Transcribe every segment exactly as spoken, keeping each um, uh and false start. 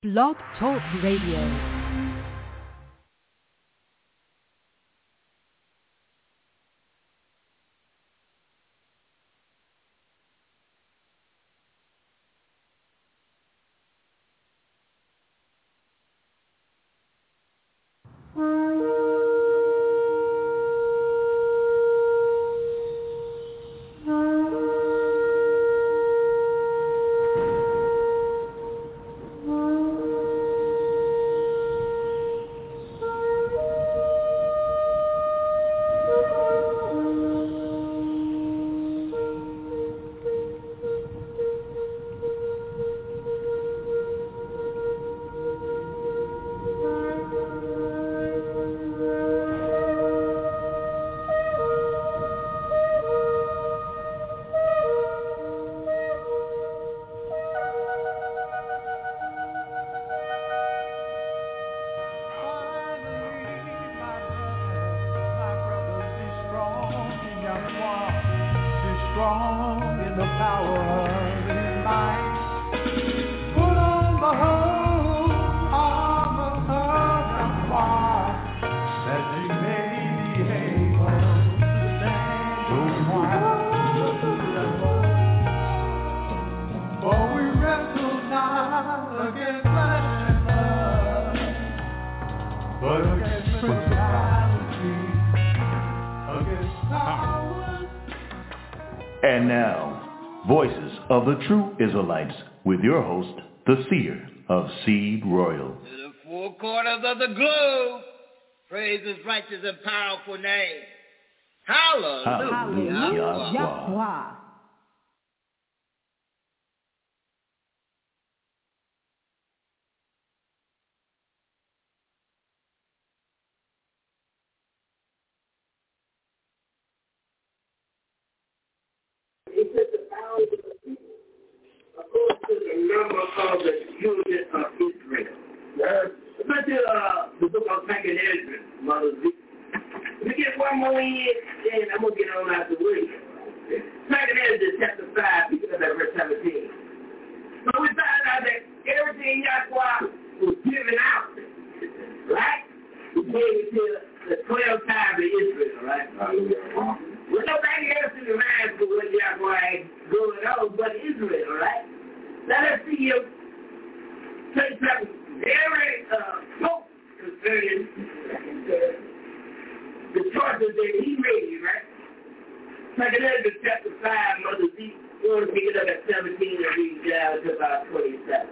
Blog Talk Radio. And now, Voices of the True Israelites, with your host, the Seer of Seed Royal. To the four corners of the globe, praise His righteous and powerful name. Hallelujah. Hallelujah. Yahweh. It says the thousands of people, according to the number of the children of Israel. Yes. Let's do uh, the book of Second Ezra, Mother Z. We get one more in, then I'm going to get on out the way. Second Ezra, chapter five, because of verse seventeen. So we found out that everything Yahweh was given out, right? He gave it to the twelve tribes of Israel, right? Uh-huh. Well, nobody else in the mind for what Yahweh had going on but Israel, right? Now let's see him say something very uh, close concerning the choices that he made, right? Second Ezra chapter five, Mother Z, we want to pick it up at seventeen and read down to about twenty-seven.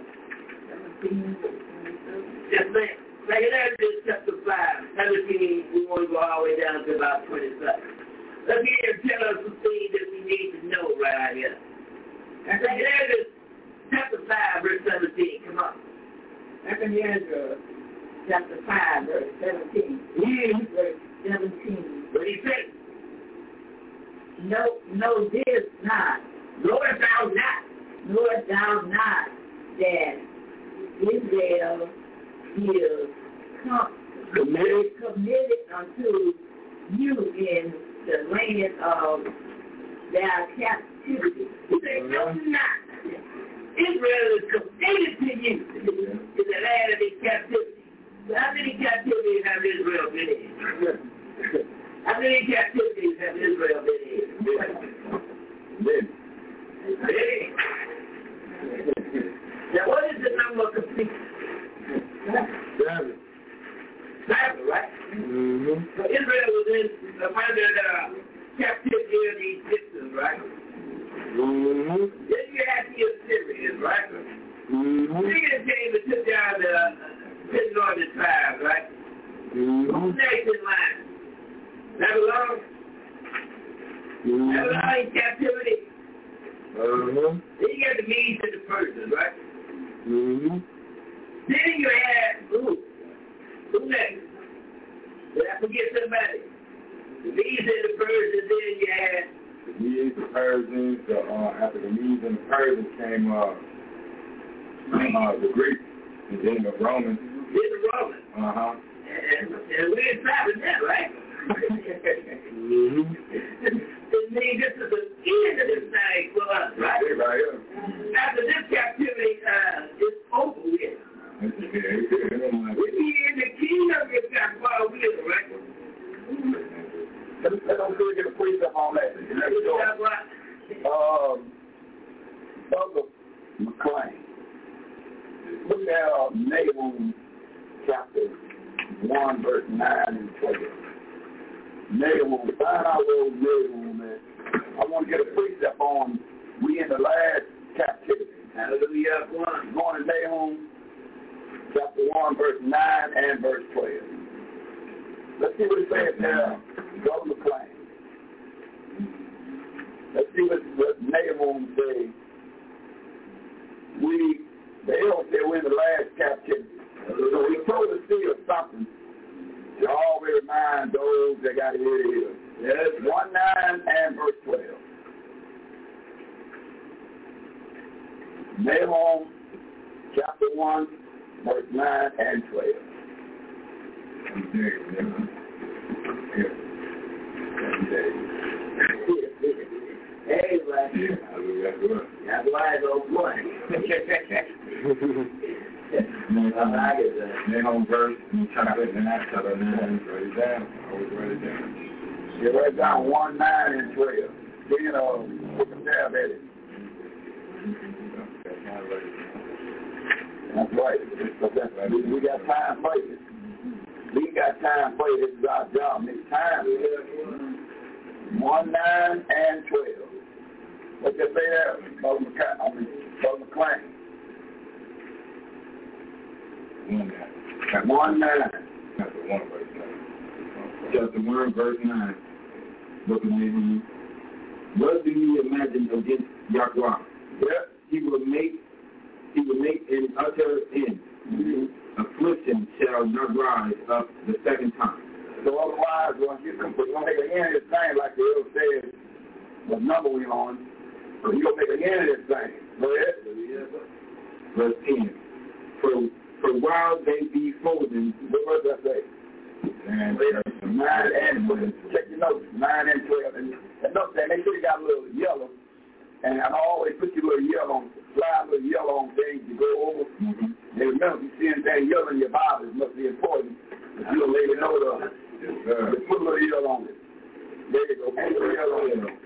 Yes, ma'am. Second Ezra chapter five, seventeen, we want to go all the way down to about twenty-seven. Let me here tell us some things that we need to know right here. And Second Ezra chapter five, verse seventeen. Come on. Second Ezra chapter five, verse seventeen. Yeah. Verse seventeen. What do you say? Know, know this not, Lord, thou not. knowest thou not that Israel is com- committed, committed unto you in the land of their captivity. He said, no, not. Israel is committed to you in the land of his captivity. So how many captivities have Israel been in? How many captivities have Israel been in? Many. Many. Now, what is the number of completion? Seven. Seven, right? Mm-hmm. So Israel was in uh, under the captivity of the Egyptians, right? Mm-hmm. Then you had the Assyrians, right? Mm-hmm. Assyrians came and took down the ten northern tribes, right? Mm-hmm. Who's next in line? Babylon? Mm-hmm. Babylon in captivity? Mm-hmm. Then you got the Medes and the Persians, right? Mm-hmm. Then you had, ooh, who next? Did I forget somebody? The Medes and the Persians, then you had the Medes, the Persians, the, uh, after the Medes and the Persians came uh, uh, the Greeks, and then the Romans. Then the Romans. Uh-huh. And, and we ain't stopping that, right? mm-hmm. It means this is the end of this thing for us, right? Right here. After this captivity uh, is over with, We be in the kingdom if that's why we are, right? Let's let them get a precept on that. That's right. Um, Brother McLean, look at uh, Nahum chapter one, verse nine and twelve. Nahum, find out where Nahum is. I want to get a precept on, we in the last captivity. Hallelujah. One. Going to Nahum chapter one, verse nine and verse twelve. Let's see what it says there. Brother McLean. Let's see what, what Nahum says. We, they don't say we're in the last captivity. So we told us still something to always remind those that got to hear it here. Yes, one nine and verse twelve. Nahum chapter one, verse nine and twelve. Hey, man. That's why it's all one. Nahum verse, chapter nine, chapter nine, write it down. Always write it down. You write down one, nine, and twelve. Then, uh, put them down at it. That's right. We, we got time for it. We got time for it. This is our job. Next time. One, nine, and twelve. What you say there? Brother McLean. One nine. One nine. Chapter one, verse nine. Chapter one, verse nine. Look at me. What do you imagine against Yahweh? Yes, he will make he will make an utter end. Mm-hmm. Affliction shall not rise up the second time. So otherwise, once you come, you're gonna make an end of this thing, like the old says, what number we on? So you're gonna make an end of this thing. Go ahead. Verse ten. For for while they be frozen, what does that say? And nine and twelve. Check your notes. Nine and twelve. And, and note that make sure you got a little yellow. And I always put your little yellow on, slide a little yellow on things to go over. Mm-hmm. And remember, if you see anything yellow in your Bible, it must be important. If you don't lay the note up, just put a little yellow on it. There you go. Put a little yellow on it.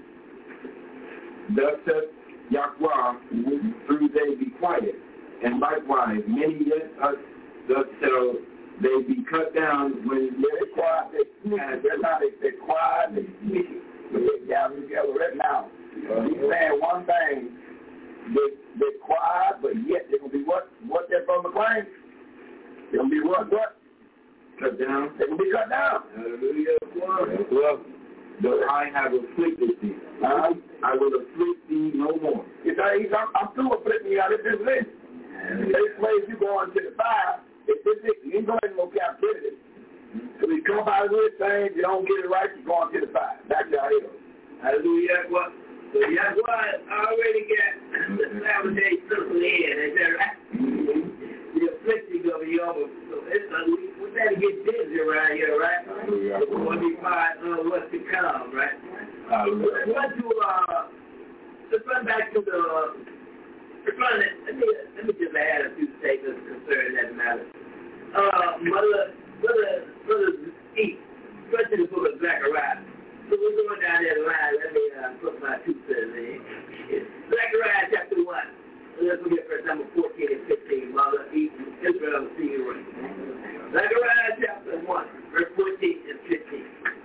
Thus saith Yahweh, mm-hmm. through they be quiet. And likewise, many yet us, thus shall they be cut down when they're quiet. They, they're not, they, they're quiet, they speak, but they're down together right now. Uh, he's saying one thing, they, they're quiet, but yet they're going to be what? What they're from McLean? They're going to be what? What? Cut down. They're going to be cut down. Hallelujah. Well, though I have afflicted thee, uh, I will afflict thee no more. You know, he's, I'm, I'm through afflicting you out of this list. This place you go into the fire, it's this it. You ain't going to no captivity. So you come out of this thing, you don't get it right, you go into the fire. That's your hill. Hallelujah. Well, so Yahweh already got the seven days circle in, is that right? Mm-hmm. The afflicting of the over. So it's a, we better get busy around here, right? Hallelujah. We want to be part of what's to come, right? Hallelujah. Let's to, uh, let's run back to the, let's run it, let me, let me just add a few statements concerning that matter. Uh, Mother, Brother, Brother East, especially the book of Zechariah. So we're going down that line. Let me uh, put my two cents in. It's Zechariah chapter one. Let's look at verse number fourteen and fifteen. Mother, Eastern, Israel, see you right. Zechariah chapter one, verse fourteen and fifteen.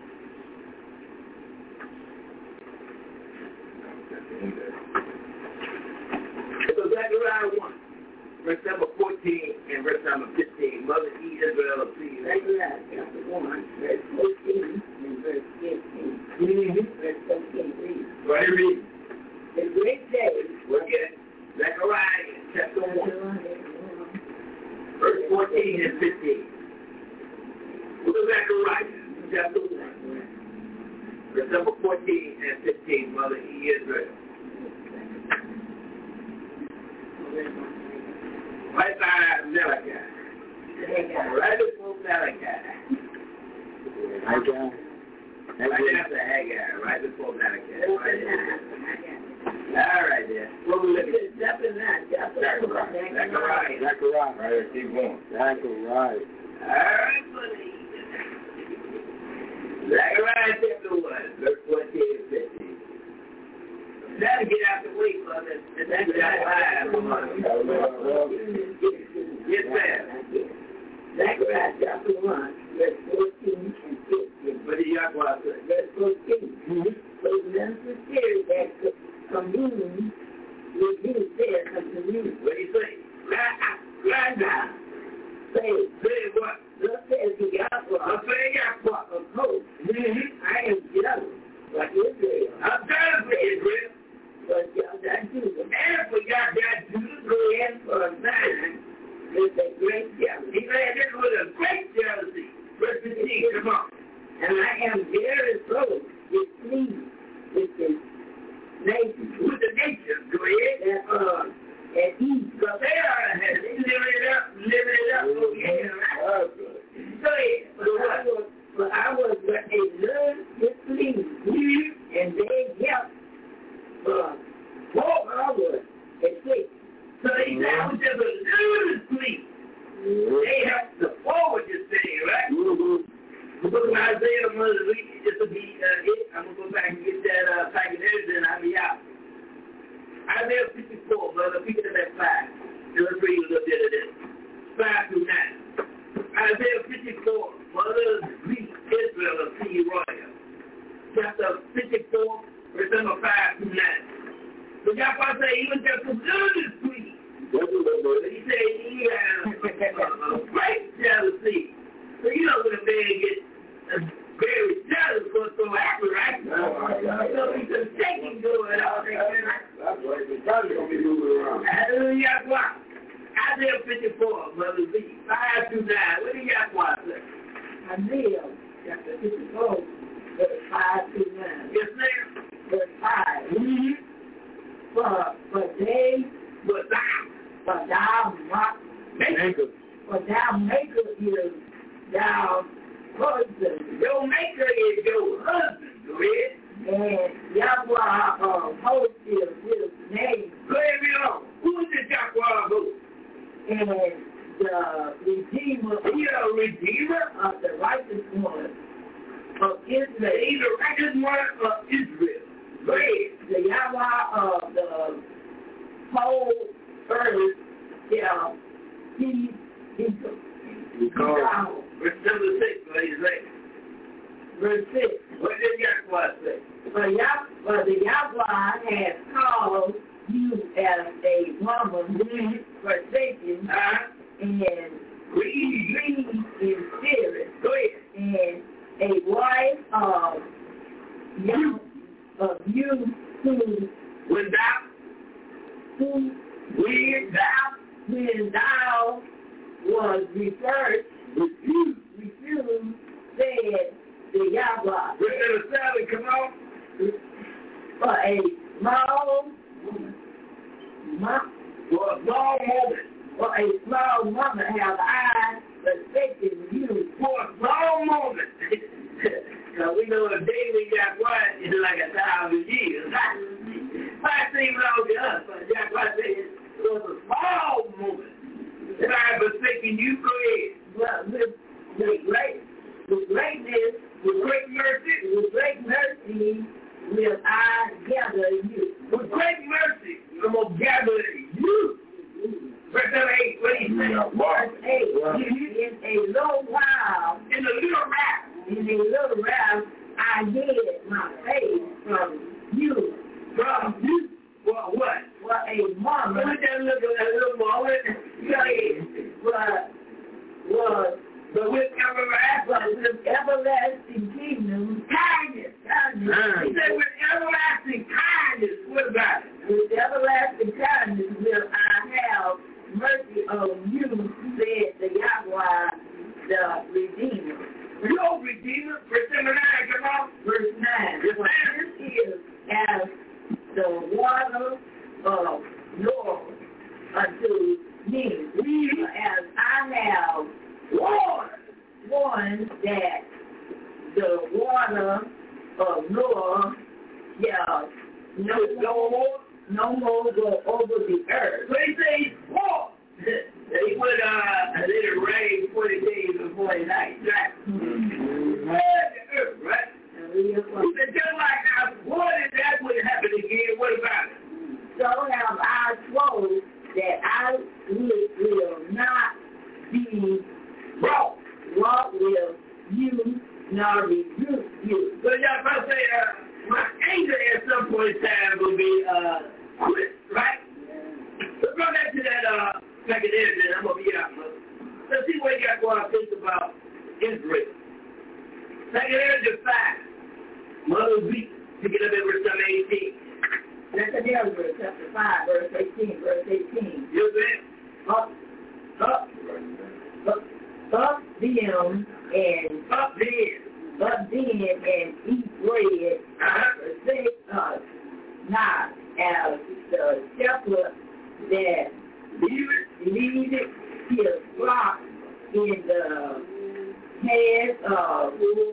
So Zechariah one, verse number fourteen and verse number fifteen. Mother, E. Israel, see you right. Zechariah chapter one, verse fourteen. Verse fifteen. Mm-hmm. Verse seventeen, read. What do you read? The great day. Look at Zechariah chapter one. Verse fourteen and fifteen. Look at Zechariah chapter one. Verse number fourteen and fifteen. Mother E. Israel. Right by Malachi. Right before Malachi. Haggai. Right after Haggai, right before Malachi. Right there. All right, there. Well, we look at chapter nine. Zechariah. Zechariah. Zechariah. right. Right here, keep going. That's right. All right, buddy. Zechariah chapter one, verse fourteen and fifteen. Try to get out the way, brother. That's Zechariah. Yes, ma'am. Zechariah chapter one, verse fourteen and fifteen. What did Yahweh say? Verse fourteen. Mm-hmm. So none of the spirit that commune with you says unto me. What do you say? Right now. Say, say what? thus says the Yahweh. I'm saying Yahweh. Of hosts. Mm-hmm. I am jealous for Israel. I'm jealous for Israel. But y'all got Judah. And for y'all got Judah and for Zion. With a great jealousy. He said this was a great jealousy. Verse fifteen, come on. And I am very slow with pleased with the nation. With the nation, go ahead. That, uh, at ease. Because they are, they living it up, living it up, oh yeah, right? Go ahead. But I was, but I was but a little displeased. Mm-hmm. And they helped, uh, what I was, asleep. So he said, I was just a little displeased. They helped to forward this thing, right? Mm-hmm. The book of Isaiah, Mother Week, this will be uh, it. I'm going to go back and get that uh, packet and I'll be out. Isaiah fifty-four, Mother, pick it up at five. Let's read a little bit of this. five through nine. Isaiah fifty-four, Mother Week, Israel of Sea Royal. Chapter fifty-four, verse number five through nine. So Yahweh say, even just a little displeased. He said he has a great jealousy. So you know when a man gets uh, very jealous for so happy, right? So he can take him doing all that. That's right. The body going to be moving around. Hallelujah. Isaiah fifty-four, Mother B, five through nine. What did Yahweh say? Isaiah chapter fifty-four, verse five through nine. Yes, ma'am. Verse five. Mm-hmm. For, for they, But thou, for thou, mock, maker, for thou maker is thou husband. your maker is your husband, go ahead. And Yahweh of hosts is his name. Go ahead, read on. Who is this Yahweh who? And the Redeemer, He a redeemer of the righteous one of Israel. He's the righteous one of Israel. Go ahead. The Yahweh of the whole earth shall he be called. Verse number six, what he say? Verse six. What did Yahweh say? For, Yah, for the Yahweh has called you as a woman forsaken Uh-huh. and Grieved. grieved in spirit, Go ahead. and a wife of you, of you who, When thou, who when thou, when thou was referred, refused. refused, said the Yahweh, Verse number seven, come on. for a small, mo- For a small moment. for a small moment have I forsaken you. For a small moment. Now we know a day we got quiet is like a thousand years. Might seem long to us, but Yahweh said it was a small moment. And I have forsaken you, go ahead. But with the great, with greatness, With great mercy, with great mercy will I gather you. with great mercy, I'm going to gather you. Verse number eight, what do you say? Verse eight, in a little while, In a little while, in a little while, I hid my face from you. from you, for what? For a Let moment, me just look at that little moment. Go ahead. but was But with everlasting, but with everlasting kingdom, kindness. kindness, He said with everlasting kindness, what about it? with everlasting kindness will I have mercy on you, said the Yahweh, the Redeemer. Your Redeemer, verse number nine, come on. Verse nine. Yes, For ma'am. this is as the water of Noah unto me, as I have Lord, warned that the water of Noah shall no, no more. no more go over the earth. So he says, Lord, They put, uh, let it rain forty days and forty nights, right? Mm-hmm. The earth, right? He said, just like I wanted that would happen again, what about it? So have I sworn that I will, will not be wrought, wrought with you, nor rebuke you. So y'all about to say, uh, my anger at some point in time will be, uh, quit, right? Let's go back to that, uh, second engine, I'm going to be out. Let's see what you got going to think about Israel. Second engine five. Mother's weak. Pick it up at verse number eighteen. Second Ezra, chapter five, verse eighteen, verse eighteen. You see? Up, up, up, up them and Up then. up then and eat bread. Uh-huh. Forsake us not as the shepherd that leadeth his flock in the hands of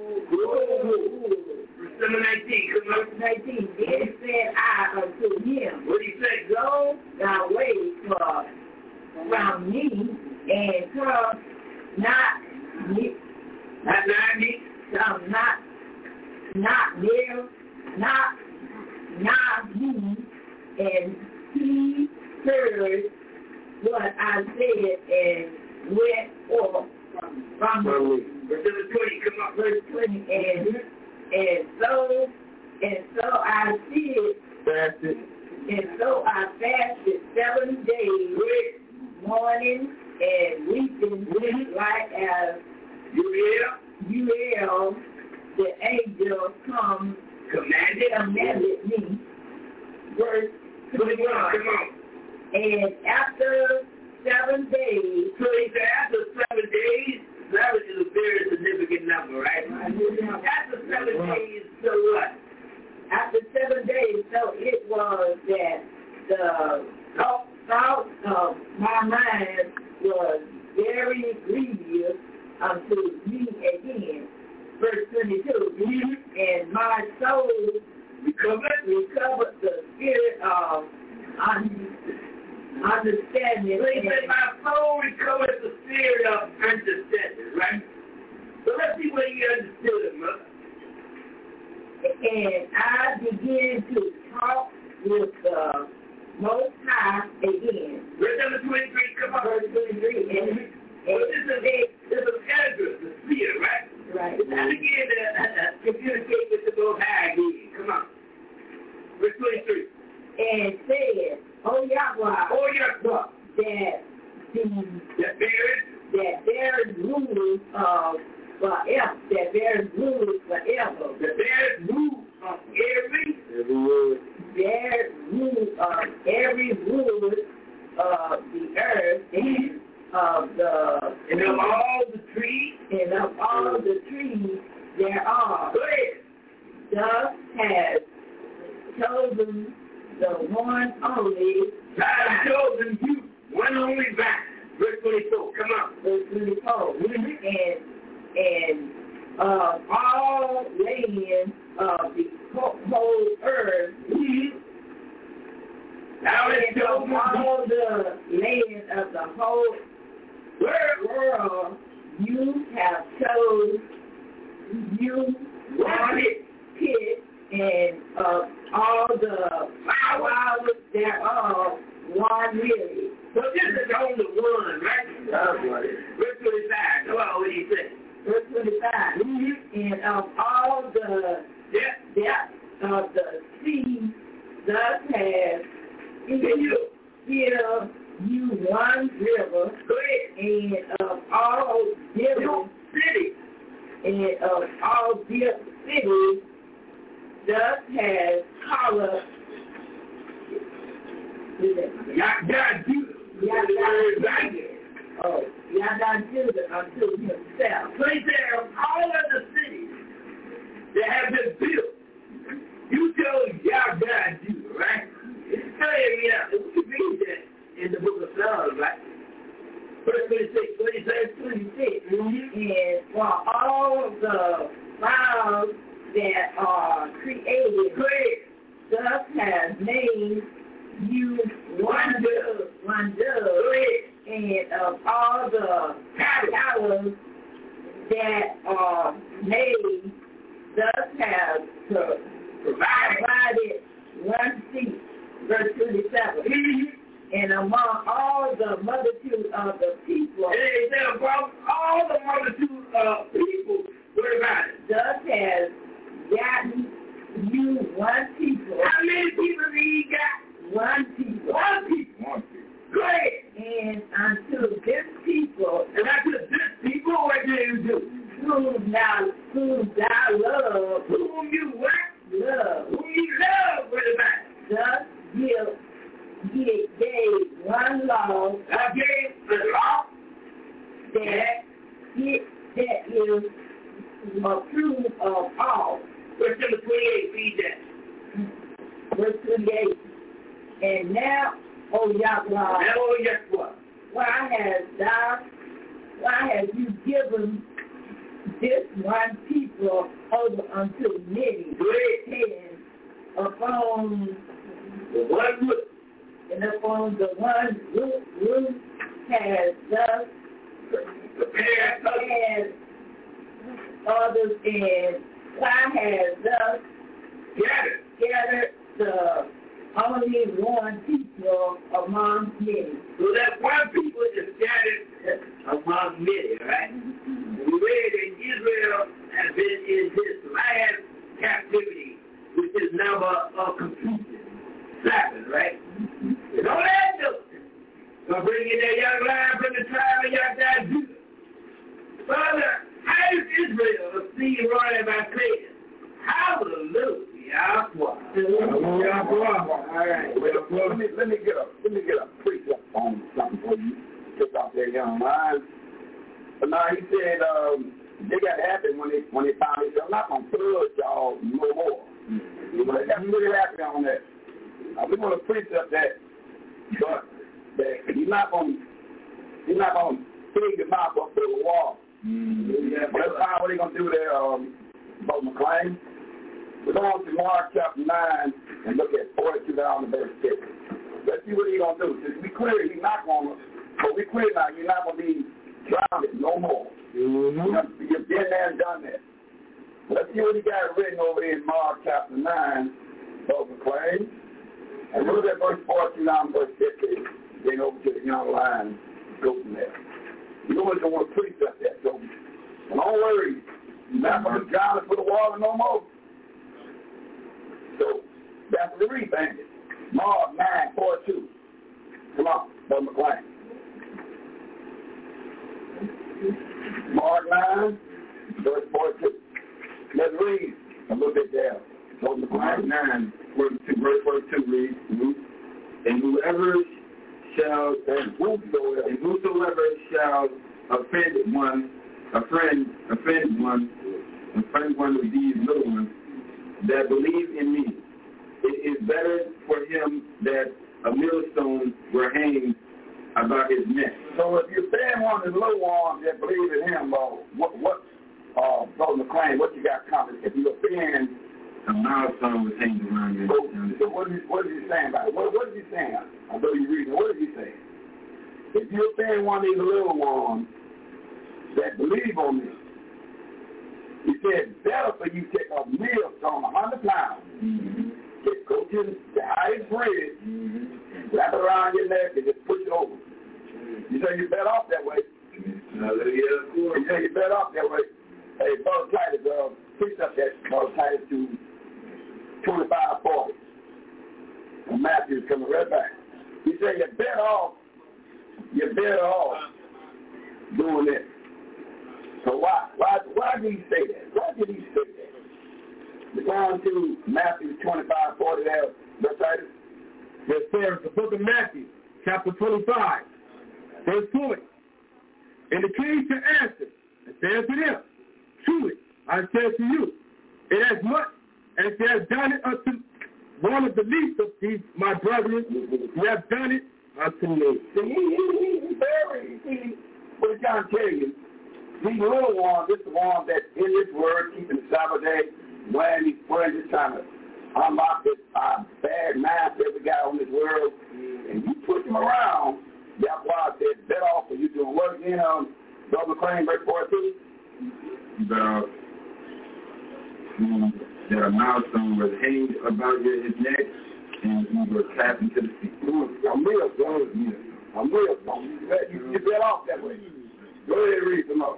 Number nineteen, come on. verse nineteen. Then said I unto him, What do you say? Go thy way for, from me, and come not me, Not nine me. come not, not near, not, not me, and he heard what I said and went forth from me. Verse number twenty, come on. Verse twenty, and and so and so I did Fasted. and so I fasted seven days, morning and weeping, like as You Uriel, the angel, come commanded. commanded me. Verse twenty-one, twenty-one. come on. And after seven days, So he said after seven days, seven is a very significant number, right? After seven days, so what? after seven days, so it was that the thought, thought of my mind was very grievous unto me again. Verse twenty-two, and my soul recovered, recovered the spirit of un- understanding. So he said and- my soul recovered the spirit of understanding, right? So let's see what he understood, mother. And I began to talk with the Most High again. Verse number twenty-three, come on. Verse twenty-three. And, Well, and, this is a, this is Ezra, the seer, right? right. Now begin to uh, uh, communicate with the Most High again. Come on. Verse twenty-three. And said, O Yahweh, Oh, yes, God. that the That bears that there is rulers of forever, that there is rulers forever, that bears move of every Every word. there rule of every ruler of the earth and of the and of all the trees. and of all the trees thereof. Go ahead. Thus has chosen the one only. God has chosen you, one only back. Verse twenty-four, come on. Verse twenty-four. And and uh, all land of the whole earth, Thou hast and of chosen all the land of the whole world, you have chosen, you wanted pit, and of all the flowers thereof, one lily. So this is only one, right? That's right. Verse twenty-five, come on, what do you say? Verse twenty-five. And of all the Yeah. depth of the sea, thus has You. here you one river, Go ahead. and of all rivers, You city. and of all the cities, thus has colored. God, you. Oh, Yada Judah unto himself. So he said, of all of the cities that have been built, you chose Yah God Judah, right? So, yeah, we read that in the book of Psalms, right? Verse twenty-six, what he says? twenty-six. And for all the flowers that are created, thus has made you one dove, one dove, powers that are made thus have to provided one seat, verse twenty-seven. Mm-hmm. And among all the multitude of the people, and it said among all the multitude of people, what about it? Thus has gotten you one people. How many people he got? One people. One people. One people. Great. And unto this people, and unto this people, what do you do? Whom thou, whom thou love, whom you what? Love. Whom you love, what about it? Thus give. He gave one law. I gave the law that it that is approved of all. Verse number twenty-eight, read that. Verse twenty-eight. And now, O Yahweh, now, O Yahweh, why hast thou, why hast you given this one people over unto many great hands upon the one root? And upon the one root, root has thus prepared others, and why has thus gathered, gathered the only one people among many. So that one people is scattered among many, right? We read that Israel has been in this last captivity, which is number of completion. Sabbath, right? And all that do. So bring in that young lion from the tribe of Yahweh. Father, how is Israel a seed running by faith? Hallelujah. Hallelujah. All right. Well, well, let me let me get a let me get a precept on something for you. Just out there, young man. But now he said um, they got happy when they when they found it. I'm not gonna purge y'all no more. Mm-hmm. You know, that's really happy on that. Uh, we want to precept that, but that he's not gonna he's not gonna dig the mouth up to the wall. Mm-hmm. Yeah, that's how what he gonna do there, um, Bo McLean. We're going to Mark chapter nine and look at forty-two down to verse six. Let's see what he's going to do. Since we clear, he's not going to, but we clear now, you're not going to be drowned no more. Mm-hmm. You've been there and done that. Let's see what he got written over there in Mark chapter nine, Bo McLean. And look at verse forty-two down to verse fifteen. Then over to the young line, go from there. You know what you want to precept that, so don't worry. You're not going to drown us for the water no more. So that's the read, ain't it? Mark nine forty-two. Come on, Brother McLean. Mark nine, verse forty-two. Let's read a little bit there. Brother McLean. nine, forty-two, verse forty-two reads, mm-hmm. And whoever shall, and whosoever, and whosoever shall offend one, a friend, offend one, offend one of these little ones, that believe in me, it is better for him that a millstone were hanged about his neck. So if you're saying one of the little ones that believe in him, uh, what, what, uh, Brother McLean, what you got accomplished? If you offend, a milestone was hanged around you. So, so what, is, what is he saying about it? What, what is he saying? I know you're reading. What is he saying? If you offend one of these little ones that believe on me, he said, better for you to take a millstone, a hundred pounds, mm-hmm. Just go to the highest bridge, mm-hmm. Wrap it around your neck, and just push it over. Mm-hmm. You say you're better off that way. Mm-hmm. You say you're better off that way. Hey, Brother Titus, uh, push up that Brother Titus to twenty-five forty. And Matthew's coming right back. He said you're better off, you're better off doing this. So why, why, why did he say that? Why did he say that? We're going to Matthew twenty-five forty there, Brother Titus. Yes, sir. The book of Matthew, chapter twenty-five, verse twenty. And the king shall answer and say unto them, truly, I say to you, inasmuch as you have done it unto one of the least of these, my brethren, you have done it unto me. See, he, he, he, very, see, what he's trying to tell you, these little ones, this is the ones that in this word, keeping the Sabbath day, wearing these words, just trying to unlock this uh, bad mindset we got on this world, and you push them around, that's why I said, better off for you doing work, you know, Brother McClain, verse forty-two. The, um, that a milestone was hanged about his neck, and he was cast into the sea. I'm real, brother. I'm real, brother. You, you fell off that way. Go ahead and read some more.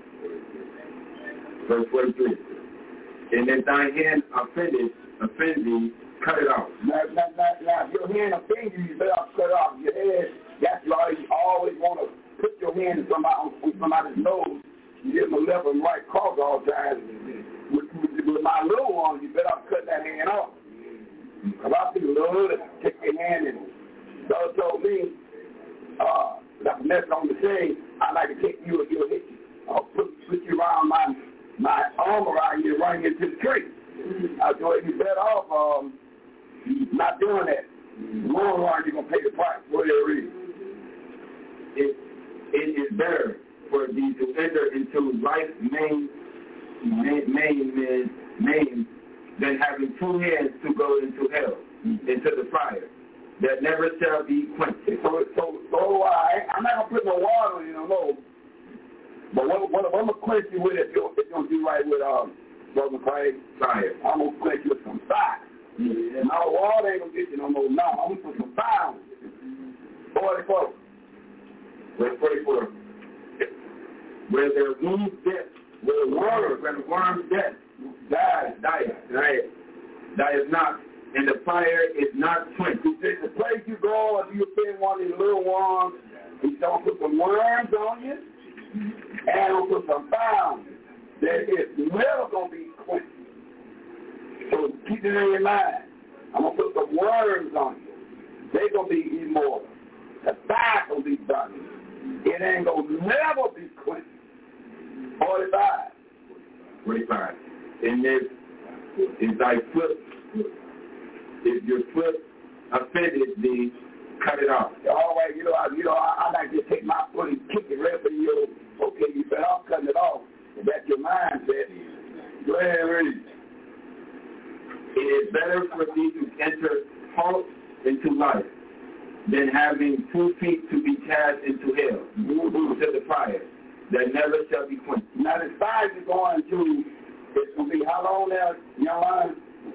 Verse forty-three. And if thy hand offended, offend thee, cut it off. Now, now, now, now if your hand offends you, you better cut it off. Your head, that's why you always want to put your hand in somebody, on somebody's nose. You give them a left and right cross all the time. With, with, with my little one, you better cut that hand off. A lot of people love to take their hand and God told me, uh, that message on the thing, I'd like to take you and you'll hit you. I'll put, put you around my my arm around you running into the tree. I told you, better off um, not doing that. Long run, you're going to pay the price. What do you read? It, it is better for thee to enter into life main, main, main, main than having two hands to go into hell, into the fire, that never shall be quenched. So, so, so I, I'm not going to put no water in you know, but what, what, what I'm going to quench you with if you're, if you're going to do right with um, Brother McClain? Fire. I'm going to quench you with some fire. Mm-hmm. And our water ain't going to get you no more. No, I'm going to put some fire on you. forty-four. Verse forty-four. Where there wounds death, where the worms, where the worms death, dies, dies, dies, dies not, and the fire is not quenched. He says, the place you go, if you offend one of these little ones, he's going to put some worms on you, and he'll put some fire on you. That is never going to be quenched. So keep it in your mind. I'm going to put some worms on you. They're going to be immortal. The fire going to be burning. It ain't going to never be quenched. forty-five. forty-five. And if, if thy foot, if your foot offended thee, cut it off. All right, you know, I, you know, I, I like to take my foot and kick it right for you. Okay, you better off cutting it off. If that's your mindset, go ahead and read. It is better for thee to enter halt into life than having two feet to be cast into hell, mm-hmm. to the fire, that never shall be quenched. Now the fire you're going to, it's going to be how long now, young man?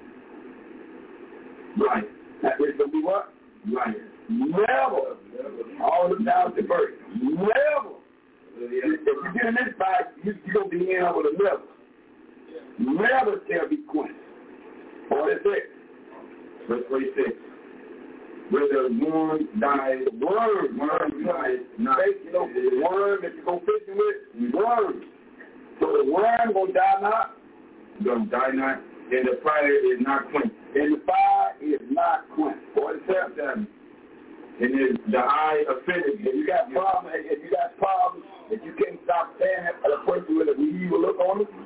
Right. Now it's going to be what? Right. Never. All the down to birth. Never. If you get in this fire, you, you're going to be in with a never. Never shall be quenched. forty-six. Verse forty-six. Where the worm dies, worm, worm dies, not, you know, the worm that you go fishing with, worm. So the worm gonna die not, gonna die not, and the fire is not quenched. And the fire is not quenched. forty-seven. And then the eye offended. If you got problems, if you got problems, if you can't stop staring at a person with an evil look on it,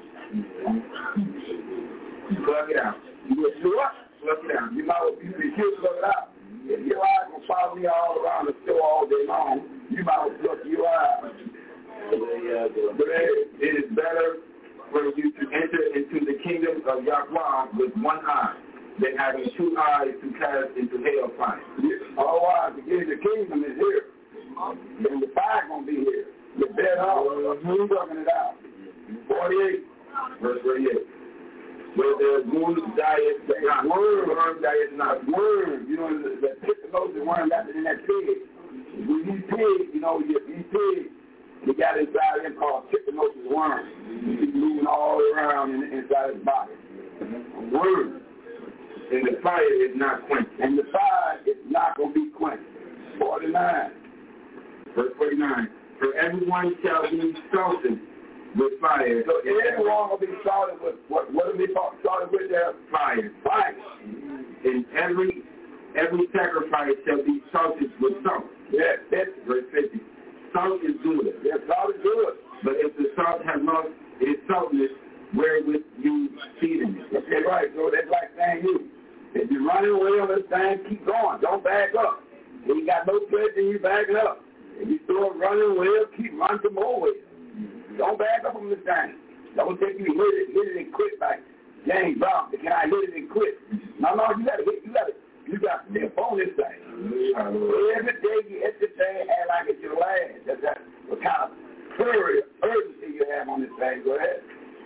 plug it out. You will do what? Plug it out. You might well be sure to plug it out. If your eyes will follow me all around the store all day long, you might as well plug your eyes. But it is better for you to enter into the kingdom of Yahweh with one eye than having two eyes to cast into hell fire. Otherwise, the kingdom is here. And the fire going to be here. You're better off. Who's talking it out? forty-eight. Verse forty-eight. Where there's wounds, diet, not worm, worm, diet, not worm. You know, the, the trypanosis worm got in that pig. When you pig, you know, you eat pig, you got inside him called trypanosis worm. He's moving all around in, inside his body. Worm. And the fire is not quenched. And the fire is not going to be quenched. forty-nine. Verse forty-nine. For everyone shall be salted with fire. So everyone will be salted with what? What will be salted with their fire? Fire. And every every sacrifice shall be salted with salt. Yes, that's verse fifty. Salt is good. Yes, salt is good. But if the salt has lost its saltness, wherewith you season it. That's right. So that's like saying you. If you're running away on this thing, keep going. Don't back up. If you got no pleasure, you backing up. If you still running well, keep running some more way. Don't back up on this thing. Don't think you hit it, hit it and quit like James Brown. Can I hit it and quit? No, no, you gotta hit, you gotta, you gotta step on this thing. Every day you hit this thing, act like it's your last. That's that. What kind of hurry, urgency you have on this thing. Go ahead.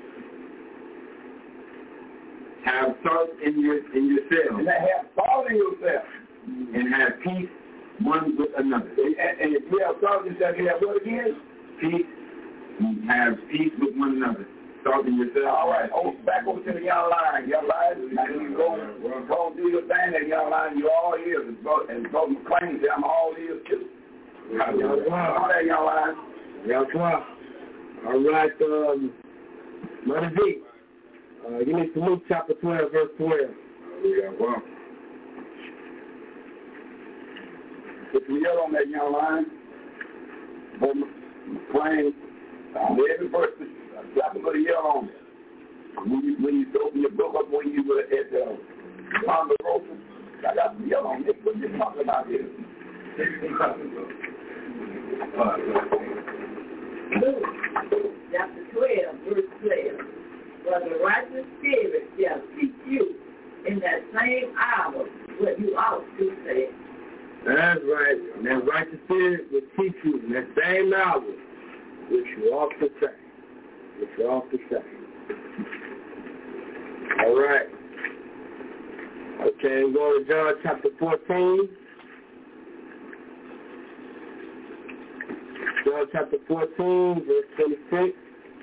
Have salt in your in yourself. And have salt in yourself. And have peace one with another. And, and if you have salt in yourself, you have what again? Peace. And have peace with one another. Salt in yourself. All right. Oh, back over to the young lion. Young lion, now you go, go and do your thing. That young lion, you all ears. And Brother McClain said, I'm all ears too. All that young lion. Yeah, come on. All right, um, Mother D. Uh, give me some Luke chapter twelve, verse twelve. Yeah, well. If you yell on that young lion, but McClain, on every verse, I'm going to yell on it. When you, when you open your book up, when you were at the Ponderosa, I got to yell on it. What you talking about here? Luke chapter twelve, verse twelve. For the righteous spirit shall teach you in that same hour what you ought to say. That's right. And that righteous spirit will teach you in that same hour which you ought to say. Which you ought to say. All right. Okay, we go to John chapter fourteen. John chapter fourteen, verse twenty-six.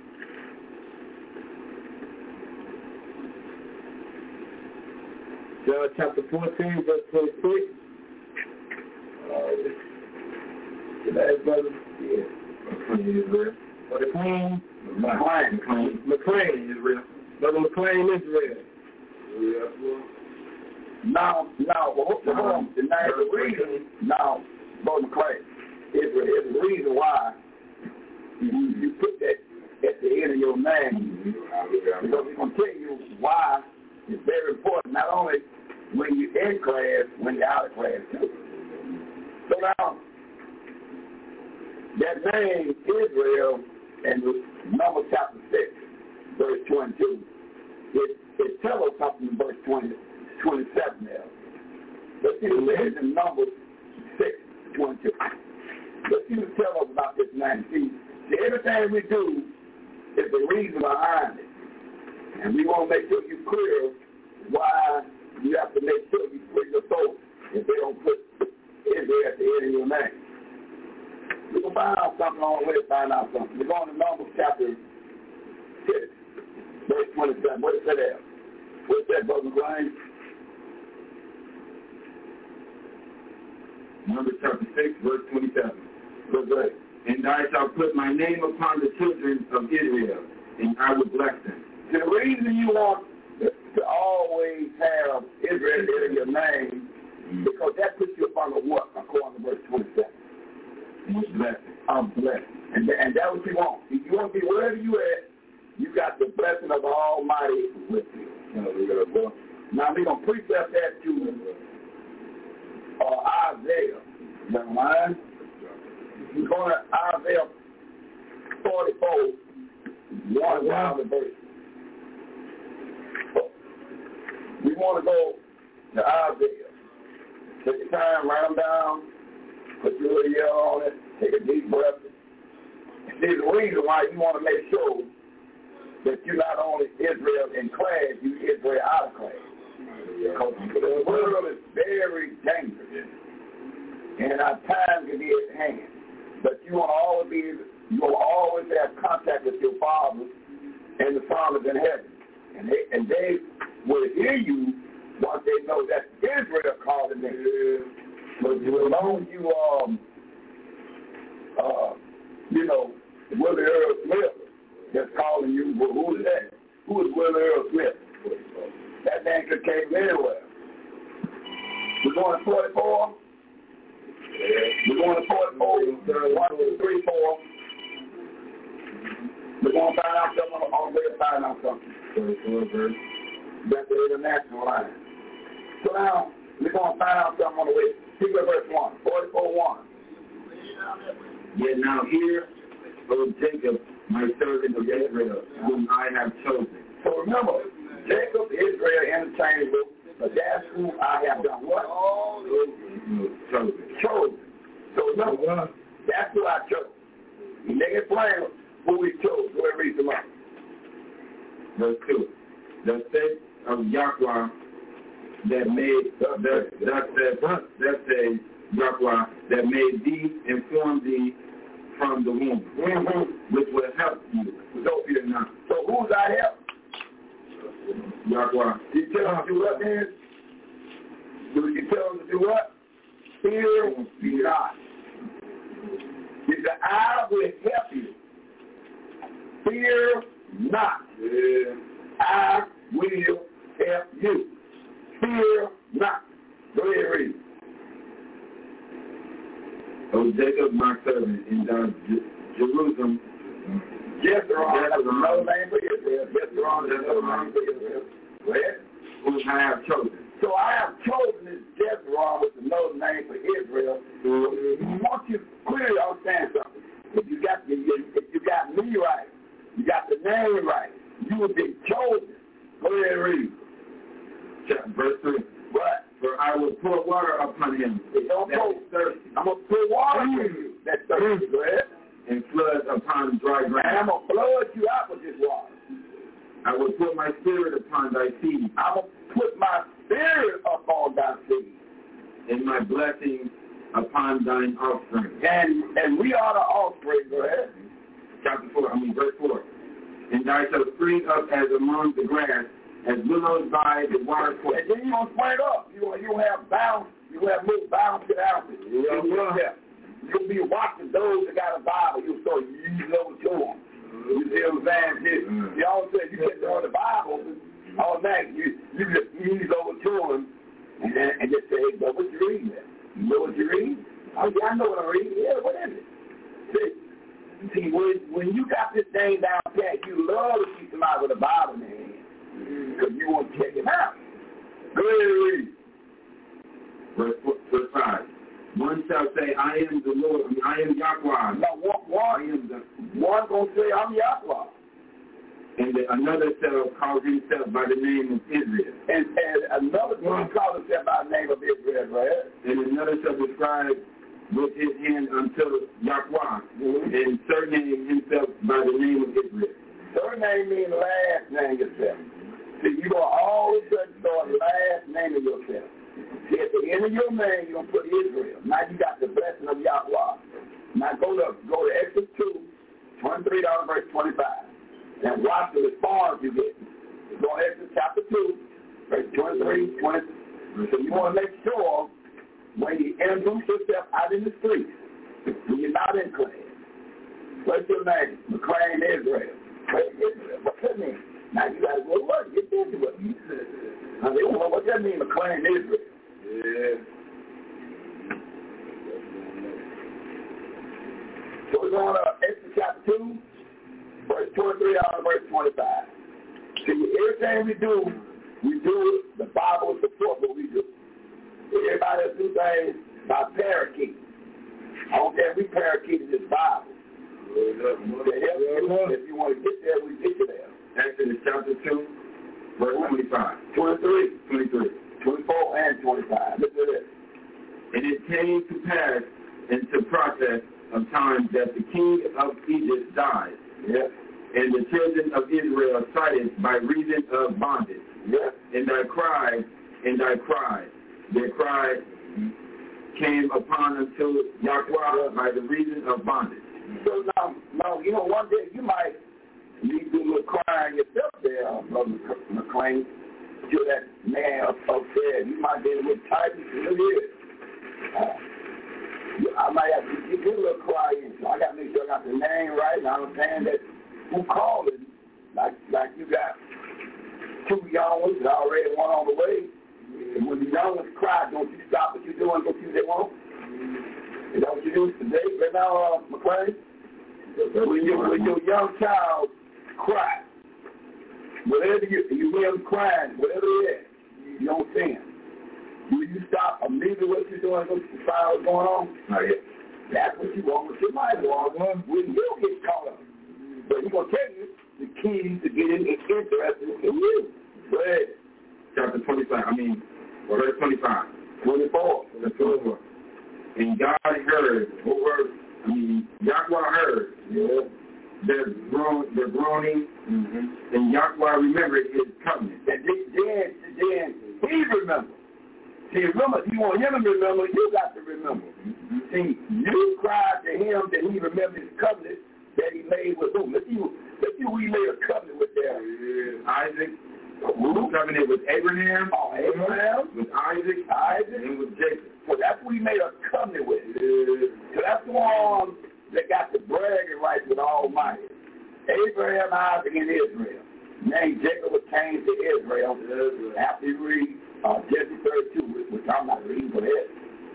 John chapter fourteen, verse twenty-six. Uh, the last brother, yeah. For the Queen, McClain, McClain, McClain, Israel. Brother McClain, Israel. Yeah. Now, now, hold on. Now, the reason, now, Brother McClain, Israel, is the reason why you, you put that at the end of your name. Because we're going to tell you why it's very important, not only when you're in class, when you're out of class, too. So now, that name, Israel, in Numbers chapter six, verse twenty-two, it, it tells us something in verse twenty, twenty-seven there. But see what it says in Numbers six, twenty-two. But see what tell us about this name. See, see, everything we do is the reason behind it. And we want to make sure you're clear why you have to make sure you clear your throat if they don't put Israel at the end of your name. We're going to find out something on the way to find out something. We're going to Numbers chapter six, verse twenty-seven. What is that there? What's that, Brother McClain? Numbers chapter six, verse twenty-seven. Verse eight. And I shall put my name upon the children of Israel, and I will bless them. The reason you want to always have Israel in your name, because that puts you upon the what, according to verse twenty-seven. Blessed. I'm blessed. And, and that's what you want. If you want to be wherever you at, you got the blessing of the Almighty with you. Now we're going to precept that to uh, Isaiah. Never mind. We're going to Isaiah forty-four, one down the verse. We want to go to Isaiah. Take your time, write them down, put your little yell on it, take a deep breath. There's a reason why you want to make sure that you're not only Israel in class, you Israel out of class. Because the world is very dangerous. And our time can be at hand. But you want to always be, you want to always have contact with your Father and the Fathers in heaven. And they, and they will hear you once they know that Israel calling them. But as long as you, um, uh, you know, Willie Earl Smith that's calling you, well, who is that? Who is Willie Earl Smith? That man could came anywhere. We're going to forty-four. We're going to forty-four. One, two, three, four. We're going to find out something on the way to find out something. forty-four verse. That's the international line. So now, we're going to find out something on the way. See verse one. forty-four one. Yet now here, O Jacob, my servant of Israel, whom I have chosen. So remember, Jacob, Israel, interchangeable, but that's who I have done what? Chosen. Chosen. So remember, that's who I chose. Make it plain who we chose. Go ahead and read them out. Verse two. The state of Yahweh that made, that, that, that, that says Yahweh that made thee and formed thee from the womb, mm-hmm. which will help you. So fear not. So who's our help? Yahweh. Did you tell us to do what, man? Did you tell us to do what? Fear not. He said, I will help you. Fear not. Yeah. I will help you. Fear not. Go ahead and read. O Jacob, my servant, in J- Jerusalem. Jezreel, that's another name for Israel. Jezreel, that's another name for Israel. Go ahead. Whom I have chosen. So I have chosen this Jezreel with another name for Israel. Mm-hmm. I want you to clearly understand something. If you got the, if you got me right, you got the name right, you will be chosen. Go ahead and read. Chapter, verse three. What? For I will pour water upon him. Don't pour thirsty. I'm going to pour water on you. That's thirsty. Go ahead. And flood upon dry ground. And I'm going to flood you out with this water. I will put my spirit upon thy seed. I'm going to put my spirit upon thy seed. And my blessing upon thine offspring. And and we are the offspring. Go ahead. Chapter four, I mean verse four. And thou shalt spring up as among the grass, as willows by the watercourse. And then you're going to spring up. You're going to have bounce. You're going to have little bounce to the outfit. Yeah, yeah. You'll be watching those that got a Bible. You'll start using over to them. You see what I'm saying? Mm-hmm. You all say you get on the Bible, all night you you just ease over to them and, and just say, hey, but what you reading there? You know what you read? Oh, yeah, I know what I'm reading. Yeah, what is it? See, see when, when you got this thing down pat, you love to see somebody with a Bible in their hand because you want to check it out. Go ahead and read. Verse, verse five. One shall say, I am the Lord, I, mean, I am Yahweh. Now, one, one, one going to say, I'm Yahweh. And the, another shall call himself by the name of Israel. And, and another one call himself by the name of Israel, right? And another shall describe with his hand unto Yahweh, mm-hmm. and surname himself by the name of Israel. Surname means last name yourself. See, you're going to always start last name of yourself. See, at the end of your name, you're going to put Israel. Now you got the blessing of Yahweh. Now go to go to Exodus two, twenty-three down to verse twenty-five. And watch the response you get. Go to Exodus chapter two, verse twenty-three, twenty. So you want to make sure when you introduce yourself out in the streets, when you're not in class, what's your name? McLean Israel. Israel. What's that mean? Now you got to go to work. Get busy with it. Now they want what that mean, McLean Israel. Yeah. So we're going to Exodus chapter two, verse twenty-three down to verse twenty-five. See, everything we do, we do it, the Bible supports what we do. Everybody else do things by parakeet. I don't care if we parakeeted this Bible. To help you, if you want to get there, we get you there. Exodus chapter two, verse twenty-five. twenty-three. twenty-three. twenty-four and twenty-five. Listen to this. And it came to pass into process of time that the king of Egypt died. Yes. And the children of Israel cited by reason of bondage. Yes. And I cried, and I cried. Their cry came upon unto Yahweh by the reason of bondage. So now, now, you know, one day you might need to do a little crying yourself there, Brother McLean. To that man up, up there, you might be a little tight. Look here. Uh, I might have to get a little cry in. So I got to make sure I got the name right. And I understand that who calling, like like you got two young ones that already one on the way. And when the young ones cry, don't you stop what you're doing, go see what they want? Is that what you do today, right now, uh, McLean? When, you, when your young child cry, whatever you, you hear them crying, whatever it is, you don't see him. Do you stop immediately what you're doing, go find what's going on? Not yet. That's what you want with your mind. When you get caught up. But he's going to tell you the key to getting interested in you. Go ahead. Chapter twenty-five, I mean, verse twenty-five. twenty-four. twenty-four. And God heard, what word? I mean, Yahweh heard. Yeah. They're, groan, they're groaning, mm-hmm. and Yahweh remembered his covenant. And then, then he remembered. See, remember, you want him to remember, you got to remember. Mm-hmm. See, you cried to him that he remembered his covenant that he made with whom? Let's see, let's see who he made a covenant with there. Yeah. Isaac. Who covenant with Abraham? Oh, Abraham. With Isaac. Isaac. And with Jacob. So that's who he made a covenant with. Yeah. So that's the one that got the bragging rights with Almighty. Abraham, Isaac, and Israel. Named Jacob came to Israel yeah. after you read uh, Genesis thirty-two, which I'm not reading for that.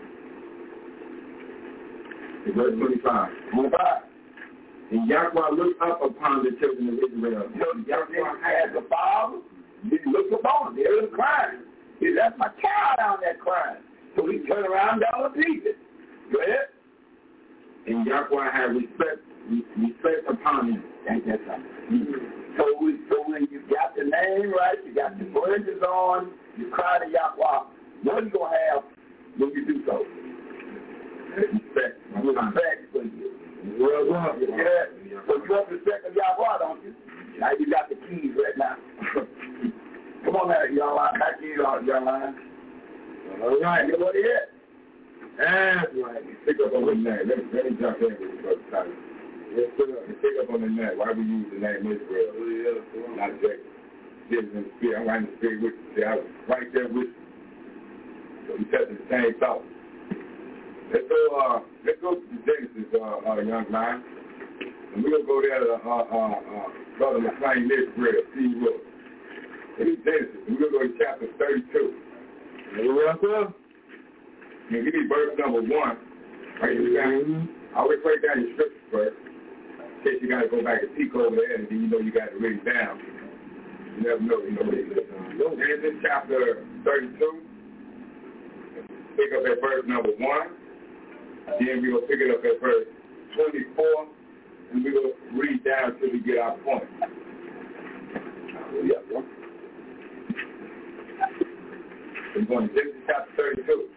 Verse twenty-five. twenty-five. And Yahweh looked up upon the children of Israel. So Yahweh had the father. He looked upon them. They were crying. He left my child down there crying. So he turned around down the pieces. Go ahead. And Yahweh had respect, respect upon him. Ain't that something? Mm-hmm. So, we, so when you got the name right, you got the bridges on, you cry to Yahweh, what are you going to have when you do so? Respect. Respect for you. Well, well, yeah. So you have respect of Yahweh, don't you? Now you got the keys right now. Come on now, y'all line. Back to you, y'all line. All right. Get what it is. That's right. Pick up on the name. Let me, let me jump in with you, Brother Tyler. Yes, sir. Pick up on the name. Why we use the name Israel? Oh, yeah. Not Jacob. This is in the spirit. I'm right in the spirit with you. See, I was right there with you. So we touching the same thought. Let's go, uh, let's go to Genesis, uh, uh, young man. And we're going to go there to, uh, uh, uh, Brother McLean Israel. See you will. In Genesis, we're going to go to chapter thirty-two. Here we are. Now, give me verse number one. Write it down. I always write down your scriptures first. In case you got to go back and peek over there, and then you know you got to read it down. You never know, you know what it is. Genesis chapter thirty-two. Pick up at verse number one. Then we're going to pick it up at verse twenty-four. And we're going to read down till we get our point. Yeah, bro. We're going to Genesis chapter thirty-two.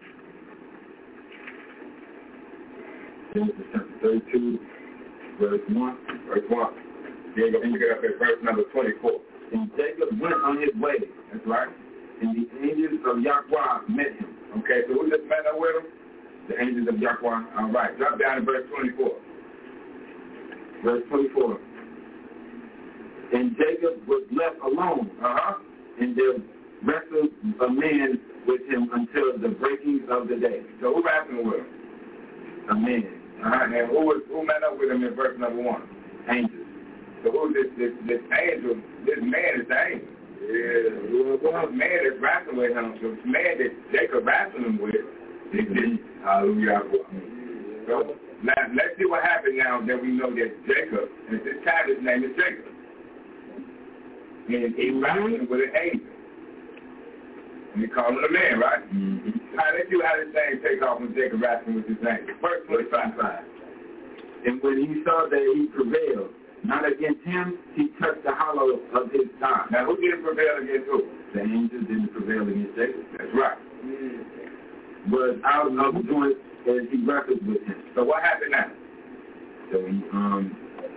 Genesis chapter thirty-two, verse one. Verse one. Then we're going to pick it up at verse number twenty-four. And Jacob went on his way. That's right. And the angels of Yahweh met him. Okay, so who just met up with him? The angels of Yahweh. All right. Drop down to verse twenty-four. Verse twenty-four. And Jacob was left alone. Uh-huh. And there wrestled a man with him until the breaking of the day. So who wrestled with him? A man. All right. And who was who met up with him in verse number one? Angels. So who this this this angel? This man is the angel. Yeah. Well, this man is wrestling with him. So this man that Jacob wrestled him with. Mm-hmm. Hallelujah. So now, let's see what happened now that we know that Jacob, and at this time his name is Jacob. And he's wrestling with an angel. And we call him a man, right? Mm-hmm. Now, let's see how this thing takes off when Jacob wrestling with his angel. Verse twenty-five. And when he saw that he prevailed, not against him, he touched the hollow of his thigh. Now, who didn't prevail against who? The angel didn't prevail against Jacob. That's right. Mm-hmm. Was out of joint as he wrestled with him. So what happened now? So he, um,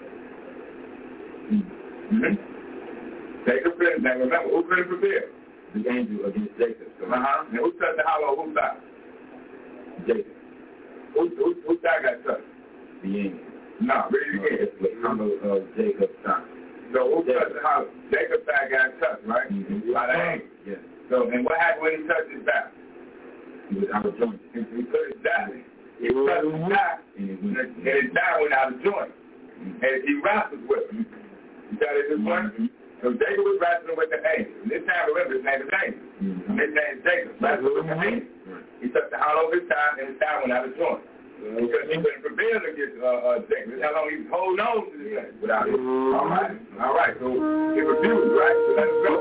mm-hmm. Jacob couldn't, now remember, who couldn't prevail? The angel against Jacob. So, uh-huh. Now who touched the hollow of whose thigh? Jacob. Who, who, whose thigh got touched? The angel. No, read it again. It's the hollow of Jacob's thigh. So who Jacob. touched the hollow? Jacob's thigh got touched, right? Mm-hmm. By the angel. Yes. So, and what happened when he touched his thigh? He was out of joint. He put his thigh. He touched his thigh, and his thigh went out of joint. And he wrestled with him. You got it this point? Mm-hmm. So Jacob was wrestling with the angel. And this time, remember, his name is Angel. Mm-hmm. His name is Jacob. Wrestling with the angel. He touched the hollow of his thigh, and his thigh went out of joint. Mm-hmm. Because he couldn't prevail against uh, uh, Jacob. That's how long he was holding on to this thing without it. Mm-hmm. All right. All right. So he refused, right? So let us go.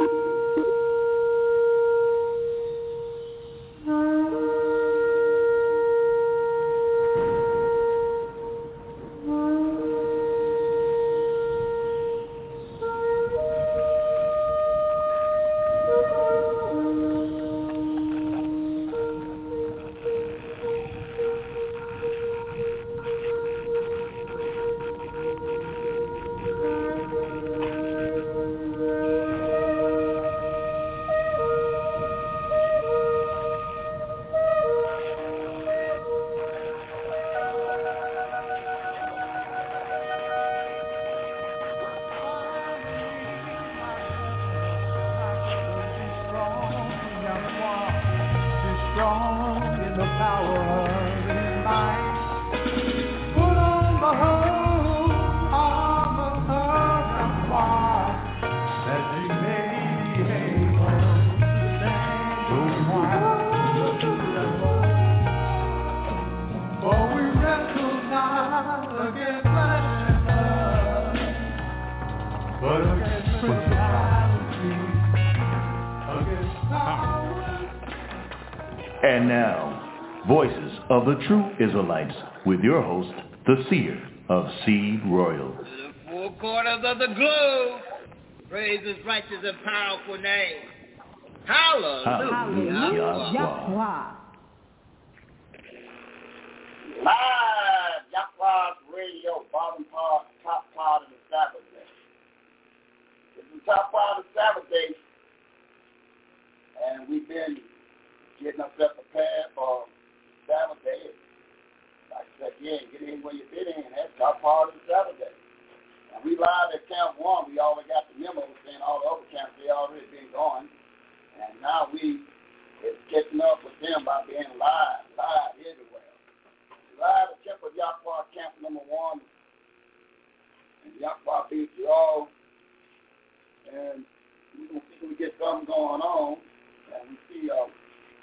strong in the power of his might. Put on the whole armor of Yahweh, that you may be able to stand the while. For we wrestle not against flesh and blood, but against principalities, against powers. And now, Voices of the True Israelites with your host, the Seer of Seed Royal. To the four corners of the globe, praise his righteous and powerful name. Hallelujah. Hallelujah. Yahweh. Live, Yahweh Radio, bottom part, top part of the Sabbath day. This is the top part of the Sabbath day, and we've been getting ourselves prepared for Sabbath day. Like I said, yeah, get in where you fit in. That's top part of the Sabbath day. And we live at Camp One. We already got the memo saying all the other camps, they already been going. And now we is catching up with them by being live, live everywhere. Live at Temple Yahweh Camp Number One, and Yahweh be with you all. And we're going to see if we get something going on. And we see, uh,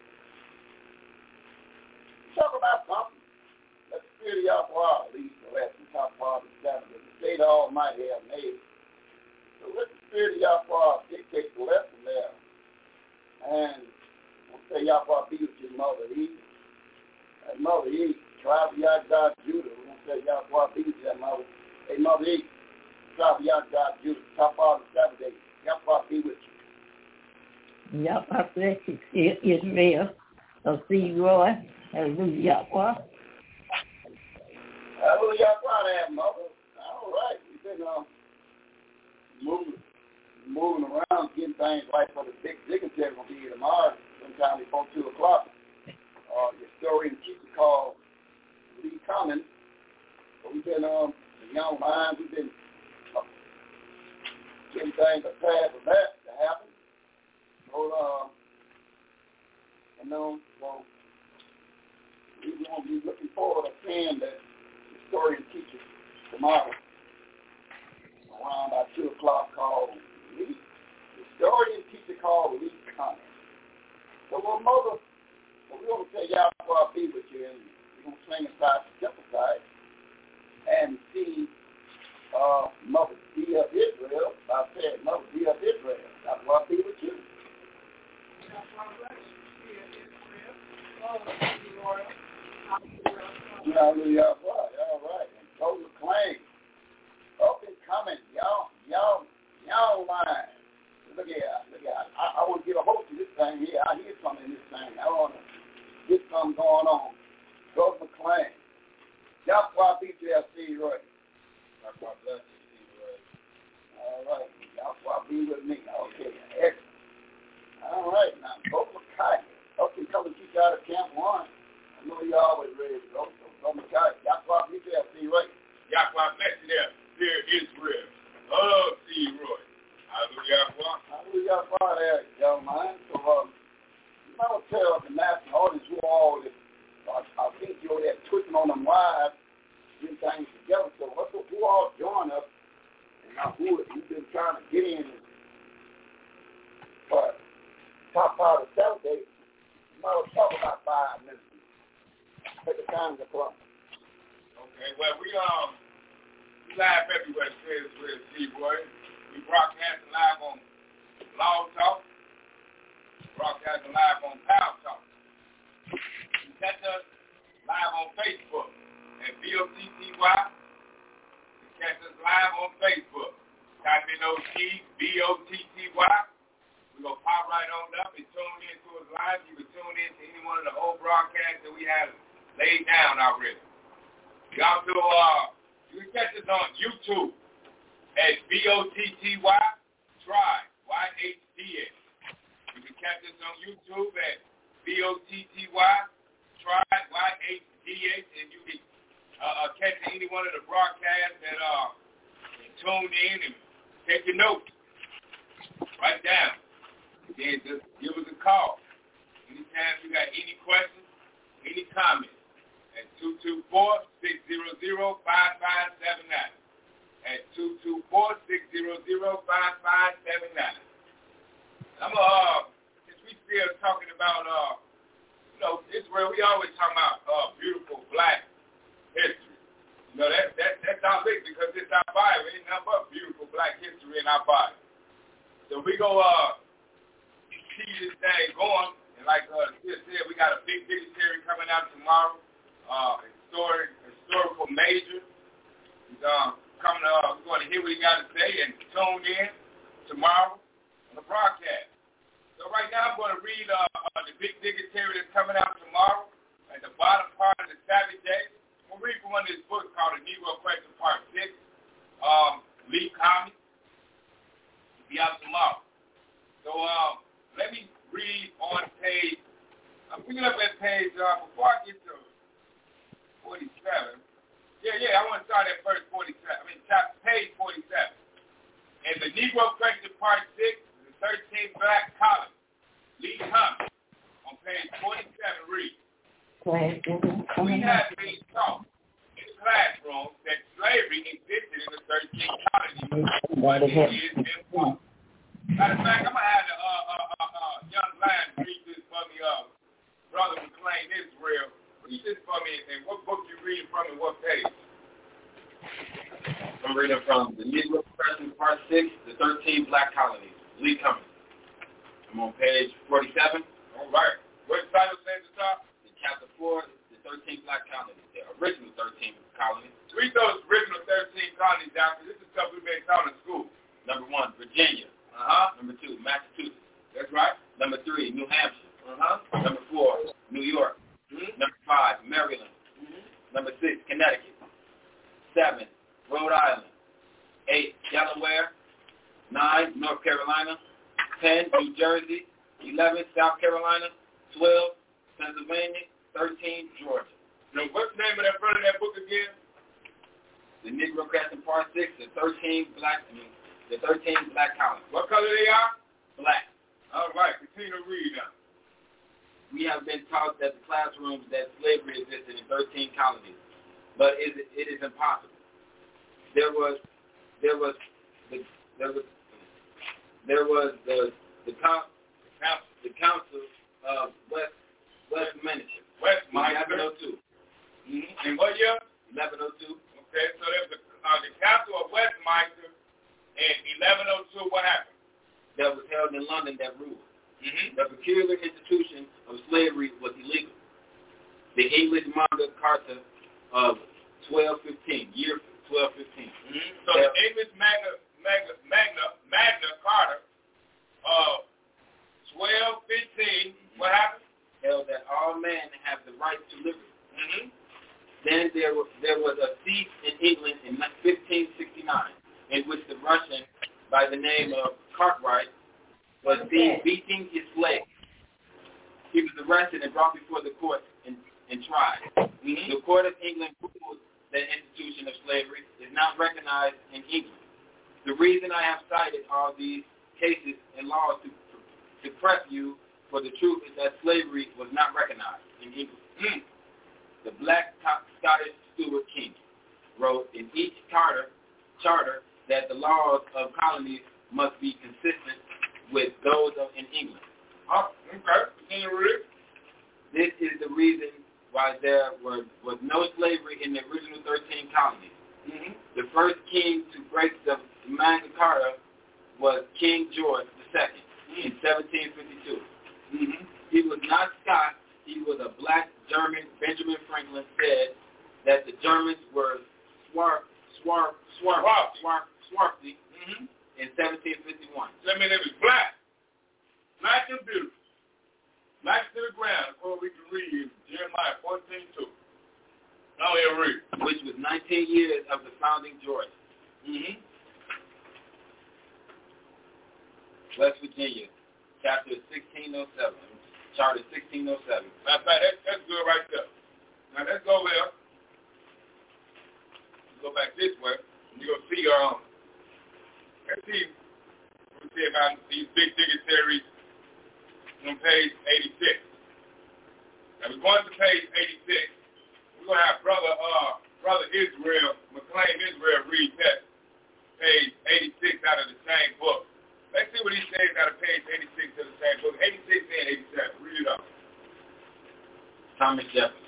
talk about something. Let the Spirit of Yahweh lead the lesson, top part of the Sabbath. The state of Almighty have made. So let the Spirit of Yahweh dictate the lesson there. And we'll say Yahweh be with your mother Eve. And mother Eve. Tribe of Yahweh Judah. We're going to say Yahweh be with that mother. Hey, Mother E, Tribe of Yahweh Judah. Top part of the Sabbath day. Yahweh be with you. Yahweh bless you, Israel of Seed Roy. Hallelujah, Yahweh. Hallelujah, Yahweh there, Mother. All right. We've been uh, moving, moving around, getting things right for the big dignitary will be here tomorrow, sometime before two o'clock. Uh, your story and teacher called Lee Common. So we've been, um, the young minds, we've been uh, getting things prepared for that to happen. So, uh, you know, so we're going to be looking forward to seeing the historian teacher tomorrow around about two o'clock called Lee. Historian teacher called Lee Common. So, well, Mother, well, we're going to say Yahweh be with you, and we're going to swing inside the temple side and see uh, Mother D of Israel. I said, Mother D of Israel, Yahweh be with you. Hallelujah, all right. And total claim. Up and coming, y'all, y'all, y'all line. Look at, look at. I, I want to get a hold of this thing here. I hear something in this thing. I want to get something going on. Go to McLean. Yahweh be to our seed right. Yahweh bless you, seed right. All right. Yahweh be with me. Okay. Excellent. All right. Now, go to Micaiah. Up and come and teach out of Camp One. I know you're always ready to go. So go to Micaiah. Yahweh be to our seed right. Yahweh bless you there. Dear Israel. Oh, seed right. Hallelujah. Hallelujah. There, young man. So, um, you know, tell the national audience who all is, uh, I think you're there twitching on them wires, getting things together. So, what's who all join us, and now who you've been trying to get in for top part of Saturday? You might talk about five minutes. Take the time to come. Okay. Well, we um, we live everywhere. Straight with Steve Boy. We broadcasting live on Blog Talk, broadcasting live on Power Talk. You catch us live on Facebook at B O T T Y. You catch us live on Facebook. Type in those keys, B O T T Y. We're going to pop right on up and tune in to us live. You can tune in to any one of the old broadcasts that we have laid down already. You also, uh, you can catch us on YouTube at B O T T Y, Tribe, Y H D S. You can catch us on YouTube at B O T T Y, Tribe, Y H D S, and you can uh, catch any one of the broadcasts that uh, tune in and take your notes. Write down. And then just give us a call. Anytime you got any questions, any comments, at two two four, six zero zero, five five seven nine. At two two four, six zero zero, five five seven nine. I'm uh, since we still talking about uh, you know, Israel, we always talking about uh, beautiful black history. You know, that that that's our big because it's our Bible. Ain't nothing but beautiful black history in our Bible. So we go uh, see this thing going, and like uh, Sis said, we got a big dignitary coming out tomorrow. Uh, historic, historical major. He's um. Coming up, we're going to hear what he got to say and tune in tomorrow on the broadcast. So right now I'm going to read uh, uh, the big dignitary that's coming out tomorrow at the bottom part of the Sabbath day. I'm going to read from one of his books called The Negro Question Part six, um, Lee Commey. He'll be out tomorrow. So um, let me read on page, I'm picking up at page, uh, before I get to forty-seven, Yeah, yeah, I want to start at verse forty-seven. I mean, chapter, page forty-seven. And the Negro Question Part six, the thirteenth Black Colony. Lee Commey on page forty-seven reads. We have been taught in the classroom that slavery existed in the thirteen colonies, but it is important. Matter of fact, I'm going to have the uh, uh, uh, uh, young lion read this for me, uh, Brother McLean Israel. Read this for me, and what book you read from and what page? I'm reading from the Negro Question Part six, the thirteen Black Colonies, Lee Commey. I'm on page forty-seven. All right. What title says the top? In chapter four, the thirteen Black Colonies, the original thirteen colonies. Read those original thirteen colonies down, because this is stuff we've been taught in school. Number one, Virginia. Uh-huh. Number two, Massachusetts. That's right. Number three, New Hampshire. Uh-huh. Number four, New York. Mm-hmm. Number five, Maryland. Mm-hmm. Number six, Connecticut. Seven, Rhode Island. Eight, Delaware. Nine, North Carolina. Ten, New Jersey. Eleven, South Carolina. Twelve, Pennsylvania. Thirteen, Georgia. So what's the name of that front of that book again? The Negro Question Part six, the thirteen black, I mean, the thirteen black colonies. What color they are? Black. All right, continue to read now. We have been taught that the classrooms that slavery existed in thirteen colonies, but it, it is impossible. There was, there was, the, there was, there was the the, con, the Council of West Westminster. Westminster. eleven oh two. Mm-hmm. In what year? eleven oh two. Okay, so there's the uh, the Council of Westminster in eleven oh two. What happened? That was held in London that ruled. Mm-hmm. The peculiar institution of slavery was illegal. The English Magna Carta of twelve fifteen, year twelve fifteen. Mm-hmm. So the English Magna, Magna, Magna, Magna Carta of twelve fifteen, mm-hmm. What happened? Held that all men have the right to liberty. Mm-hmm. Then there was, there was a siege in England in fifteen sixty-nine, in which the Russian by the name of Cartwright was seen beating his leg. He was arrested and brought before the court and, and tried. Mm-hmm. The Court of England ruled that institution of slavery is not recognized in England. The reason I have cited all these cases and laws to, to prep you for the truth is that slavery was not recognized in England. Mm. The Black Scottish Stuart King wrote in each charter, charter that the laws of colonies must be consistent with those of in England. Oh, okay. Continue to read. This is the reason why there were, was no slavery in the original thirteen colonies. Mm-hmm. The first king to break the Magna Carta was King George the Second mm-hmm. in seventeen fifty-two. Mm-hmm. He was not Scotch. He was a black German. Benjamin Franklin said that the Germans were swar, swar, swar, swar, swarthy mm-hmm. in seventeen fifty-one. That means it was black. Black and beautiful. Black to the ground, before we can read in Jeremiah fourteen two. Now we'll read. Which was nineteen years of the founding Georgia. Mm-hmm. West Virginia, chapter sixteen oh seven. Charter sixteen oh seven. Matter of fact, that's, that's good right there. Now let's go there. Go back this way. You're going to see, um, let's see, let's see about these big dignitaries on page eighty-six. Now we're going to page eighty-six. We're going to have Brother uh, Brother Israel, McLean Israel, read that page eighty-six out of the same book. Let's see what he says out of page eighty-six of the same book. eighty-six and eighty-seven. Read it up. Thomas Jefferson.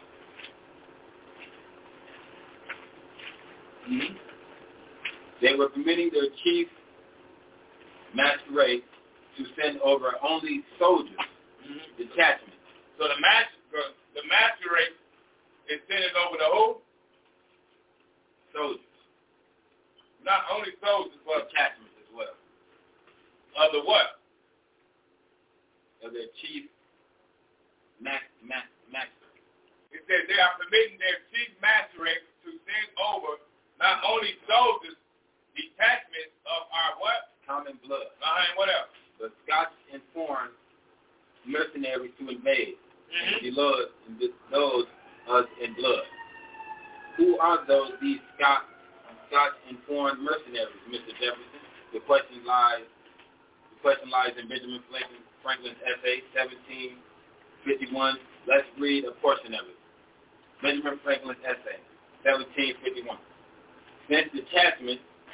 Mm-hmm. They were permitting their chief masquerade to send over only soldiers, mm-hmm. detachments. So the mas the masquerade is sending over the who? Soldiers. Not only soldiers, but detachments as well. Of the what? Of their chief max max master. It says they are permitting their chief masquerade to send over not only soldiers, detachments of our what? Common blood. Uh-huh, and what else? The Scotch and foreign mercenaries to invade, mm-hmm. and below those us in blood. Who are those these Scotch, Scotch and foreign mercenaries, Mister Jefferson? The question lies. The question lies in Benjamin Franklin, Franklin's essay, seventeen fifty-one. Let's read a portion of it. Benjamin Franklin's essay, seventeen fifty-one. Since detachment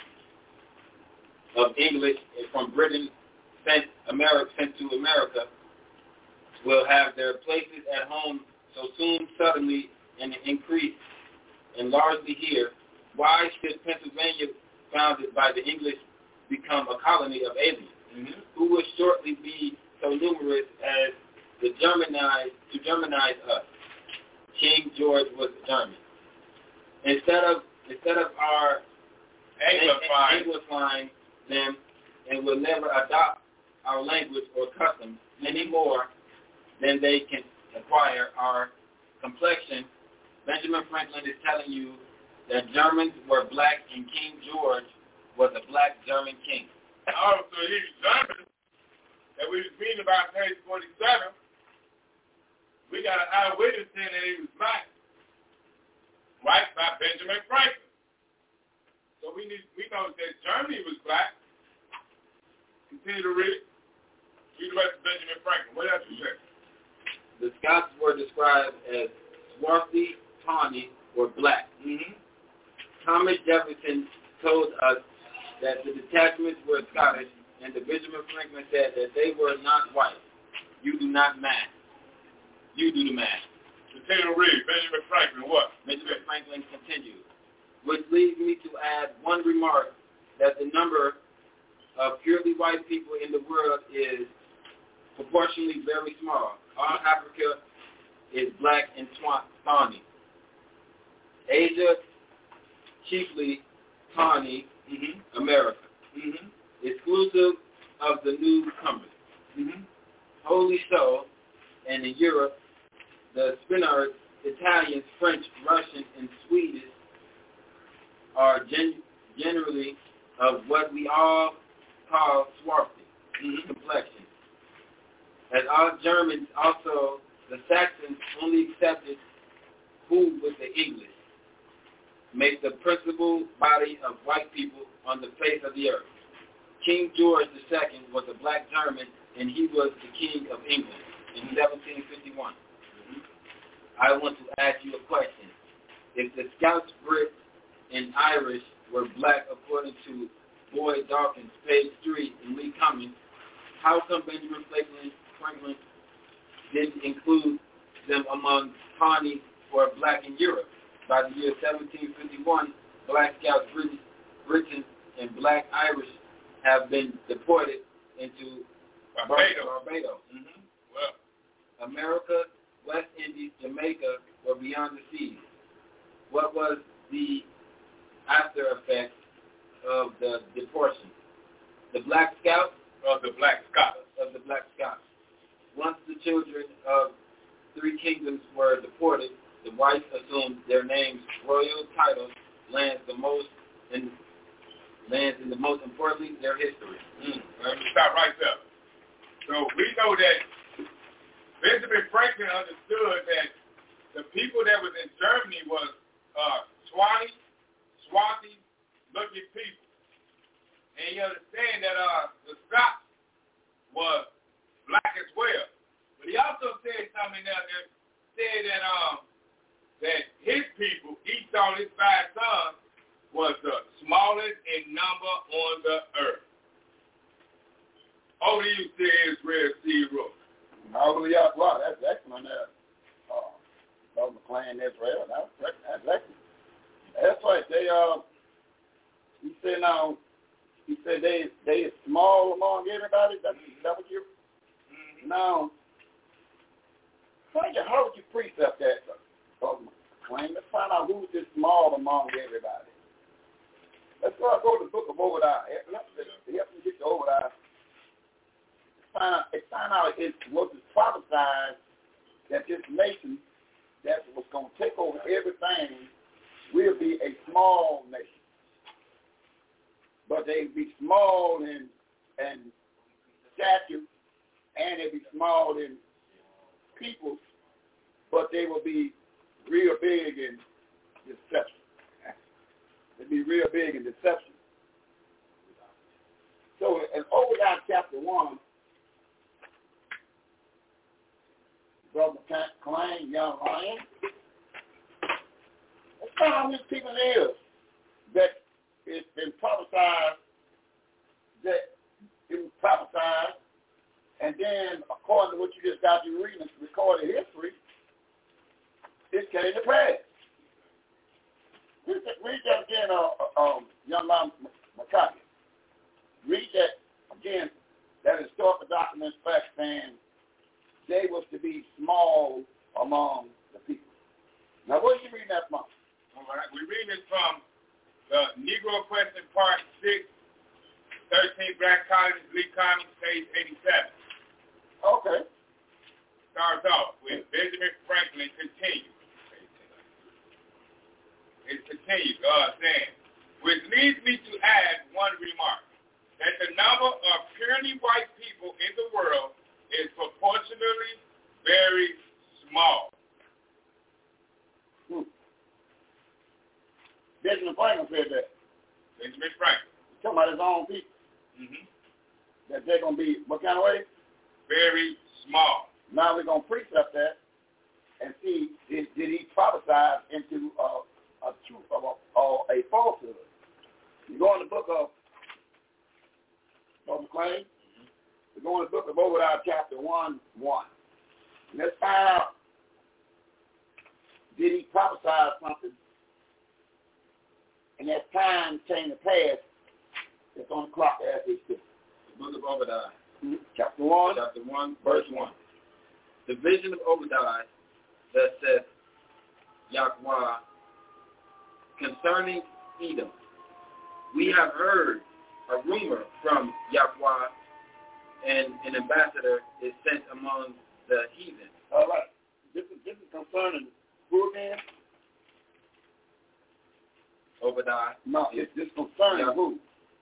of English from Britain sent America sent to America will have their places at home so soon, suddenly, and increase and largely here, why should Pennsylvania, founded by the English, become a colony of aliens, mm-hmm. who will shortly be so numerous as the Germanize to Germanize us? King George was German. Instead of instead of our Anglifying them, and will never adopt our language or customs any more than they can acquire our complexion. Benjamin Franklin is telling you that Germans were black and King George was a black German king. Oh, so he's German. That we was reading about page forty-seven. We got an eyewitness saying that he was black. Right by Benjamin Franklin. So we need we know that Germany was black. Continue to read. Read the rest of Benjamin Franklin. What else you say? The Scots were described as swarthy, tawny, or black. Mm-hmm. Thomas Jefferson told us that the detachments were Scottish, and the Benjamin Franklin said that they were not white. You do not match. You do the math. Continue to read. Benjamin Franklin, what? Benjamin Franklin continued. Which leads me to add one remark, that the number of purely white people in the world is proportionally very small. All Africa is black and tawny. Asia, chiefly tawny, mm-hmm. America, mm-hmm. exclusive of the newcomers. Mm-hmm. Wholly so, and in Europe, the Spaniards, Italians, French, Russian, and Swedish are gen- generally of what we all call swarthy mm-hmm. complexion. As all Germans, also the Saxons only accepted who with the English make the principal body of white people on the face of the earth. King George the Second was a black German, and he was the king of England in seventeen fifty-one. Mm-hmm. I want to ask you a question. If the Scots, Brits, and Irish were black according to Boyd Dawkins, page three, and Lee Cummings, how come Benjamin Franklin, Franklin didn't include them among tawny or black in Europe? By the year seventeen fifty-one, black Scots, British, Britain, and black Irish have been deported into Barbados. Barbados. Mm-hmm. Well, America, West Indies, Jamaica were beyond the seas. What was the after effect of the deportation? The black Scouts? Of the black Scots. Of the black Scots. Once the children of three kingdoms were deported, the whites assumed their names, royal titles, lands the most, and lands in the most importantly their history. Mm. Let me stop right there. So we know that Benjamin Franklin understood that the people that was in Germany was uh, Swanee, Swarthy looking people. And you understand that uh, the Scots was black as well. But he also said something there that said say that um that his people, Esau and his five sons, was the smallest in number on the earth. Over to you, see Israel, see Rook. Hallelujah. Wow, that's excellent there. Uh, Brother McClain, Israel. That's, that's excellent. That's right. They, uh, he said now, he said they they is small among everybody. That's, that what you, mm-hmm. Now, how, you, how would you precept that, Brother McClain? Let's find out who's this small among everybody. Let's go, go to the book of Obadiah. Let's help me get to Obadiah. Find out, find out it was prophesied that this nation that was going to take over everything will be a small nation. But they'd be small in, in stature, and they'd be small in people, but they will be real big in deception. They'd be real big in deception. So in Obadiah chapter one, Brother McClain, young lion, let's find out who these people is that it's been prophesied, that it was prophesied, and then according to what you just got you reading, recorded history, it came to pass. Read that, read that again, uh, um, young man McCarthy. Read that again, that historical document fact saying they was to be small among the people. Now, what are you reading that from? All right, we're reading it from the Negro Question Part six, thirteen Black Colonies, Lee Comics, page eighty-seven. Okay. Starts off with Benjamin Franklin continues. It continues, God saying, which leads me to add one remark, that the number of purely white people in the world is proportionally very small. Hmm. Benjamin Franklin said that. Benjamin Franklin. He's talking about his own people. Mm-hmm. That they're going to be, what kind of way? Very small. Now we're going to precept that and see, did, did he prophesy into uh, a truth or a, or a falsehood? You go in the book of Brother McClain. We're going to the book of Obadiah chapter one, one. And let's find out, did he prophesy something? And that time came to pass, it's on the clock as we speak. The book of Obadiah. Mm-hmm. Chapter one. Chapter one, verse one. The vision of Obadiah that saith Yahweh concerning Edom. We have heard a rumor from Yahweh, and an ambassador is sent among the heathen. All right. This is, this is concerning who again? Obadiah. No, it's this concerning yeah. who?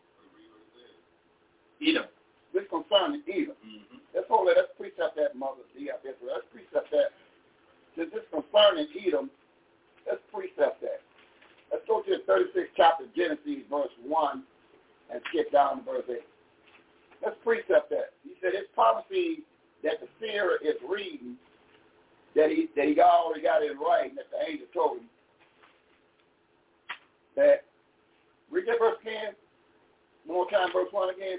Edom. This concerning Edom. Mm-hmm. Let's hold it. Let's precept that, Mother. Yeah, let's precept that. Since this concerning Edom, let's precept that. Let's go to the thirty-sixth chapter of Genesis, verse one, and skip down to verse eight. Let's precept that. He said it's prophecy that the seer is reading, that he that he already got it right, that the angel told him. That, read that verse again. One more time, verse one again.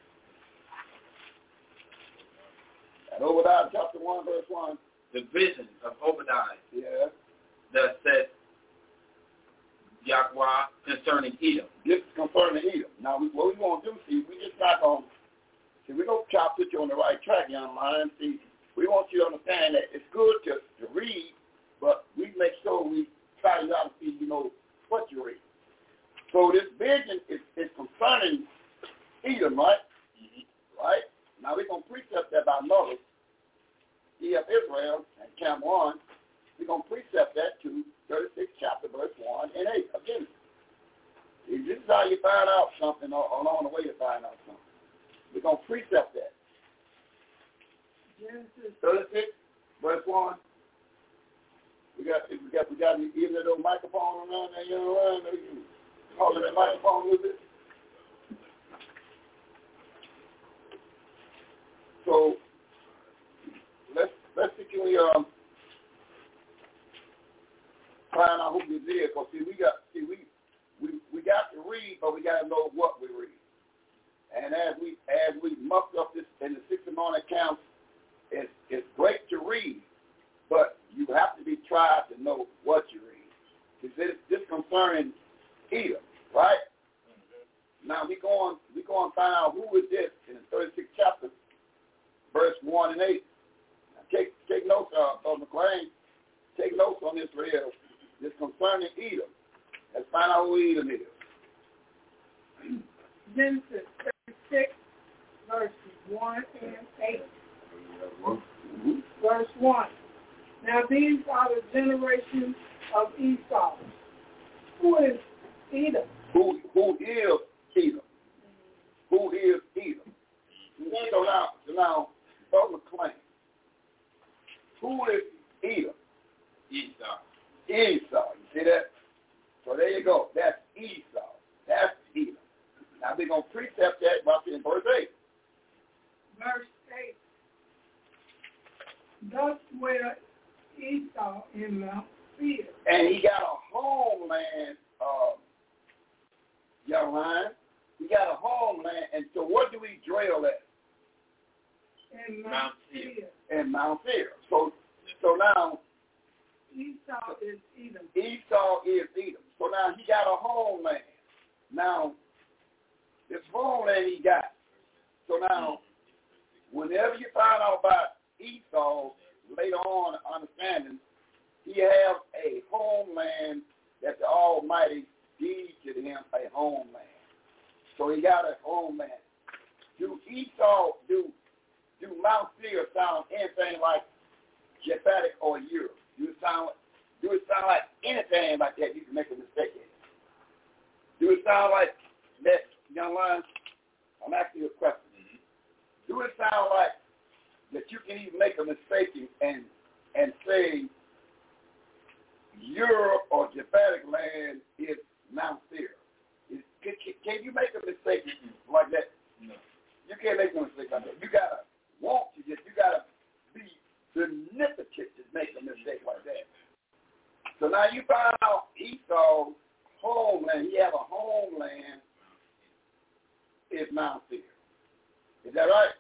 And Obadiah chapter one, verse one. The vision of Obadiah. Yeah. That said Yahweh concerning Edom. This is concerning Edom. Now, we, what we want to do, see, we just not going to, see, we're going to try to put you on the right track, young man. See, we want you to understand that it's good to, to read, but we make sure we try to see, you know, what you read. So this vision is, is concerning Edom, right? Mm-hmm. Right? Now, we're going to precept that by Moses, E F Israel, and Cam one. We're going to precept that to thirty-sixth chapter, verse one and eight. Again, this is how you find out something, or along the way to find out something. We're going to precept that. Genesis thirty-six, verse one. We got, we got, we got even a little microphone around there, you know, around there. You hold that microphone a little bit. So let's let's see, can we um And as we as we muck up this in the sixty morning accounts, it's it's great to read, but you have to be tried to know what you read. It's this, this concerning Edom, right? Mm-hmm. Now we go on we go and find out who is this in the thirty-sixth chapter, verse one and eight. Now take take notes, uh, Brother McLean. Take notes on this real. This concerning Edom. Let's find out who Edom is. Genesis thirty-six, verses one and eight. Mm-hmm. Verse one. Now these are the generations of Esau. Who is Edom? Who who is Edom? Who is Edom? So now, so now, Brother McLean. Who is Edom? Esau. Esau. You see that? So there you go. That's Esau. That's Edom. Now we're going to precept that about in verse eight. Verse eight. Thus dwelt Esau in Mount Seir. And he got a homeland, uh, young lion. He got a homeland. And so what do we dwell at? In Mount Seir. In Mount Seir. So, so now, Esau is Edom. Esau is Edom. So now he got a homeland. Now, this homeland he got. So now, whenever you find out about Esau, later on understanding, he has a homeland that the Almighty deeded him a homeland. So he got a homeland. Do Esau, do, do Mount Seir sound anything like Japhetic or Europe? Do it sound do it sound like anything like that you can make a mistake in? Do it sound like that, young lion? I'm asking you a question. Mm-hmm. Do it sound like that you can even make a mistake and and say Europe or Japhetic land is Mount Seir? Is, can, can you make a mistake mm-hmm. like that? No. You can't make no mistake like that. You gotta want to just you gotta be significant to make a mistake like that. So now you find out Esau's homeland, he have a homeland, is Mount Seir. Is that right?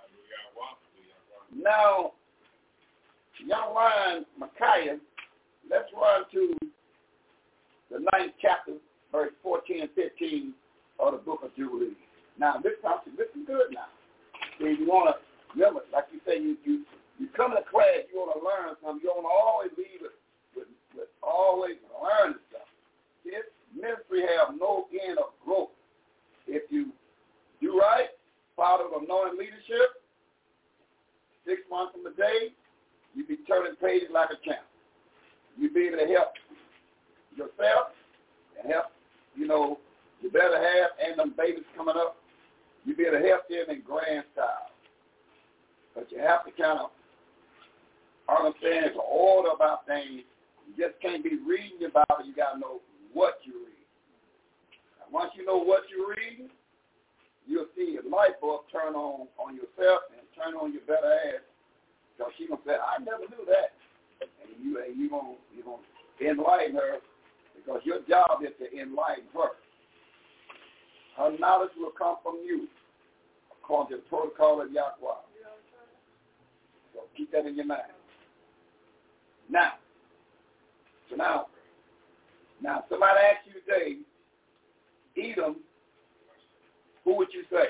Now, young lion Micaiah, let's run to the ninth chapter, verse fourteen and fifteen of the book of Jubilees. Now, this something, this is good now. So you want to remember, like you say, you you you come to class, you want to learn something. You don't always leave it with, with always learning stuff. This ministry have no end of growth. If you do right, follow the anointed leadership, six months from the day, you be turning pages like a champ. You be able to help yourself and help, you know, your better half and them babies coming up. You be able to help them in grand style. But you have to kind of understand the order about things. You just can't be reading about it. You got to know what you read. And once you know what you're reading, you'll see a light bulb turn on on yourself and turn on your better ass. Because she's going to say, I never knew that. And you, and you gonna, you're going to enlighten her because your job is to enlighten her. Her knowledge will come from you according to the protocol of Yahweh. So keep that in your mind. Now, so now, now somebody asks you today, Edom, who would you say?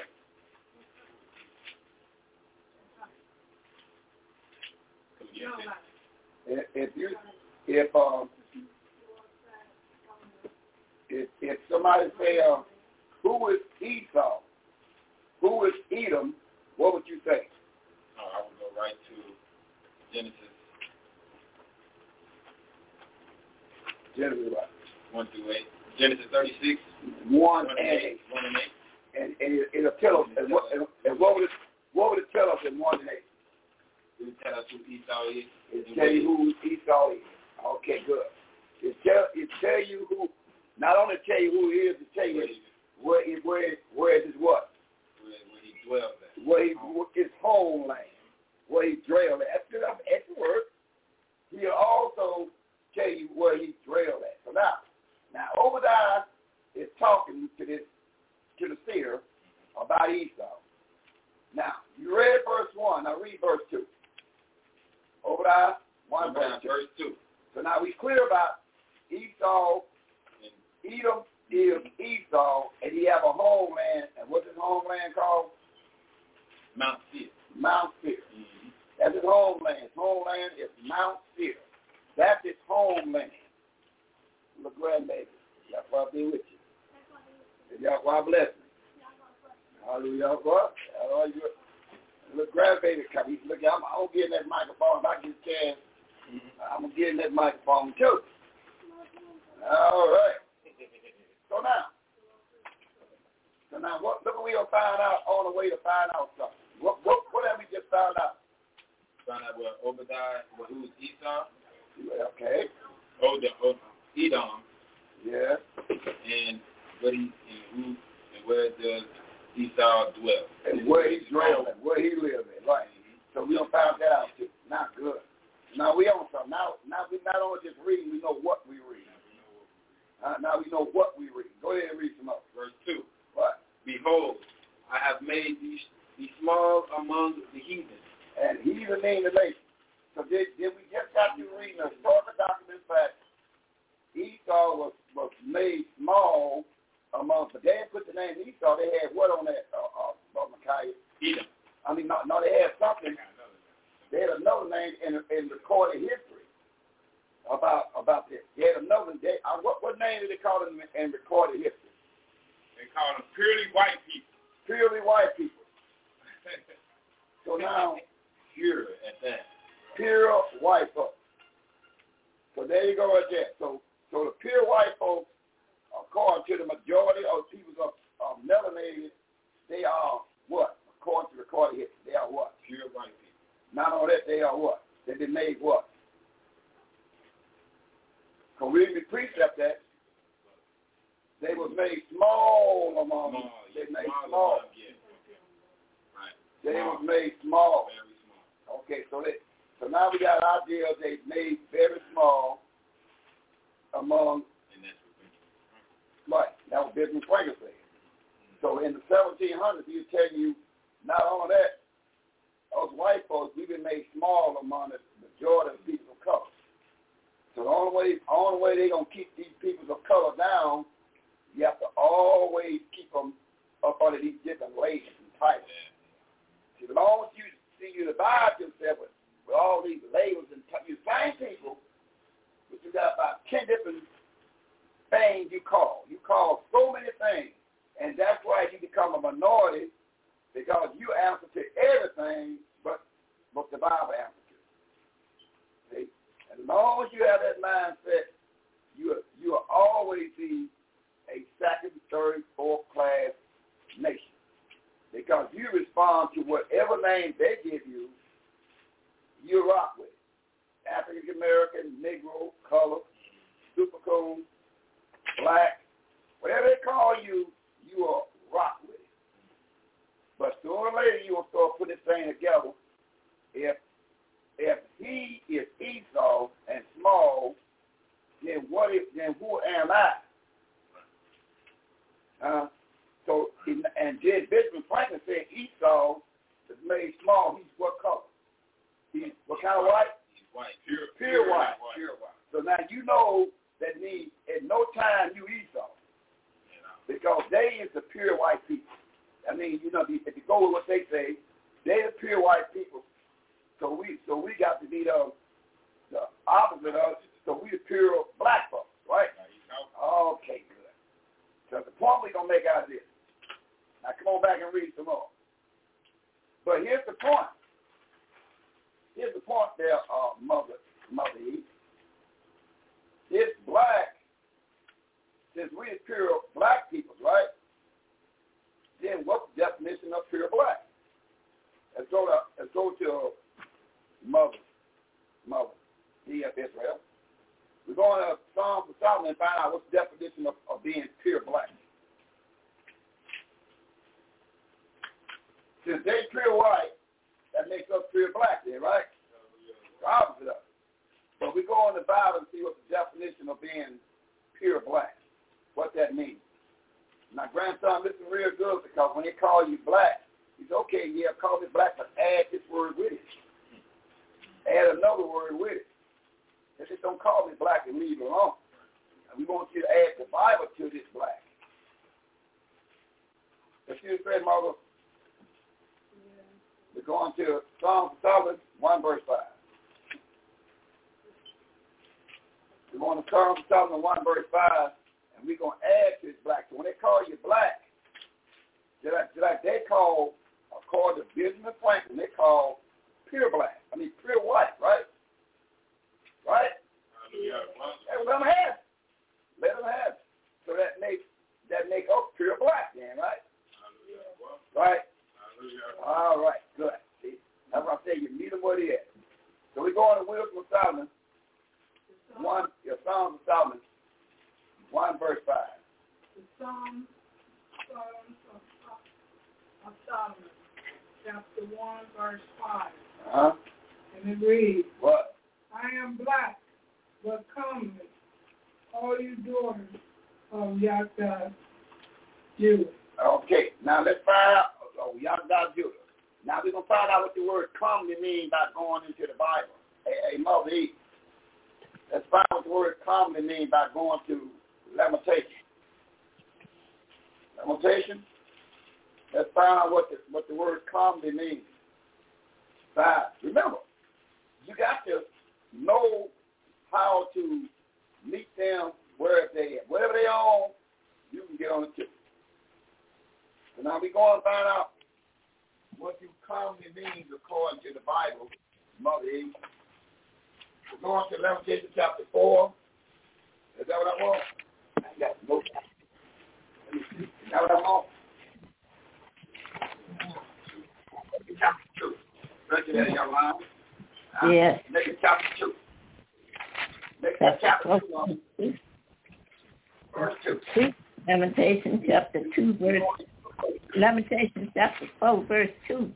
If, if you, if um, if if somebody say, uh, who is Esau? Who is Edom? What would you say? Oh, I would go right to Genesis. Genesis what? One through eight. Genesis thirty-six. One, one and eight. eight. One and eight. And, and it, it'll tell us. And what, and, and what would it? What would it tell us in one and eight? It would tell us who Esau is. It tell you who Esau is. Okay, good. It tell it tell you who. Not only tell you who he is, it tell you where he, where where is his what? Where, where he dwells at. Where he, his homeland. Where he dwells at. That's good. That's an excellent word. He'll also tell you where he dwells at. So now, now Obadiah is talking to this to the seer, about Esau. Now, you read verse one. Now read verse two. Over there, one Over verse, there, verse two. So now we clear about Esau. Edom is Esau, and he have a homeland. And what's his homeland called? Mount Seir. Mount Seir. Mm-hmm. That's his homeland. His homeland is Mount Seir. That's his homeland. Look, grandbaby. Yahweh be with you. Yahweh bless me. Hallelujah. What? Hallelujah. Look, grandbaby come. He look, I'm, I'm going to get in that microphone. If I get a chance, mm-hmm. I'm going to get in that microphone too. All right. So now, so now, what? Look what we gonna find out on the way to find out something. What? What? What have we just found out? Found out what Obadiah, what who's Esau? Okay. Odom, Edom. Yeah. And what he and who and where does Esau dwell? And where he dwells and where he lives at, right? So we gonna find that out too. Not good. Now we on something. Now, now we not only just reading, we know what we read. Uh, now we know what we read. Go ahead and read some more. Verse two. What? Behold, I have made thee, thee small among the heathen. And heathen mean the nation. So did, did we just got you reading a historical document fact? Esau was, was made small among, but they didn't put the name Esau. They had what on that, uh, uh, uh Micaiah? Edom. I mean, no, no, they had something. They had another name in, in recorded history. About about this. They had another day. Uh, what what name did they call them in recorded history? They call them purely white people. Purely white people. So now, pure at that. Pure white folks. So there you go right there. So so the pure white folks, according to the majority of people of, of melanated, they are what? According to recorded history, they are what? Pure white people. Not only that, they are what? They've been made what? Because we didn't precept that. They was made small among small, they yeah, made small. small. Among, yeah. Okay. Right. They small. was made small. Very small. Okay, so they so now we got our idea they made very small among and that's what Benjamin. Right. That was Benjamin Franklin said. Mm-hmm. So in the seventeen hundreds he was telling you not only that, those white folks, we've been made small among the majority of people of color. So the only way, only way they're going to keep these people of color down, you have to always keep them up under these different labels and titles. See, as long as you see you divide yourself with, with all these labels and t- you same people, but you got about ten different things you call. You call so many things, and that's why you become a minority, because you answer to everything but what the Bible answers to. See? As long as you have that mindset, you will, you will always be a second, third, fourth class nation. Because you respond to whatever name they give you, you rock with. African American, Negro, color, super cool, black, whatever they call you, you will rock with it. But sooner or later you will start putting this thing together. If If he is Esau and small, then what is then who am I? Uh, so and then Benjamin Franklin said Esau is made small. He's what color? He's what kind of white? He's white. Pure, pure, pure white. white. Pure white. So now you know that means at no time you Esau. Because they is the pure white people. I mean, you know, if you go with what they say, they the pure white people. So we so we got to be the the opposite of, so we the pure black folks, right? Okay, good. So the point we're going to make out of this. Now come on back and read some more. But here's the point. Here's the point there, uh, Mother, Mother Eve. This black, since we are pure black people, right? Then what's the definition of pure black? Let's go to, let's go to Mother, Mother, D F Israel. We're going to Psalms of Solomon and find out what's the definition of, of being pure black. Since they pure white, that makes us pure black then, right? The opposite of it. So we go in the Bible and see what the definition of being pure black, what that means. Now, grandson, listen real good, because when they call you black, it's okay, yeah, call me black, but add this word with it. Add another word with it. They just don't call me black and leave it alone. And we want you to add the Bible to this black. Let's see what it says, Mother. We're going to Psalm Solomon one verse five. We're going to Psalm Solomon one verse five, and we're going to add to this black. So when they call you black, just like, just like they call, according to Benjamin Franklin, they call pure black. I mean pure white, right? Right? Yeah. Hey, let them have it. Let them have it. So that makes that make us pure black, then, right? Right? All right, good. See, that's what I say. You meet them where they at. So we go on to Wisdom of Solomon. One, your Psalm of Solomon, one verse five. The Psalm, Psalms of, of Solomon, chapter one, verse five. Uh huh. And it reads, what? I am black, but comely, all you daughters of Yahweh, Judah. Okay, now let's find out. Oh, Yahweh, Judah. Now we're going to find out what the word comely means by going into the Bible. Hey, hey Mother E. Let's find out what the word comely means by going to lamentation. Lamentation. Let's find out what the, what the word comely means. Five. Remember, you got to know how to meet them where they at. Whatever they own, you can get on it too. So now we go and find out what you commonly means according to the Bible, Mother E. We're going to Lamentation chapter four. Is that what I want? I got no. Let me see. Is that what I want? Chapter two. Look at that, young man. Yes. Make it chapter two. Make it chapter two. Verse two. Lamentation chapter two, verse Lamentation chapter four, verse two.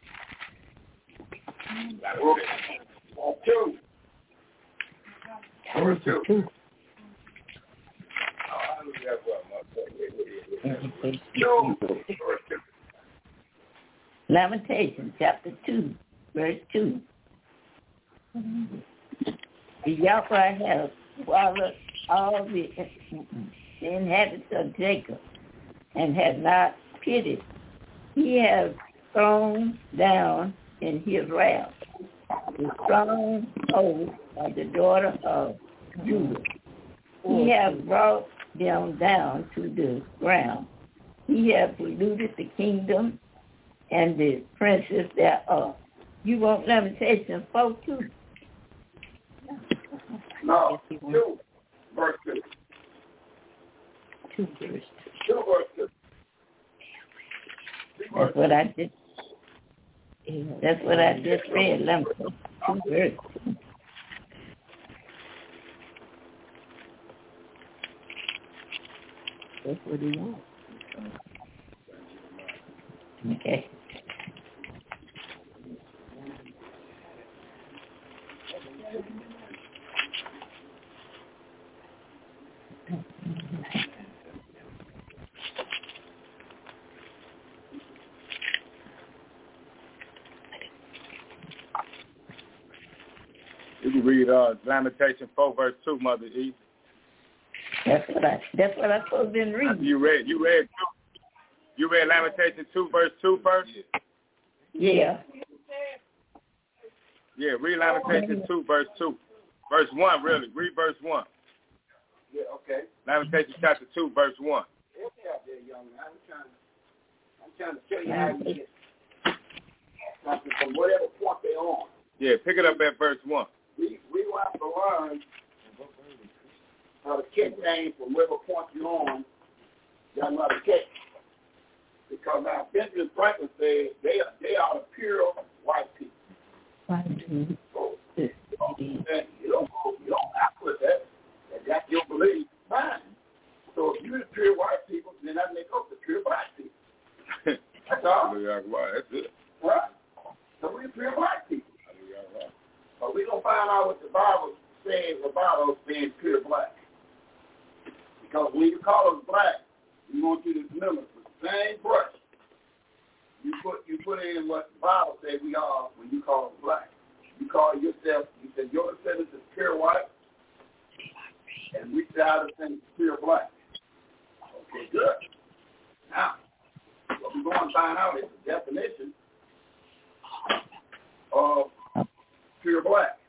Two. Verse two. two. Lamentation chapter two, verse two. The Yahweh has swallowed all the, the inhabitants of Jacob and has not pitied. He has thrown down in his wrath the stronghold of the daughter of Judah. He has brought them down to the ground. He has polluted the kingdom and the princes thereof. You want Lamentation four two? No, two, verse two. Two verse two. Two verse two. That's what I did. That's what I just read. Lamentation two verse two. That's what he wants. Okay. You can read uh, Lamentation four, verse two, Mother E. That's what I. That's what I supposed to read. You read. You read. Two, you read Lamentation two, verse two first. Yeah. Yeah. Read Lamentation two, verse two. Verse one, really. Read verse one. Yeah. Okay. Lamentation chapter two, verse one. Help me out there, young man. I'm trying. I'm trying to tell you how you get something from whatever point they're on. Yeah. Pick it up at verse one. We we will have to learn how to catch things from whatever point you're on. You got to know how to catch. Because now Benjamin Franklin said they are they are the pure white people. Right. So you don't go, you don't act with that. That's your belief. Fine. So if you're the pure white people, then that makes up the pure black people. That's all. That's it. Right. So we're pure white people. But we're going to find out what the Bible says about us being pure black. Because when you call us black, You want you to remember with the same brush. You put you put in what the Bible says we are when you call us black. You call yourself, you said your descendants is pure white, and we say our descendants is pure black. Okay, good. Now, what we're going to find out is the definition of pure black.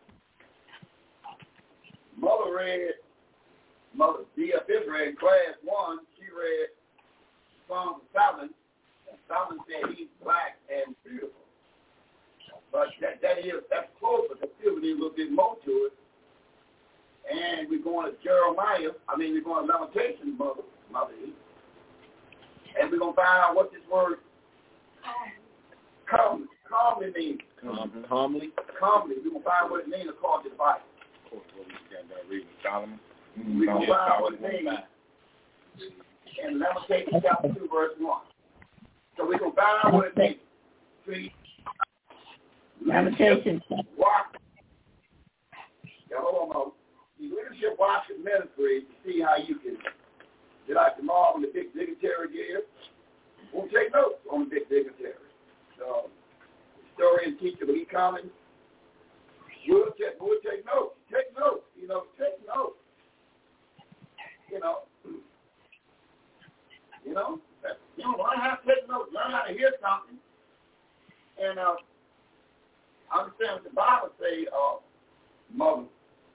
Mother read, Mother D F is read class one, she read Psalms of Solomon, and Solomon said he's black and beautiful. But that, that is, that's close, but there still need a little bit more to it. And we're going to Jeremiah, I mean, we're going to Lamentation, Mother, Mother E. And we're going to find out what this word calmly, calmly means. Um, calmly? Calmly. We're going to find what it means according to the Bible. Of course, what we got that reading Solomon. We're going to find out what it means in Lamentation chapter two, verse one. So we're going to find out what it means. See? Lamentation. Watch. Yeah, hold on, Mo. The leadership watching ministry to see how you can, just like the Marvin, the big dignitary did. We'll take notes on the big dignitary. So, historian teacher Lee Commons, we'll take, we'll take notes. Take notes. You know, take notes. You know. You know, you know, learn how to take notes. Learn how to hear something. And, uh, understand what the Bible say, uh, Mother.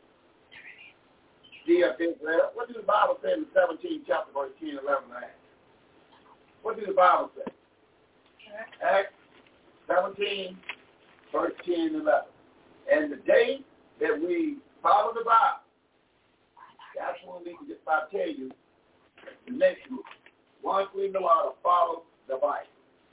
D F Israel. What does the Bible say in the seventeenth chapter, verse ten, eleven, and Acts? What does the Bible say? Acts seventeen, verse ten, eleven. And the day that we follow the Bible, that's when we can just about tell you the next group. Once we know how to follow the Bible.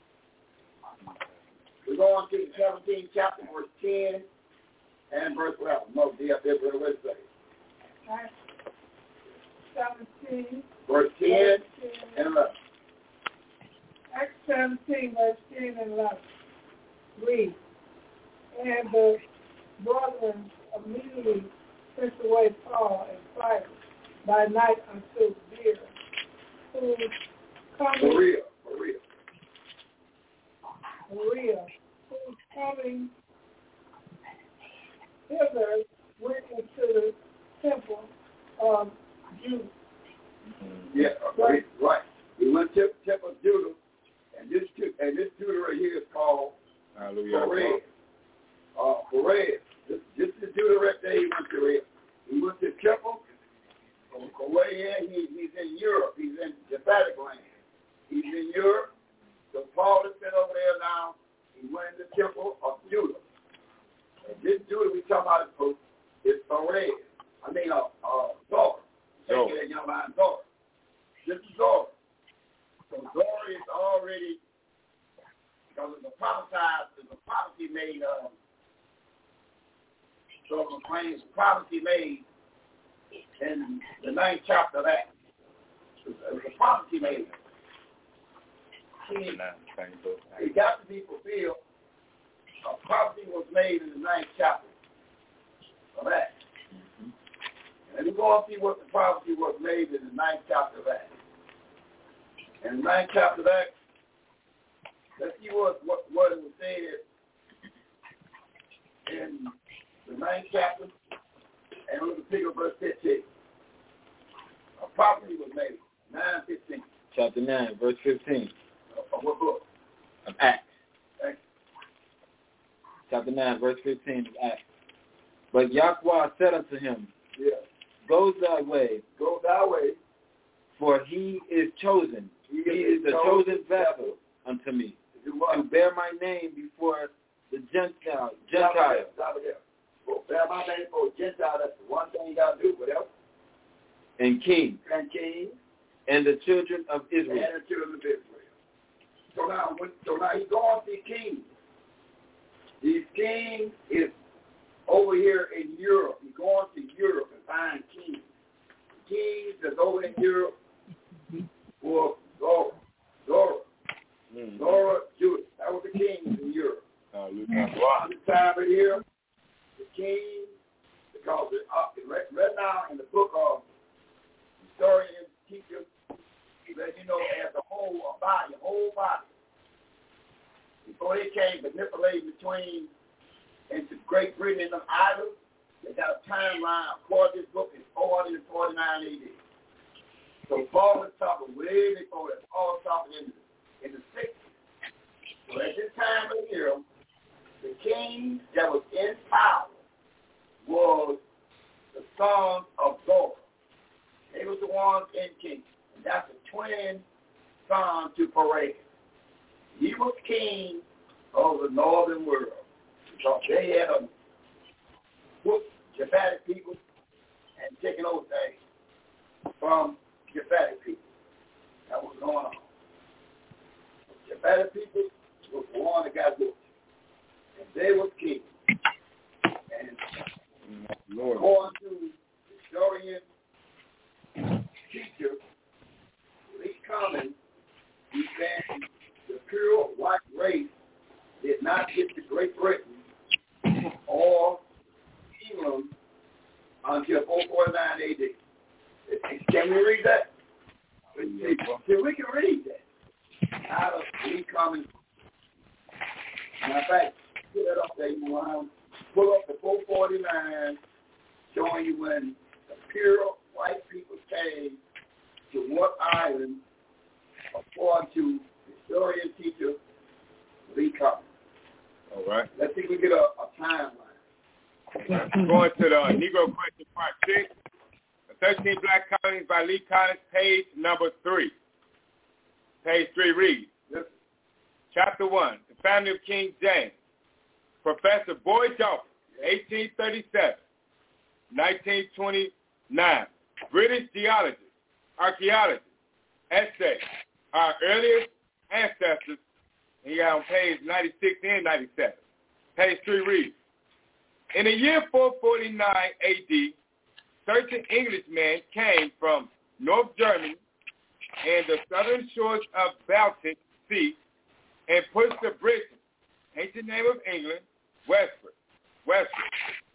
We're going to the seventeenth chapter, verse ten and verse eleven. No, D F Israel, what does it say? seventeen. Verse ten and eleven. Acts seventeen, verse ten and eleven. Read. And the brethren immediately sent away Paul and Silas by night unto Berea, who coming, Berea, Berea. Berea, who coming hither went into the temple of Judah. Yeah, right, right. We went to the temple of Judah, and this and this Judah right here is called Perez. Uh, Perez. This, this is Judah right there. He went to it. He went to the temple. Away in, he, he's in Europe. He's in the Vatican land. He's in Europe. So Paul is sent over there now. He went in the temple of Judah. And this Judah we talking about is Perez. I mean, uh, uh, Zora. Take that young man, Zora. This is Zora. So Zora is already, because it's a prophesied, it's a prophecy made, uh, so it claims prophecy made in the ninth chapter of Acts. It's a prophecy made. See, it got to be fulfilled. A prophecy was made in the ninth chapter of Acts. And we're going to see what the prophecy was made in the ninth chapter of Acts. In the ninth chapter of Acts, let's see what, what, what it was said in the ninth chapter, and we're going to pick up verse fifteen. A prophecy was made, nine fifteen. Chapter nine, verse fifteen. Of what book? Of Acts. Acts. Chapter nine, verse fifteen of Acts. But Yahweh said unto him, yeah. Go thy way. Go thy way. For he is chosen. He is, he is the chosen vessel unto me. To, what? to bear my name before the Gentile. Gentile. Well, bear my name for Gentile. That's the one thing you got to do. What else? And king. And king. And the children of Israel. And the children of Israel. So now, when, so now he's going to see kings. These kings is over here in Europe. He's going to Europe and find kings. Kings that's over in Europe were Zora. Zora. Mm-hmm. Zora, Judah. That was the kings in Europe. Uh, this time right here, the kings, because it, uh, right, right now in the book of historians, teachers, let you know as a whole, a body, a whole body. Before they came manipulating between into Great Britain and the islands, they got a timeline according to this book in four forty-nine A D. So Paul is talking way before that. Paul is talking in the, in the sixties. So at this time of year, the king that was in power was the sons of Gora. They was the ones in king. And that's the twin son to Pharaoh. He was king of the northern world. Because they had a whooped Japhetic people and taken over things from Japhetic people. That was going on. Japhetic people was the one that got whooped. And they were king. And Lord. According to historian teacher, Lee Cummings, he said the pure white race did not get to Great Britain or England until four forty-nine A D. Can we read that? See, we can read that out of Lee Cummings. Matter of fact, put that up there. You want to pull up the four forty-nine, showing you when the pure white people came to what island, according to historian teacher Lee Cummings. All right. Let's see if we get a, a timeline. Going to the Negro question part six. The thirteen Black Colonies by Lee Collins, page number three. Page three reads, chapter one, the family of King James. Professor Boyd Dolphin, eighteen thirty-seven, nineteen twenty-nine. British geologist, archaeologist, essay, our earliest ancestors. He got on page ninety-six and ninety-seven. Page three reads, in the year four forty-nine A D, certain Englishmen came from North Germany and the southern shores of Baltic Sea and pushed the Britons, ancient name of England, westward. westward.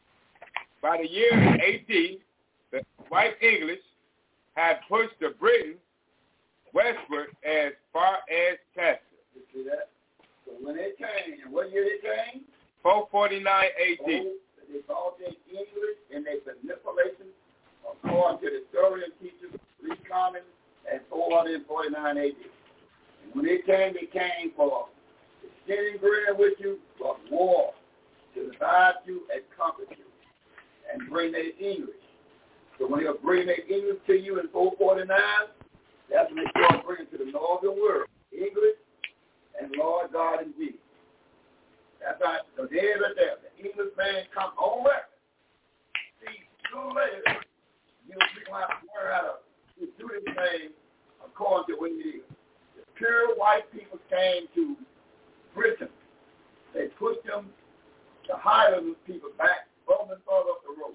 By the year A D, the white English had pushed the Britons westward as far as Chester. You see that? So when they came, and what year they came? four forty-nine A D. Oh, they called them English and they manipulation according to the historian teachers, Lee Cummings, and four forty-nine A D. And when they came, they came for sitting bread with you, for war, to divide you and conquer you, and bring their English. So when they'll bring their English to you in four forty-nine, that's when they start bringing to the northern world, English and Lord God and Jesus. That's right. So there, right there, the English man come on record. See, sooner or later, you'll be going to have to learn how to do this thing according to what it is. The pure white people came to Britain. They pushed them, the Highland people, back from and further up the road.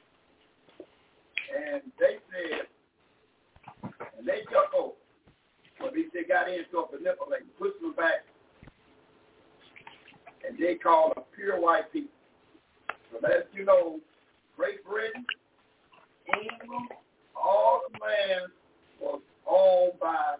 And they said, and they took over. But they, they got in to manipulate, pushed them back. And they called them pure white people. So let you know, Great Britain, England, all the land was owned by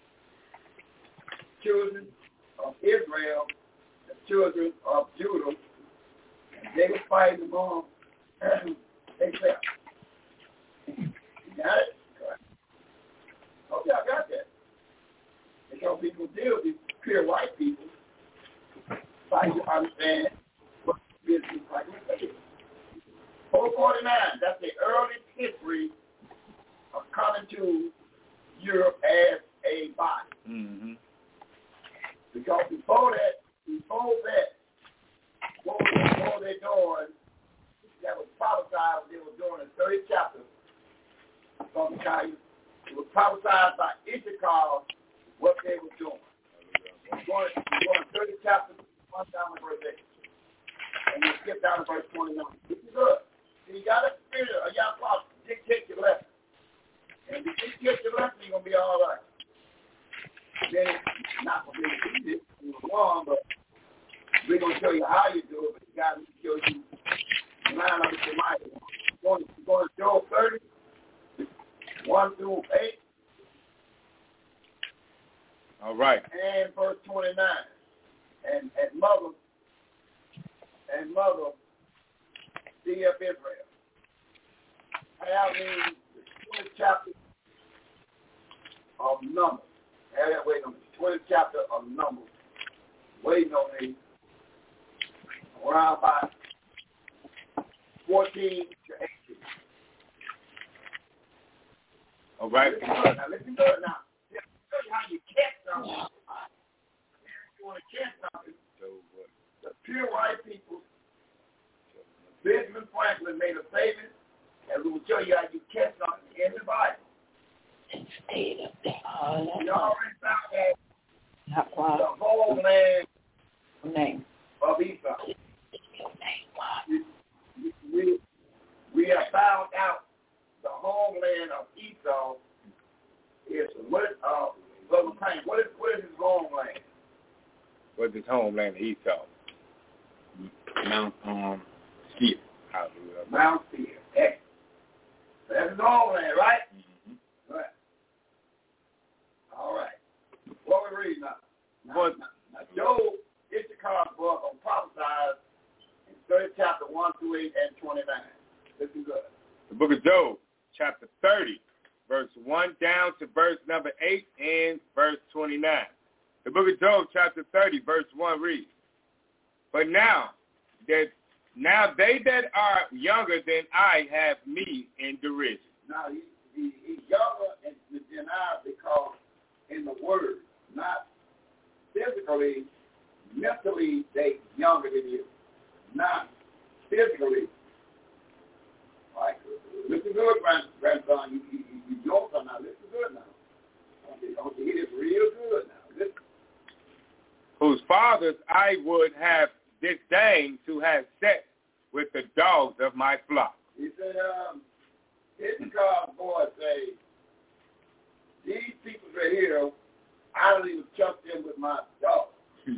children of Israel, the children of Judah, and they were fighting among themselves. You got it? Hope y'all got that. Because people deal with these pure white people, try to understand what business like this is. four forty-nine, that's the earliest history of coming to Europe as a body. Mm-hmm. Because before that, before that, what was what they doing, that was prophesied what they were doing in thirty chapters from the Bible. It was prophesied by Issachar what they were doing. We're going, we're going thirty chapters, one down to verse eight. And you skip down to verse twenty-nine. This is good. You got a spirit of young prophet, dictate your lesson. And if you dictate your lesson, you're going to be all right. Then it's not going to be easy, it's wrong, but we're going to show you how you do it, but you got to show you the line of your mind. We're going to Job thirty, one through eight. All right. And verse twenty-nine. And, and mother, and mother, see of Israel. Have in the twentieth chapter of Numbers. Have that waiting on me. twentieth chapter of Numbers. Waiting on me. Around by fourteen to eighteen. All right. Listen good now. Listen good now. Tell you how you catch something. If you want to catch something, the pure white people, Benjamin Franklin made a statement, and we will show you how you catch something in the Bible. Instead of that, you already found that the whole land name of Esau. We, we, we have found out the homeland of Esau is what, uh, Brother Payne, what is, what is his homeland? What is his homeland of Esau? Mount um, Seir. Mount Seir. Excellent. That's his homeland, right? Mm-hmm. Right. All right. What we read now? Now, what? now, now Job, Issachar's book on prophesied in third chapter one through eight and twenty-nine. Listen good. The book of Job, chapter thirty, verse one down to verse number eight and verse twenty-nine. The book of Job, chapter thirty, verse one reads, But now that now they that are younger than I have me in derision. Now he, he, he's younger than I because in the word, not physically, mentally they younger than you. Not physically. Like, listen good, grand, grandson. You, you, you, you know something now. Listen good now. I want you, I want you to hear this real good now. Listen. Whose fathers I would have disdained to have set with the dogs of my flock. He said, um, Issachar's boy say, these people right here, I don't even trust them with my dogs. Hmm.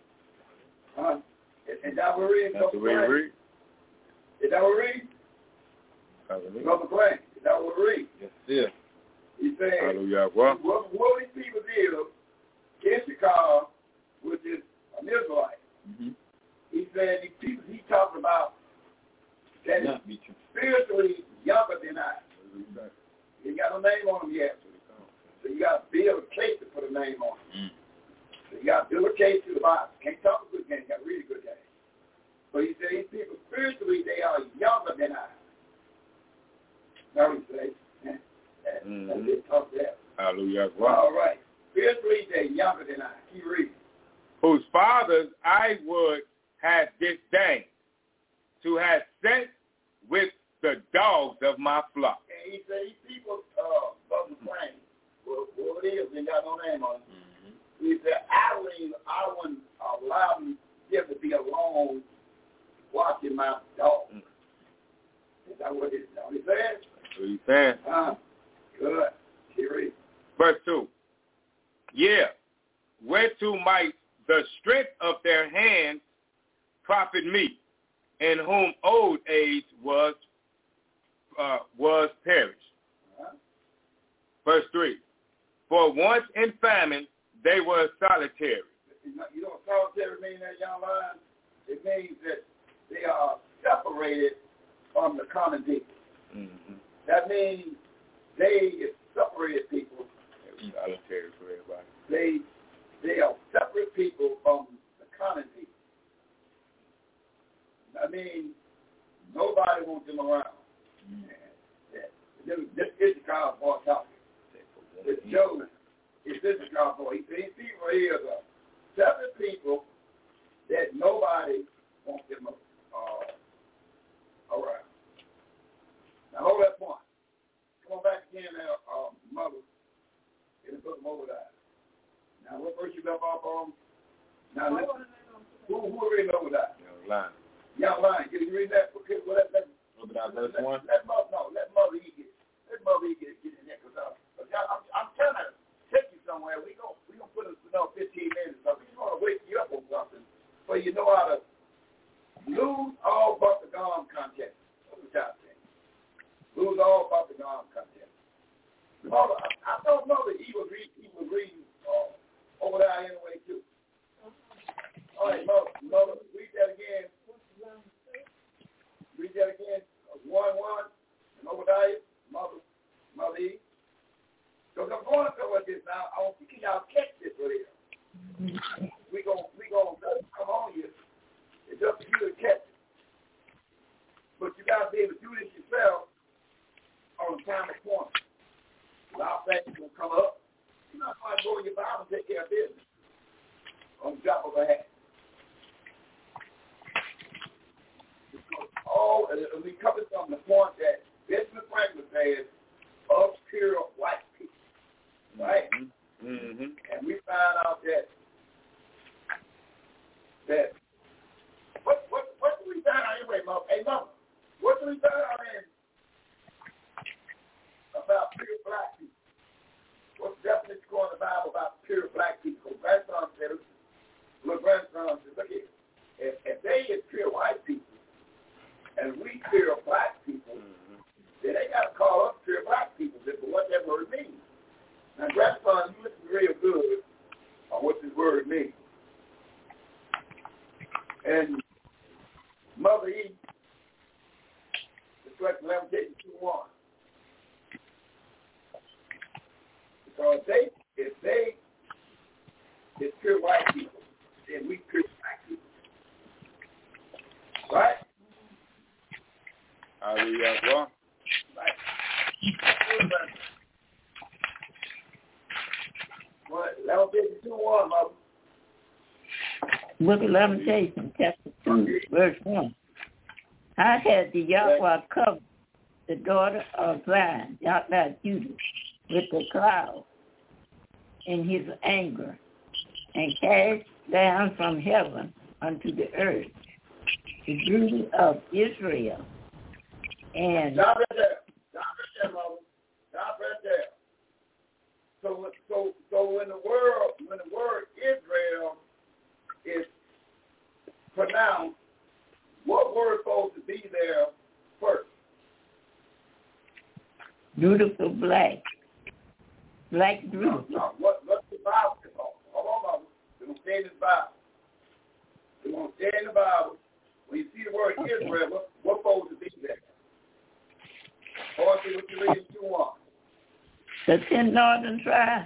Uh, is that what we read? That's the way we read. Is that what we read? Hallelujah. Brother Glenn, is that what we read? Yes, yes. He said, Hallelujah. Well, what, what these people did, Issachar, which is an Israelite, mm-hmm. he said these people he talking about that is spiritually younger than I. Mm-hmm. He got no name on them yet. So you got to build a case to put a name on them. Mm. So you got to build a case to the Bible. Can't talk a good game, you got to read a good game. But he said these people spiritually they are younger than I. Now he says, that, mm-hmm. that's it, talk that. Hallelujah. Well, all right. Spiritually they're younger than I. Keep reading. Whose fathers I would have disdained to have set with the dogs of my flock. And he said, these people, uh, Brother Frank, well, what it is, they got no name on it. Mm-hmm. He said, I wouldn't, I wouldn't allow them to be alone watching my dog. Mm. Is that what it, what he said? That's what he said. Uh, good. Here is. Verse two. Yeah. Whereto might the strength of their hands profit me, in whom old age was uh, was perished. Uh-huh. Verse three. For once in famine they were solitary. You know, you know what solitary means, that young man? It means that they are separated from the common people. Mm-hmm. That means they is separated people. They're solitary for everybody. They they are separate people from the common people. I mean, nobody wants them around. Mm-hmm. Yeah. This is the kind of boy talking. This Joe is this the kind of boy. These people here are separate people that nobody wants them uh, around. Now hold that point. Come on back again now, uh, mother, in the book of Obadiah. Now what verse you left off on? Now let, who who read Obadiah? Young Lion. Young Lion. Can you read that? Okay, well, let, let, Obadiah verse let, one. Let mother no, let mother he get let mother he get get in there because uh, I'm I'm trying to take you somewhere. We go we gonna put us another fifteen minutes. So we just want to wake you up on something so you know how to lose all but the gum contest. That's what I'm saying. Lose all but the gum contest. Mother, I, I don't know that he was reading he was reading uh, over there anyway, too. All right, mother, mother, read that again. Read that again. One, one, and Obadiah, mother, mother E. Because I'm going to go with this now. I don't think y'all catch this right here. We gon' we gon' come on you. It's up to you to catch it. But you got to be able to do this yourself on the time of point. Without that, you're going to come up. You're not going to go in your Bible and take care of business on the drop of a hat. All, and we covered from the point that Benjamin Franklin says, of pure white people. Right? Mm-hmm. And we found out that that what what what do we find out anyway, Mom? Hey Mom, what do we find out in about pure black people? What's the definition going in the Bible about pure black people? Grandson said, look, grandson said, look here, if if they is pure white people and we pure black people, mm-hmm. then they gotta call us pure black people for what that word means. Now, grandson, you listen real good on what this word means. And Mother E, it's like Lamentation two one. Because they, if they, it's pure white people, then we pure black people. Right? Hallelujah. Well. Right. What? Lamentation two one, Mother. Book of Lamentation, chapter two, verse one. I had the Yahweh cover the daughter of Zion, Yahweh Judah, with the cloud in his anger, and cast down from heaven unto the earth the beauty of Israel. And stop right there. Stop right there, Mother. Stop right there. So, so, so when the word, when the word Israel is pronounced, what word supposed to be there first? Beautiful black. Black beautiful. No, no. What, what's the Bible called? Hold on, Mother. They're going to stay in the Bible. They're going to stay in the Bible. When you see the word okay. Israel, what, what's supposed to be there? Or see what you read in two one. The ten northern tribes.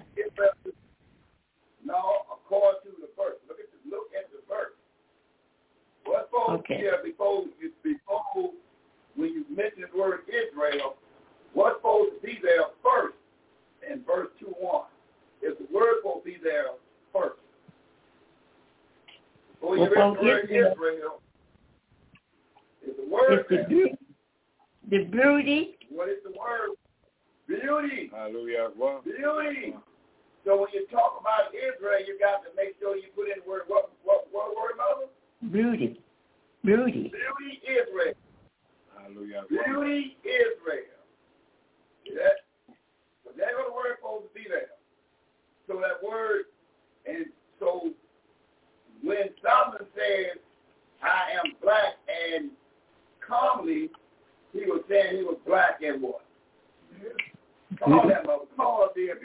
No, according to the verse. Look at the look at the verse. What's supposed okay. to be there before you before when you mention the word Israel, what's supposed to be there first in verse two one? Is the word supposed to be there first? Before you read the word Israel, Israel is the word it's the, beauty. the beauty. What is the word? Beauty. Hallelujah. Wow. Beauty. So when you talk about Israel, you got to make sure you put in the word, what, what, what word, Mother? Beauty. Beauty. Beauty Israel. Hallelujah. Beauty Israel. See that? So that's what the word supposed to be there. So that word, and so when Solomon says, I am black and comely, he was saying he was black and what? Come on, that mother. Come on, dear.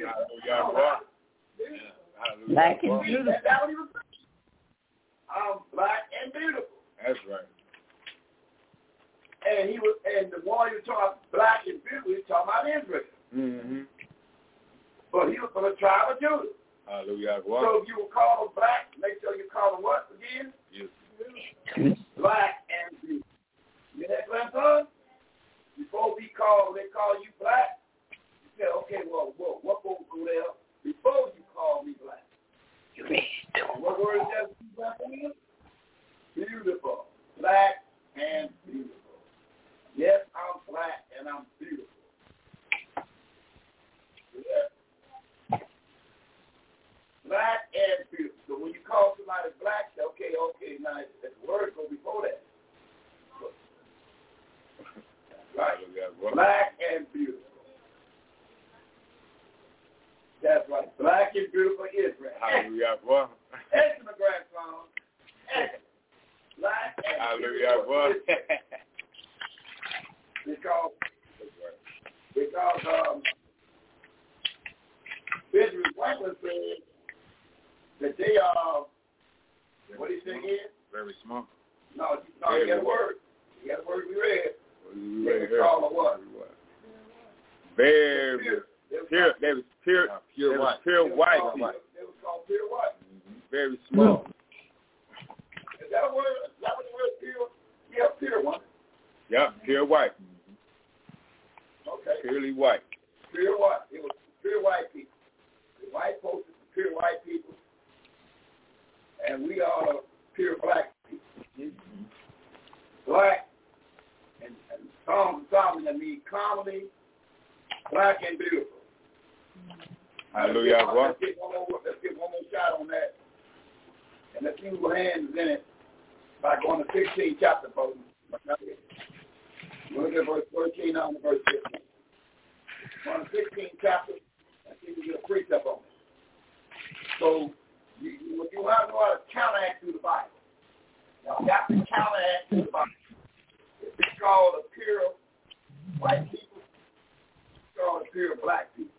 Black and beautiful. That's what he was saying. I'm black and beautiful. That's right. And he was, and the one who talking black and beautiful, he was talking about Israel. Mm-hmm. But he was from the tribe of Judah. Hallelujah. So if you will call him black, make sure you call him what again? Yes. Black and beautiful. You hear that, grandson? Before we call, they call you black. You say, okay, well, well what will go there before you call me black? What word is that? Beautiful. Black and beautiful. Yes, I'm black and I'm beautiful. Yeah. Black and beautiful. So when you call somebody black, say, okay, okay, now the word go before that. Right. Black and beautiful. That's right. Black and beautiful Israel. Hallelujah. Excellent, grandson. Excellent. Black and Hallelujah. beautiful Israel. Because, because um, Benjamin Franklin said, that they are, what did he say again? Very small. No, no, he got a word. He got a word we read. We They read were called a what? Very Pure. pure. They was pure. Uh, pure they was white. pure They was white. called- people. They was called pure white. Very small. Is that a word? Is that what the word pure? Yeah, pure one. Yeah, pure white. Okay. Purely white. Pure white. It was pure white people. The white folks is pure white people. And we are pure black people. Mm-hmm. Black and, and calm, calm, that means calmly, black and beautiful. Hallelujah. Let's get one more, let's get one more shot on that. And let's use our hands in it by going to sixteen chapter, folks. Look at verse thirteen on to verse fifteen. On the sixteen chapter, I think we get a precept on it. So you, you, you have to know how to counteract through the Bible. Now, you have to counteract through the Bible. It's called the pure white people. It's called the pure black people.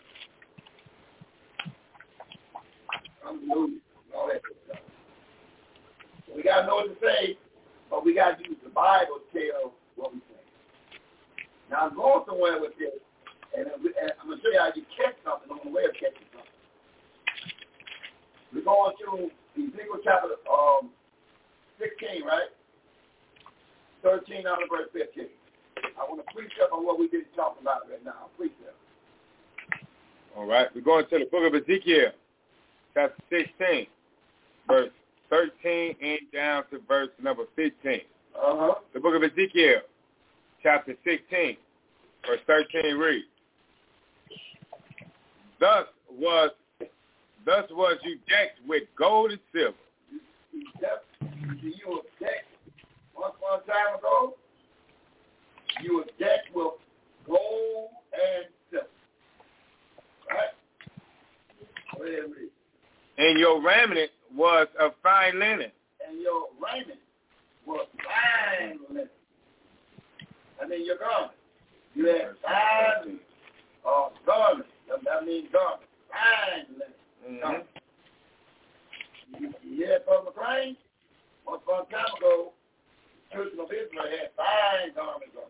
Hallelujah. All that good stuff. We got to know what to say, but we got to use the Bible to tell what we say. Now, I'm going somewhere with this, and I'm going to show you how you catch something on the way of catching something. We're going to Ezekiel chapter um, sixteen, right? thirteen on to verse fifteen. I want to preach up on what we did talk about right now. Preach up. All right. We're going to the book of Ezekiel, chapter sixteen, verse thirteen and down to verse number fifteen. Uh-huh. The book of Ezekiel, chapter sixteen, verse thirteen reads, Thus was thus was you decked with gold and silver. You, you, you were decked once one time ago. You were decked with gold and silver. Right? Whatever it is. And your raiment was of fine linen. And your raiment was fine linen. I mean your garment. You had fine uh, garment. That means garment. Fine linen. Mm-hmm. You, you hear that from McLean? Once upon a time ago, children of Israel had fine garments on.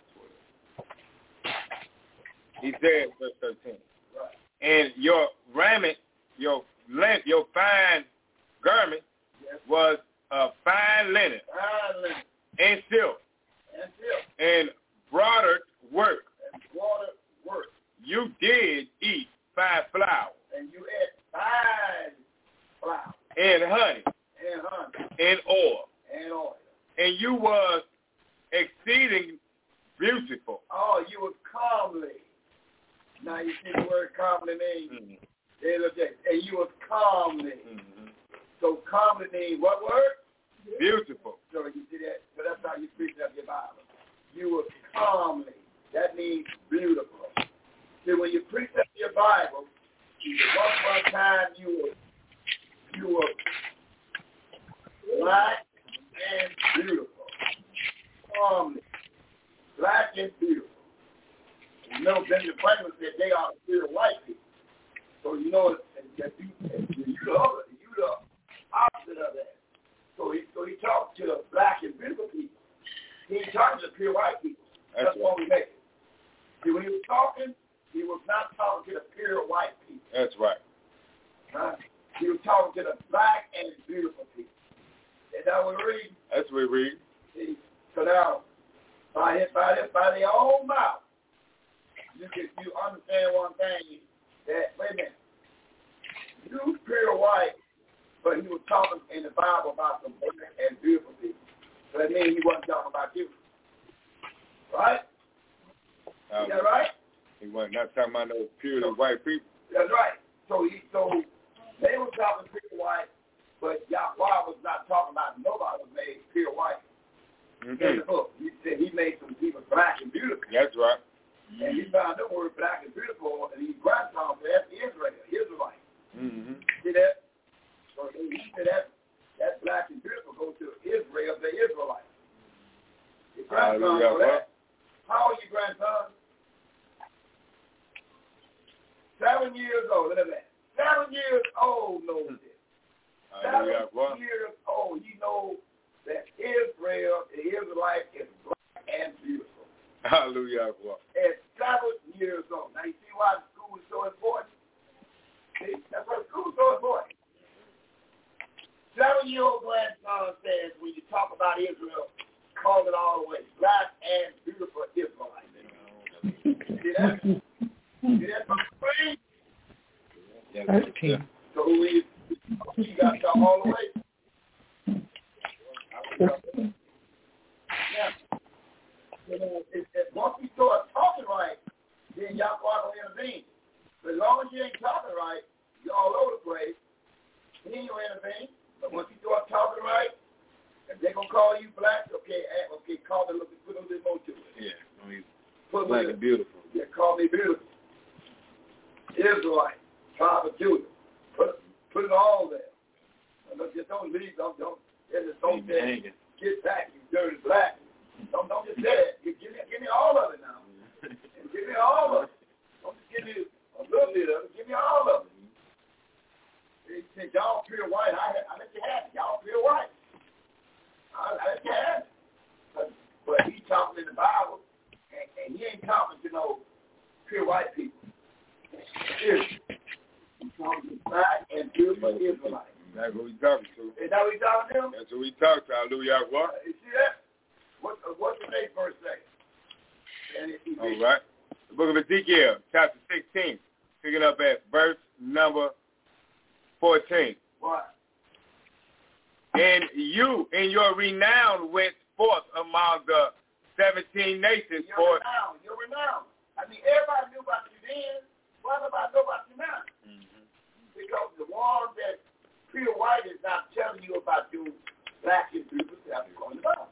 He said, verse thirteen. Right. And your raiment, your linen, your fine garment yes. was of fine linen, fine linen. and silk, and silk, and broidered work. And broidered work. You did eat fine flour. And you ate fine flour. And honey. And honey. And oil. And oil. And you was exceeding beautiful. Oh, you was comely. Now you see the word comely means? Mm-hmm. And you was comely. Mm-hmm. So comely means what word? Beautiful. So you see that? So that's how you preach up your Bible. You was comely. That means beautiful. See, when you preach up your Bible, once upon a time you were you were black and beautiful. Comely. Black and beautiful. You know, Benjamin Franklin said they are the pure white people. So you know that you, you the other, you the opposite of that. So he so he talked to black and beautiful people. He ain't talking to pure white people. That's, That's what we make it. See, when he was talking, he was not talking to the pure white people. That's right. Huh? He was talking to the black and beautiful people. Is that what we read? That's what we read. See, so now, by his, by his, by their own mouth, you can you understand one thing that wait a minute, you pure white, but he was talking in the Bible about some black and beautiful people. So that means he wasn't talking about you, right? Um, Is that right? He wasn't not talking about no purely so, white people. That's right. So he so they were talking pure white, but Yahweh was not talking about nobody was made pure white. Mm-hmm. In the book, he said he made some people black and beautiful. That's right. And he found the word black and beautiful, and he grandson for that's Israel, Israelite. Mm-hmm. See that? So he said that that black and beautiful goes to Israel, the Israelite. Your grandson for that. How old are you, grandson? Seven years old. Look at that. Seven years old knows this. seven years old, you know that Israel, the Israelite, is black and beautiful. Hallelujah. At seven years old. Now, you see why school is so important? See? That's why school is so important. Seven-year-old grandson says, when you talk about Israel, call it all the way. Black and beautiful Israelite. See that? See that from the screen? thirteen. So we, you got to talk all the way. Now, you know, if, if once we start talking right, then y'all go to intervene. But as long as you ain't talking right, you're all over the place. Then you intervene. But once you start talking right, if they're gonna call you black, okay, okay, call me, look, put a little bit more to it. Yeah, I mean, put black and beautiful. Yeah, call me beautiful. Israelite, tribe of Judah. Put put it all there. Look, just don't leave. Don't don't. Just don't say, get back, you dirty black. Don't don't just say it. Give, give me give me all of it now. Give me all of it. Don't just give me a little bit of it. Give me all of it. They say y'all pure white. I I let you have it. Y'all pure white. I, I let you have it. But, but he's talking in the Bible, and, and he ain't talking to no pure white people. Seriously. He's talking to black and beautiful Israelites. That's what we talking to. Is that what we talking to? That's what we talking to. Hallelujah. What? Uh, you see that? What, uh, what's the next verse say? All right. The book of Ezekiel, chapter sixteen, picking up at verse number fourteen. What? And you in your renown went forth among the seventeen nations. You're for renowned. You're renowned. I mean, everybody knew about you then. Why nobody know about you now? Mm-hmm. Because the one that pure white is not telling you about you black and beautiful. That's going on.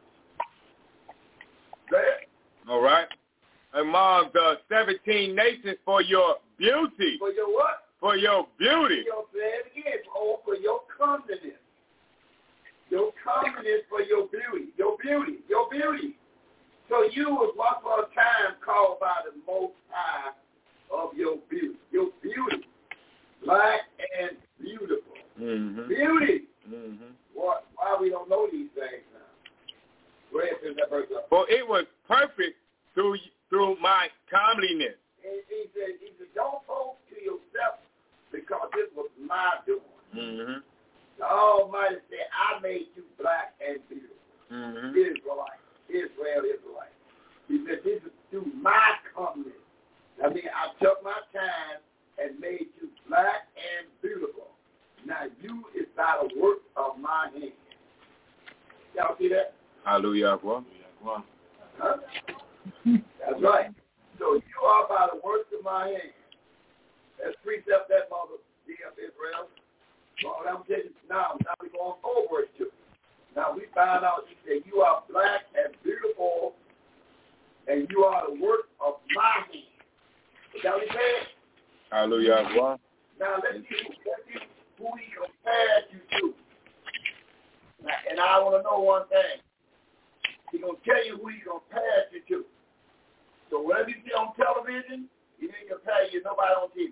Go ahead. All right. Among the seventeen nations for your beauty. For your what? For your beauty. For your, say it again. Oh, for your comeliness. Your comeliness for your beauty. Your beauty. Your beauty. So you was once upon a time called by the Most High of your beauty. Your beauty. Black and beautiful. Mm-hmm. Beauty. Mm-hmm. Why, why we don't know these things now? Go ahead, finish that verse up. For it was perfect through through my comeliness. And he said, he said, don't boast to yourself because this was my doing. Mm-hmm. The Almighty said, I made you black and beautiful. Mm-hmm. Israelite. Israel, Israelite. He said, this is through my comeliness. I mean, I took my time and made you black and beautiful. Now you is by the work of my hand. Y'all see that? Hallelujah. Huh? That's right. So you are by the work of my hand. Let's precept that, mother, D F Israel. Well, I'm telling you now, now we're going over it too. Now we found out he said you are black and beautiful, and you are the work of my hand. Is that what he said? Hallelujah. Now let's see, let's see who he compared you to. Now, and I want to know one thing. He's going to tell you who he compared you to. So whatever you see on television, he didn't compare you to nobody on T V.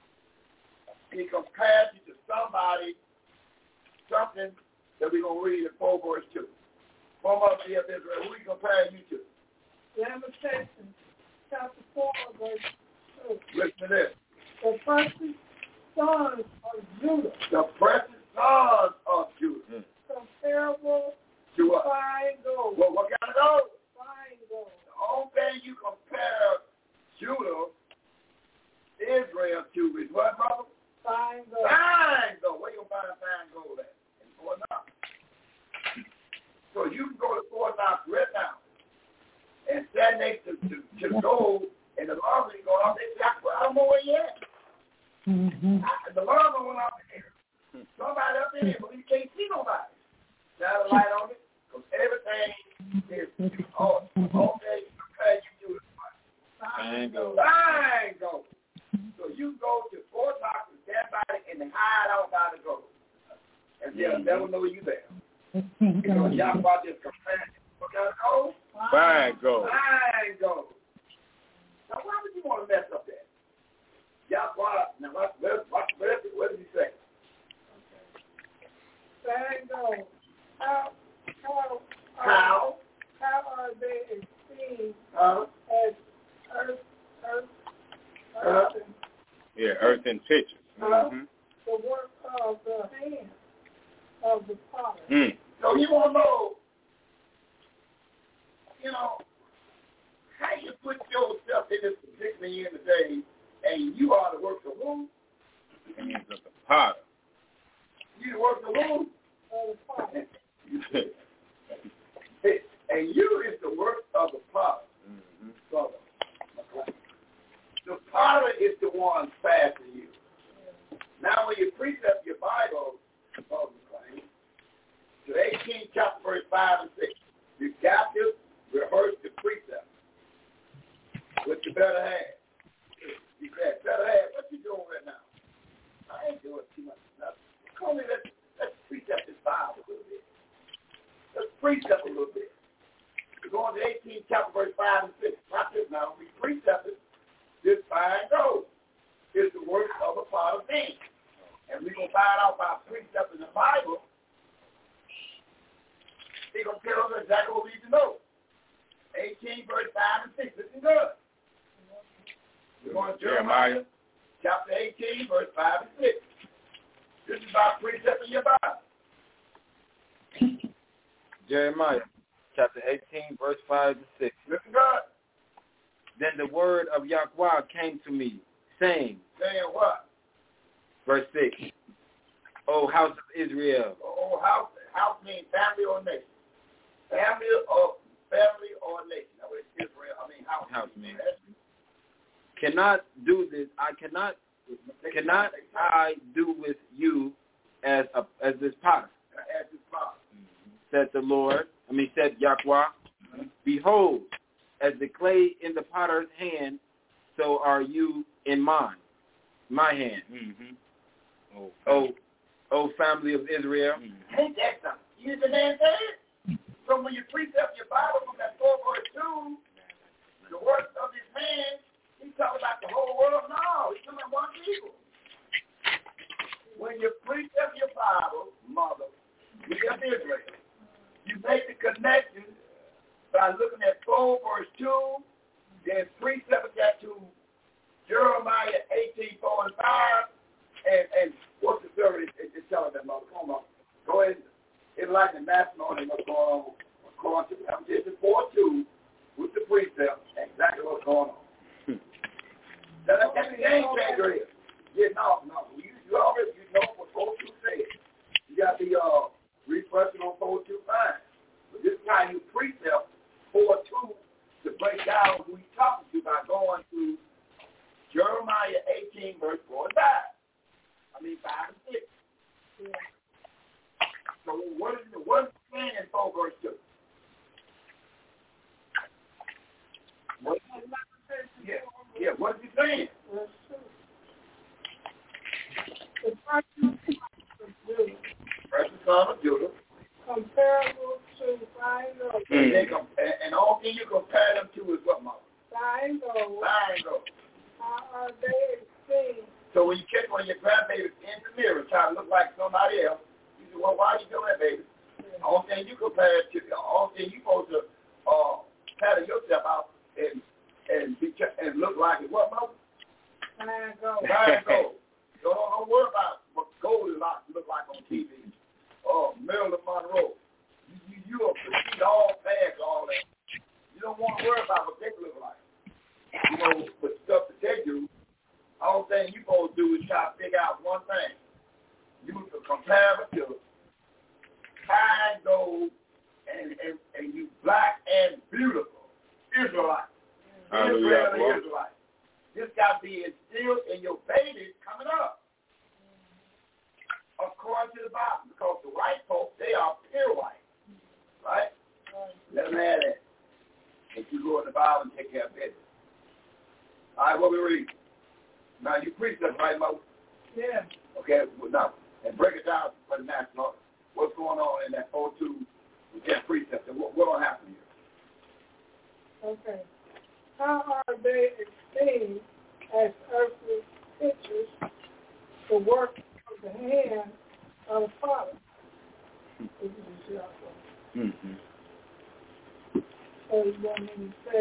He compared you to somebody, something that we're going to read in four verse two. Four months of Israel, who he compared you to? Lamentations, chapter four, verse two. Listen to this. The precious sons of Judah. The precious sons of Judah. Comparable to what? Fine gold. Well, what kind of gold? Fine gold. The only thing you compare Judah, Israel to is what, brother? Fine gold. Fine gold. Where you going to find fine gold at? In Fort Knox. So you can go to Fort Knox right now and stand next to, to, to the gold, and the lawman go off. They say, I don't know where you at. Mm-hmm. I, the lawman went off there. Somebody up in there, but he can't see nobody. Shine a light on it, because everything is all, all day as you do it. Fine gold. Fine gold. So you go to Fort Knox and stand by it and hide out by the gold. And they'll never know you there. Because y'all about this comparing. What kind of gold? Fine gold. Fine gold. Now why would you want to mess up that? Y'all, now what, what, what, what did he say? Uh-huh. As earth, earth, Uh-huh. earth, and Yeah, earth and pictures. uh, Mm-hmm. the work of the hand of the potter. Mm. So you want to know, you know, how you put yourself in this predicament in today, and you are the work of who? Hands of the potter. You the work of who? Of the potter. And you is the work of the potter. Mm-hmm. So, the potter is the one fasting you. Now, when you precept your Bible, Brother McLean, to the eighteenth chapter, verse five and six, you got to rehearse the precept with the better half. You said, better half, what you doing right now? I ain't doing too much nothing. Come on, let's, let's precept this Bible a little bit. Let's precept a little bit. We're going to the eighteenth chapter, verse five and six. Watch this now. We precepted this fine gold. It's the work of a pot of things. And we're going to find out by precept in the Bible. He's going to tell us exactly what we need to know. eighteen, verse five and six. Listen good. We're going to Jeremiah, chapter eighteen, verse five and six. This is about precept in your Bible. Jeremiah, chapter eighteen, verse five to six. Listen good. Then the word of Yahweh came to me, saying, Saying what? Verse six. O house of Israel. Oh, house, house means family or nation. Family or family or nation. That was Israel. I mean, house. House means. Cannot do this. I cannot. Cannot I do with you as a, as this potter? As this potter. Said the Lord. I mean, said Yahweh. Mm-hmm. Behold, as the clay in the potter's hand, so are you in mine, my hand. Mm-hmm. Oh, oh, oh, family of Israel. Mm-hmm. Ain't that something? You understand that? So when you precept your Bible from that four verse two, the works of his hand, he's talking about the whole world. No, he's talking about one people. When you precept your Bible, mother, you got Israel. You make the connection by looking at four verse two, then precept that to Jeremiah eighteen, four and five, and, and what's the third? It's it, telling them, mother, come on, go ahead and enlighten the master on what's going on. According to Revelation four two, with the precept, exactly what's going on. Hmm. Now, that's the game changer is. Yeah, no, no. You, you already you know what four two says. You got the uh, refreshing on four two fine. But this time you precept four two to break down who he's talking to by going to Jeremiah eighteen, verse four and five. I mean, five and six. Yeah. So what is the what is the saying in four verse two? What is it? Yeah, yeah. What is he saying? The precious son of Judah. Comparable to fine gold. Mm. And, com- and all thing you compare them to is what, mother? Fine gold. Fine gold. How are they esteemed? So when you check on your grandbaby in the mirror, try to look like somebody else, you say, well, why are you doing that, baby? Yeah. The only thing you compare it to, the only thing you supposed to uh, pattern yourself out and and be and look like it. What, mother? Fine gold. Fine gold. So don't, don't worry about what gold is like look like on T V. Oh, Marilyn Monroe. You, you, you are proceed all past all that. You don't want to worry about what they look like. You know, but stuff that they do, all thing you supposed to do is try to figure out one thing. You can compare it to fine gold and, and, and you black and beautiful Israelite. Israel and Israelite. This got to be instilled in your babies coming up. According to the Bible, because the white folks, they are pure white. Right? Let them have that. And you go in the Bible and take care of business. All right, what we read? Now, you preach that, right, Mo? Yeah. Okay, well, now, and break it down for the national. What's going on in that four two with that precept? What will happen here? Okay. How are they esteemed as earthly pictures, the work of the hand of the Father? This is Yahweh. Mm-hmm. So you want me to say,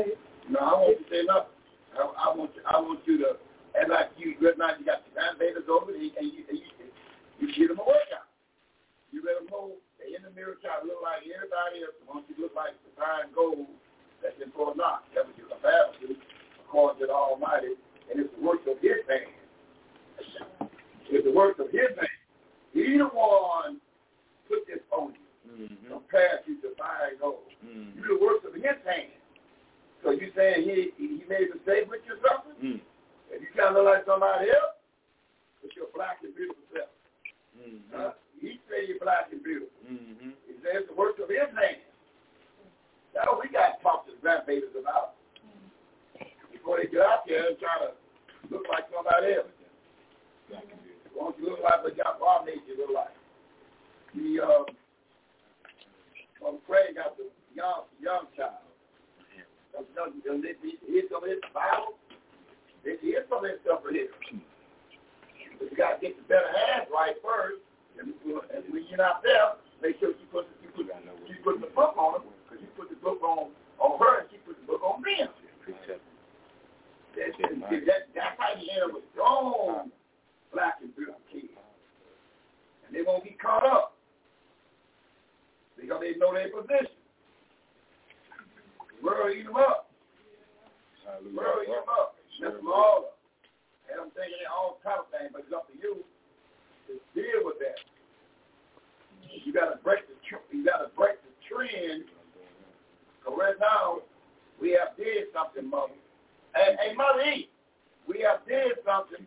No, I want you to say nothing. I, I want you. I want you to act like you. Right now, you got the grandbabies over, and you, and you, and you, you give them a workout. You let them know they in the mirror try to look like everybody else. Once you look like the fine gold that's in Fort Knox, that was your capacity, according to the Almighty, and it's the work of His hand. It's the work of His hand. He the one put this on you. Mm-hmm. Compared you to fine gold. Mm-hmm. You the works of His hand. So you saying he he made a mistake with you or something? Mm. If you kind of look like somebody else, it's your black and beautiful self. Mm-hmm. Uh, he say you're black and beautiful. Mm-hmm. He says it's the works of His hand. That's what we got to talk to the grandbabies about before they get out there and try to look like somebody else. Why don't you look like what y'all made you look like? The uh, well, Craig got the young young child. Here's some of this Bible. Here's some of this stuff for here. But you got to get the better hands right first. And when you're not there, make sure you put you put you put the book on them, because you put the book on on her and she put the book on them. That's, that, that's how you end up with strong black and beautiful kids. And they won't be caught up because they know their position. The world eat them up. The world eat them up. That's all up. And I'm thinking all kind of things, but it's up to you to deal with that. You got to break the tr- you got to break the trend. So right now we have did something, Mother. Hey, hey Mother E, we have did something.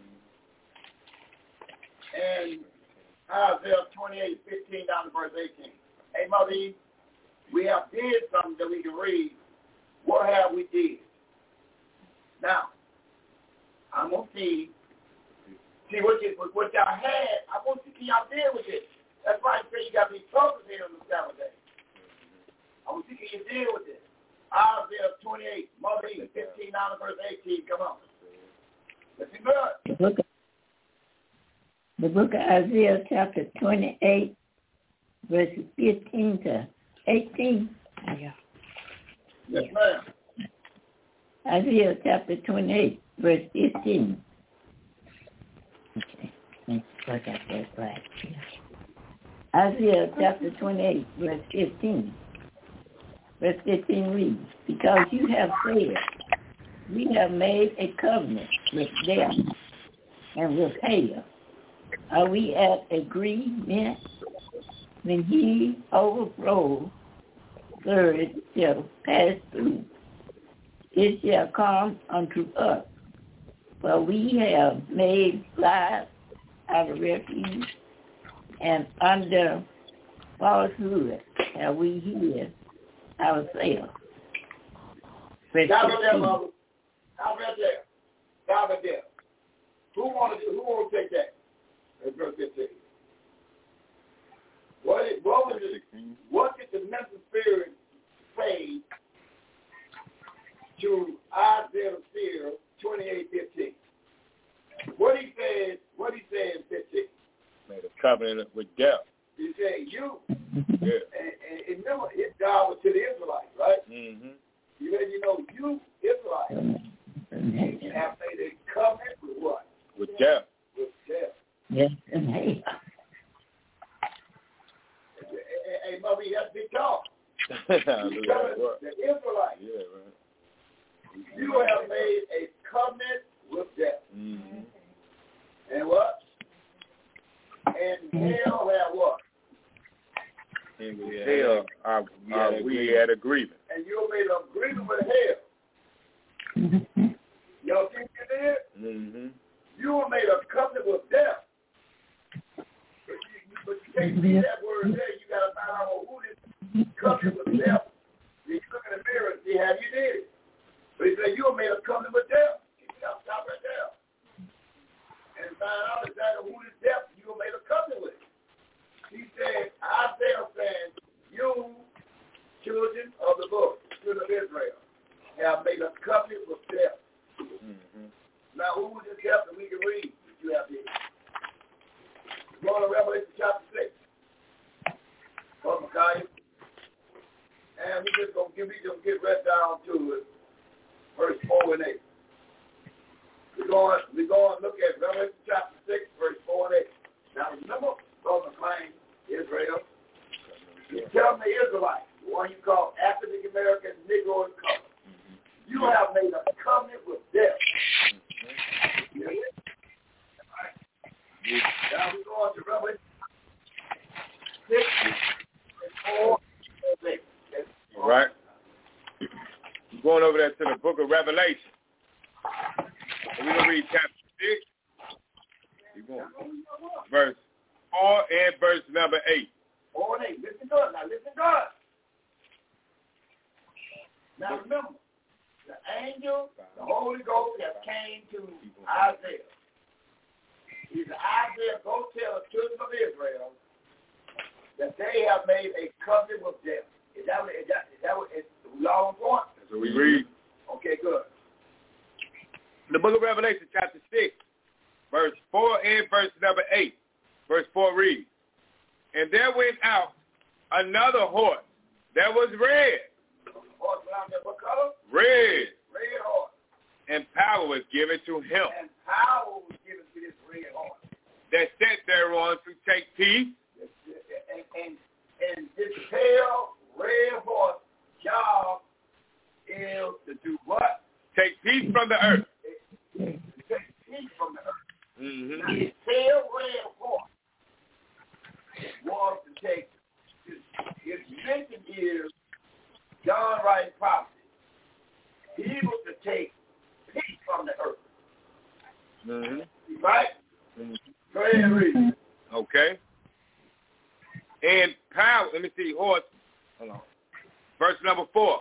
And Isaiah twenty-eight, fifteen down to verse eighteen. Hey Mother E, we have did something that we can read. What have we did? Now, I'm going to see, see what, you, what y'all had. I want to see y'all deal with it. That's why I say you got to be focused here on the Sabbath day. I want to see you deal with it. Isaiah twenty-eight, Mother E, fifteen down to verse eighteen. Come on. Let's be good. The book, of, the book of Isaiah chapter twenty-eight, verses fifteen to eighteen. Yeah. Yes, ma'am. Isaiah chapter twenty-eight, verse fifteen. Okay, let's look at that right. Isaiah chapter twenty-eight, verse fifteen. Verse fifteen reads, because you have said, we have made a covenant with death and with hell. Are we at agreement? When he overflows, earth shall pass through. It shall come unto us. For we have made life out of refuge, and under falsehood have we hid ourselves. Stop it there, Mother. Stop it there. Stop it there. Who want to? Who want to take that? That's verse fifteen. What did, what was it, what did the mental spirit say to Isaiah the seer twenty-eight fifteen? What he said, what he said in fifteen? Made a covenant with death. He said, you. Yeah. And, and, and remember, it God was to the Israelites, right? Mm-hmm. You let you know, you Israelites have made a covenant with what? With death. With death. Yes, and hey. Hey, hey, Mother, that's big talk. The Israelites. Yeah, right. You have made a covenant with death. Mm-hmm. And what? And hell had what? And with hell, uh, we, uh, had we had agreement. And you made an agreement with hell. Mm-hmm. Y'all think you did? Mm-hmm. You made a covenant with death. But you, but you can't see that word there. You got to find out who this covenant with death. You look in the mirror and see how you did it. But he said, you made a covenant with death. You got to stop right there. And find out exactly who this death you made a covenant with. He said, Isaiah said, you, children of the book, children of Israel, have made a covenant with death. Mm-hmm. Now, who was this death that we can read that you have here? Go to Revelation chapter six. Brother Micaiah. And we just going to give, we just get right down to it. verse four and eight. We're going, we're going to look at Revelation chapter six, verse four and eight. Now remember, Brother McLean, Israel, he's telling the Israelites, the one you call African American, Negro, and color, you have made a covenant with death. You hear? Now we're going to Revelation six, four, and eight. All right. We're going over there to the book of Revelation. We're going to read chapter six. We're going. Verse four and verse number eight. Four and eight. Listen good. Now listen good. Now remember, the angel, the Holy Ghost that came to Isaiah. He said, Isaiah, go tell the children of Israel that they have made a covenant with death. Is that what, is that, is that what, is we all on point? That's what we read. Okay, good. The book of Revelation, chapter six, verse four and verse number eight. Verse four reads, and there went out another horse that was red. Horse around there, what color? Red. Red horse. And power was given to him. And power was given to this red horse. That sat thereon to take peace. And, and, and this pale red horse job is to do what? Take peace from the earth. Take peace from the earth. Mm-hmm. Now, this pale red horse was to take, his mission is, John writing prophecy, he was to take peace from the earth. Mm-hmm. Right? Mm-hmm. Go ahead and read. Okay. And power, let me see, horse, hold on. Verse number four.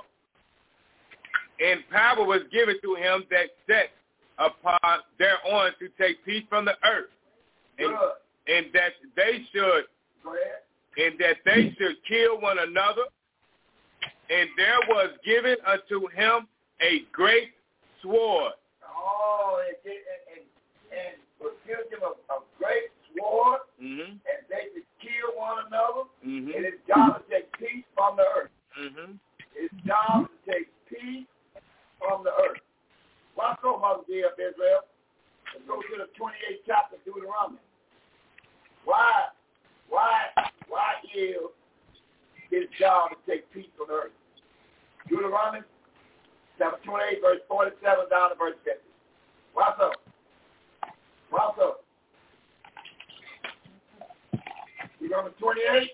And power was given to him that sat upon thereon to take peace from the earth. And, and that they should, and that they should kill one another. And there was given unto him a great sword. Oh, and, and, and, and was given him a, a great sword, mm-hmm. and they could kill one another. Mm-hmm. And his job to take peace from the earth. Mm-hmm. His job to take peace from the earth. Let's go, Mother dear of Israel. Let's go to the twenty-eighth chapter of Deuteronomy. Why, why, why is his job to take peace from the earth? Deuteronomy chapter twenty-eight, verse forty-seven down to verse fifty. What's up? What's up? Deuteronomy twenty-eight,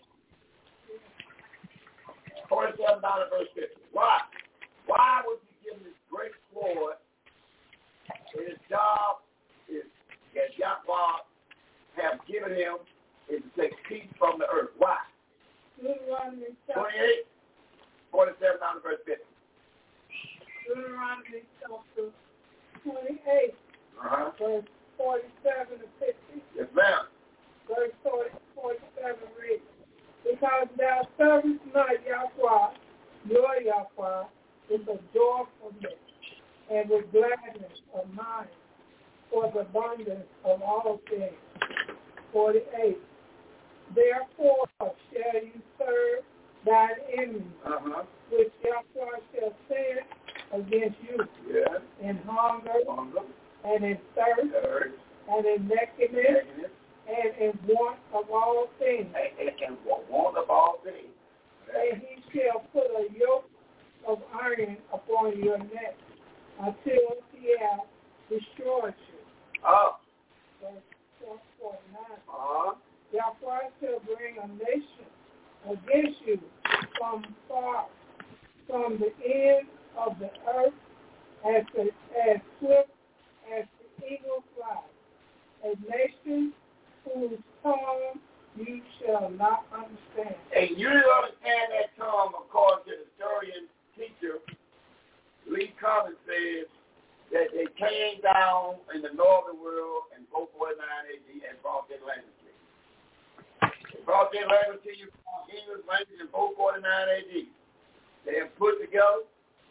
forty-seven down to verse fifty. Why? Why was he given this great sword? His job is, as Yahweh have given him, is to take peace from the earth. Why? Deuteronomy twenty-eight, forty-seven down to verse fifty. Deuteronomy chapter twenty-eight, uh-huh. verse forty-seven to fifty. Yes, ma'am. Verse forty, forty-seven reads, because thou servest not Yahweh, your Yahweh, with a joyfulness and with gladness of mind for the abundance of all things. forty-eight. Therefore shall you serve thine enemies, uh-huh. which Yahweh shall send against you, yes. in hunger, hunger, and in thirst, thirst, and in nakedness, nakedness, and in want of all things. And, and, and want of all things. And he shall put a yoke of iron upon your neck until he hath destroyed you. Oh. Verse forty-nine. Uh-huh. Yahweh shall bring a nation against you from far, from the end of the earth, as, the, as swift as the eagle flies. A nation whose tongue you shall not understand. And you didn't understand that tongue according to the historian teacher. Lee Collins says that they came down in the northern world in four forty-nine A D and brought their language to you. They brought their language to you from English language in four forty-nine A D. They have put together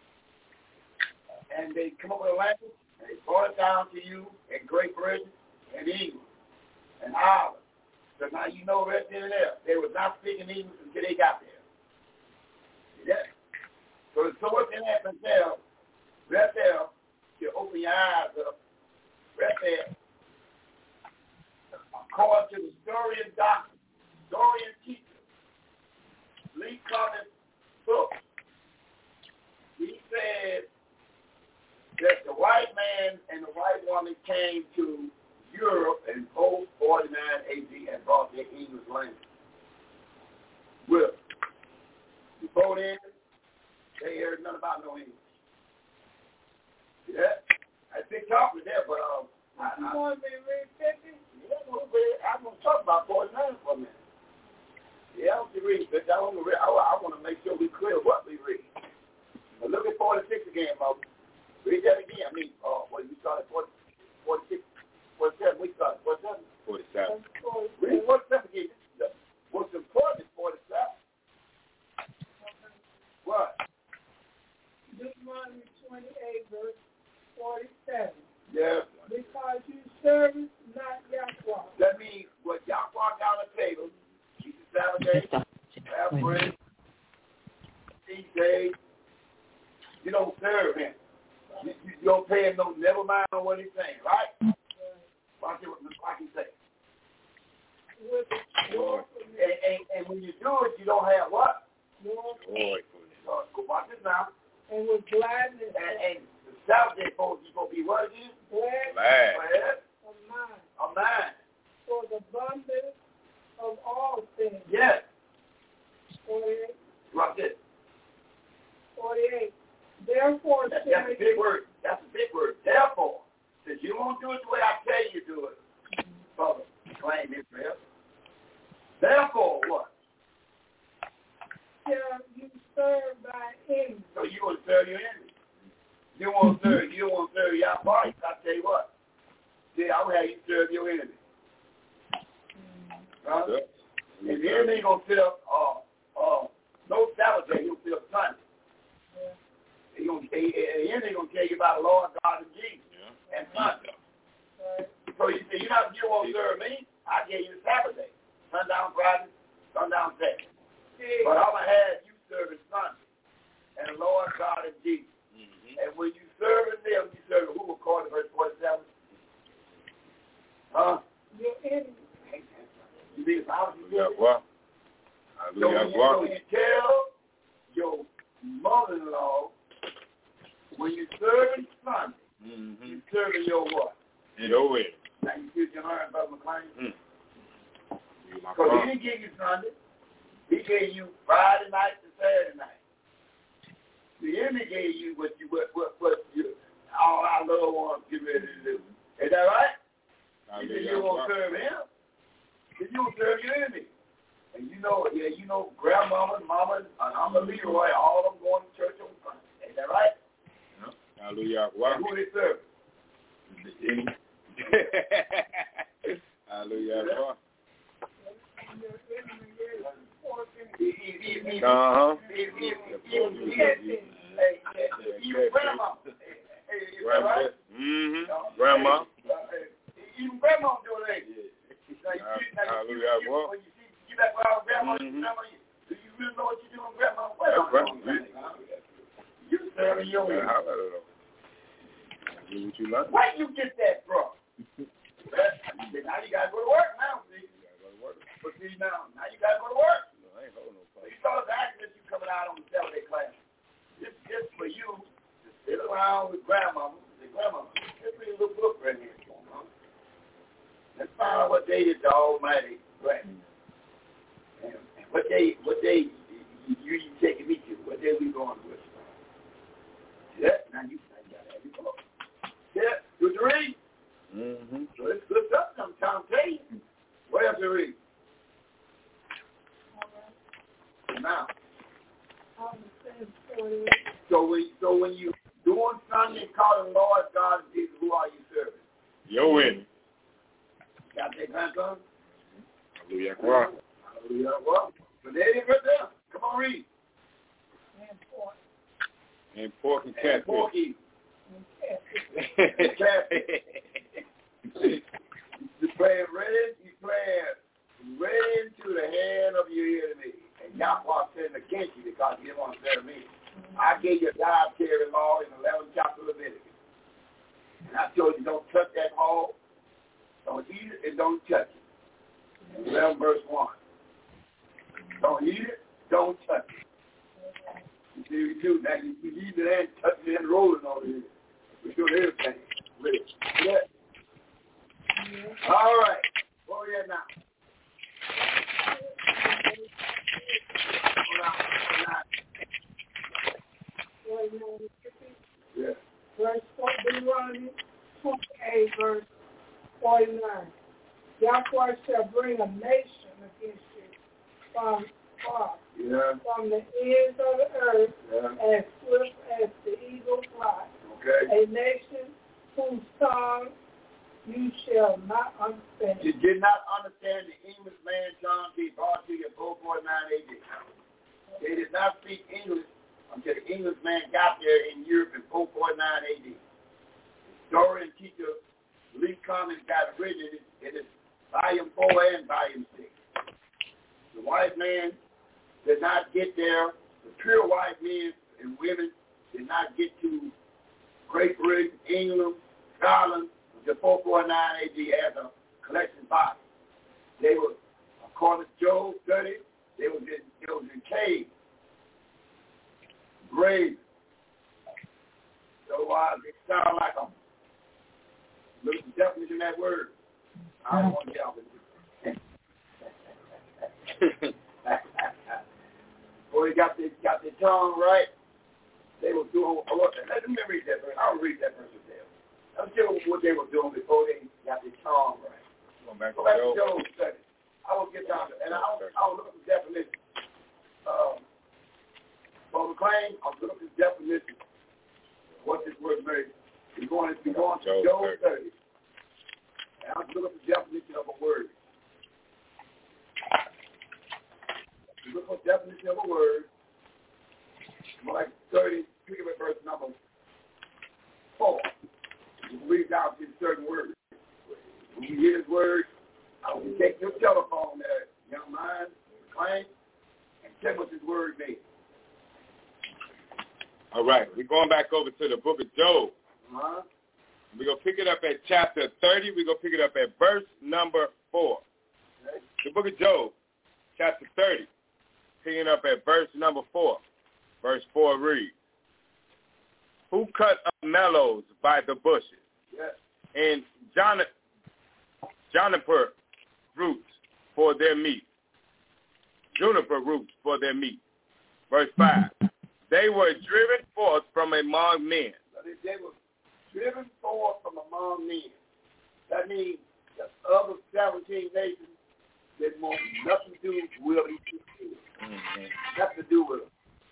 and they come up with a language and they brought it down to you in Great Britain and England and Ireland. So now you know right then and there. They were not speaking English until they got there. See that? So the source in that themselves right there, you open your eyes up, right there. According to the historian doctor, historian teacher, Lee Cummings' book, he said that the white man and the white woman came to Europe in four forty-nine A D and brought their English language. Well, before then, they heard nothing about no English. Yeah, I think talking there, but um, I, I, you want me to read fifty? Yeah, I'm going to talk about forty-nine for a minute. Yeah, I want to read, but I want to read. I, I want to make sure we clear what we read. But look at forty-six again, folks. Read that again. I mean, uh, when we started forty, forty-six, forty-seven, we started forty-seven. forty-seven. Read forty-seven again. What's important is forty-seven. What? Deuteronomy twenty-eight, verse forty-seven. Yeah. Because you serve not Yahweh. That means what Yahweh got on the table, keep the Sabbath day, have bread, eat days. You don't serve him. You, you, you don't pay him no, never mind on what he's saying, right? Watch it, like he say. And, and, and when you do it, you don't have what? Joy. Uh, go watch this now. And with gladness. And, and the Sabbath day, folks, you're going to be what again? Glad. Glad. Glad. Of mind. Of mind. For the abundance of all things. Yes. forty-eight. Watch this. forty-eight. Therefore, that, that's a big word. That's a big word. Therefore, since you won't do it the way I tell you to do it, Father, claim Israel. Therefore, what? Shall you serve thy enemy? So you want to serve your enemy. You want to serve. You want to serve your body. I tell you what. See, I will have you serve your enemy. Huh? Yeah. And the enemy gonna sit up. Uh, uh, no Sabbath day. He'll sit up Sunday. Yeah. He gonna. He, the enemy gonna tell you about the Lord God and Jesus yeah. and Sunday. Right. So you say you not you won't serve me. I gave you the Sabbath day. Sundown Friday, sundown Saturday. Hey. But I'm going to have you serving Sunday and the Lord God and Jesus. Mm-hmm. And when you serve them, you serve who according to verse forty-seven? Huh? Your enemy. You mean how you do it? So when you, so you tell your mother-in-law, when you serving Sunday, mm-hmm. you serving your what? Your way. Now you see what you learned, Brother McLean? Mm. Because he didn't give you Sunday. He gave you Friday night to Saturday night. The enemy gave you what you what what, what you all our little ones get ready to do. Is that right? You said you won't serve him. Then you won't serve your enemy. And you know, yeah, you know, grandmama, mama, and I'm a Leroy, all of them going to church on Sunday. Is that right? Yeah. Hallelujah. Wow. And who they serve? The enemy. Hallelujah. Wow. Uh-huh. Even grandma. Grandma. Mm-hmm. Grandma. Even grandma doing that. Hallelujah. When you see you back around grandma, grandma, do you really know what you're doing, grandma? That's right. You serving your way. I don't know. What you like? Where you get that from? Now you gotta go to work now, see? But see now, now you gotta go to work. No, I ain't holding no place. You saw the accident you coming out on the Saturday class. This is for you to sit around with grandma. Say, grandma, let's read a little book right here. Huh? Let's find out what day is the Almighty grant. And, and what day, what day you, you, you taking me to? What day we going with? Yeah, now you, now you gotta have your book. Yeah, good to read. Mm-hmm. So it's good stuff. I'm trying to tell you. What else to read? Now, so when so when you doing Sunday, calling Lord God and Jesus, who are you serving? Your win. Got that, grandson? Hallelujah. Wow. Hallelujah. Well, but there it is right there. Come on, read. And pork. And pork and catfish. Pork eat. And catfish. You play right, you play right into the hand of your enemy. And Yahweh said against you because you didn't want to serve me. I I gave you a dietary law in eleventh chapter of Leviticus. And I told you don't touch that hog, don't eat it, and don't touch it. In eleven verse one. Don't eat it, don't touch it. You see what you do? Now you, you eat it and touching it and rolling over here. We're doing everything with it. Yeah. All right. Where we at now? Hold on. Hold on. Yeah. Verse four, Deuteronomy twenty-eight, verse forty-nine. Yahweh shall bring a nation against you from far, yeah. from the ends of the earth, yeah. as swift as the eagle flies. Okay. A nation whose tongue you shall not understand. You did not understand the English man tongue he brought to you four forty-nine A D. They did not speak English until the Englishman got there in Europe in four forty-nine A D. Historian teacher Lee Cummings got written in it, in it volume four and volume six. The white man did not get there. The pure white men and women did not get to Great Britain, England, Scotland until four forty-nine A D as a collection body. They were, according to Job thirty, they was in, they was in caves, graves. So uh, it sound like a look at the definition of that word. I don't want to get off it. Boy, they got their got their tongue right. They were doing. Let me read that verse. I'll read that verse with them. I'll tell you what they were doing before they got their tongue right. Go back Go back to Job study. I will get down to, and I'll, I'll look at the definition. Um, for the claim, I'll look at the definition. What this word means. We're going, we're going to Job thirty. And I'll look at the definition of a word. You look at the definition of a word. Like thirty, pick up at verse number four. You read down to certain words. When you hear this word, I will take your telephone there, young man, claim, and tell what this word means. All right, we're going back over to the book of Job. Uh-huh. We're going to pick it up at chapter thirty. We're going to pick it up at verse number four. Okay. The book of Job, chapter thirty, picking up at verse number four. Verse four reads, who cut up mellows by the bushes, yes. and juniper, juniper roots for their meat. Juniper roots for their meat. Verse five, they were driven forth from among men. They were driven forth from among men. That means the other seventeen nations didn't want nothing to do with each other. Mm-hmm. Nothing to do with them.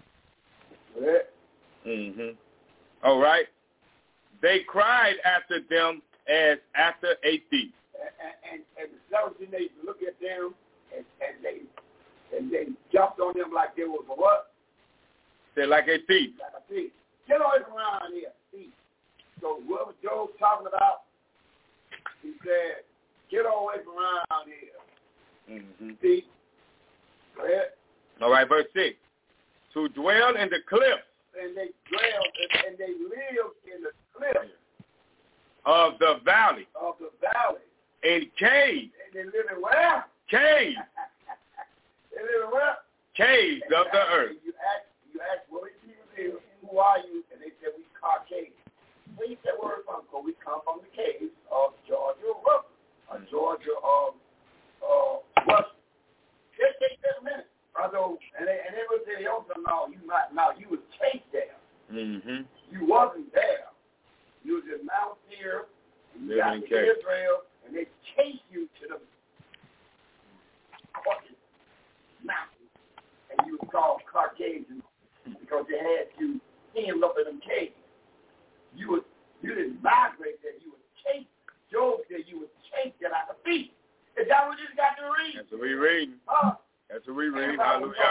Mm-hmm. All right. They cried after them as after a thief. And, and, and the seventeen nations look at them and, and they and they jumped on them like they was a what? They're like a thief. Like a thief. Get away from around here, thief. So what was Job talking about? He said, get away from around here, mm-hmm. thief. Go ahead. All right, verse six. To dwell in the cliffs. And they dwell and, and they live in the cliffs of the valley. Of the valley. In caves. And they live in where? Caves. They live in where? Caves of the earth. You ask, you ask, what do you live? Who are you? And they said, we Caucasian. Where you say where from? Because we come from the caves of Georgia River, or Georgia of uh, Russia. Just take that a minute. Although, and they, and they would say, oh, no, you not, no, you was chased there. Mm-hmm. You wasn't there. You was in Mount Seir, and you got to Israel, and they chased you to the Caucasus Mountain, and you was called Caucasian because they had you hemmed up in them caves. You was, you didn't migrate there. You was chased. Job said you was chased there like a thief. Is that what you got to read? That's what we read. Huh? That's what we read. Hallelujah.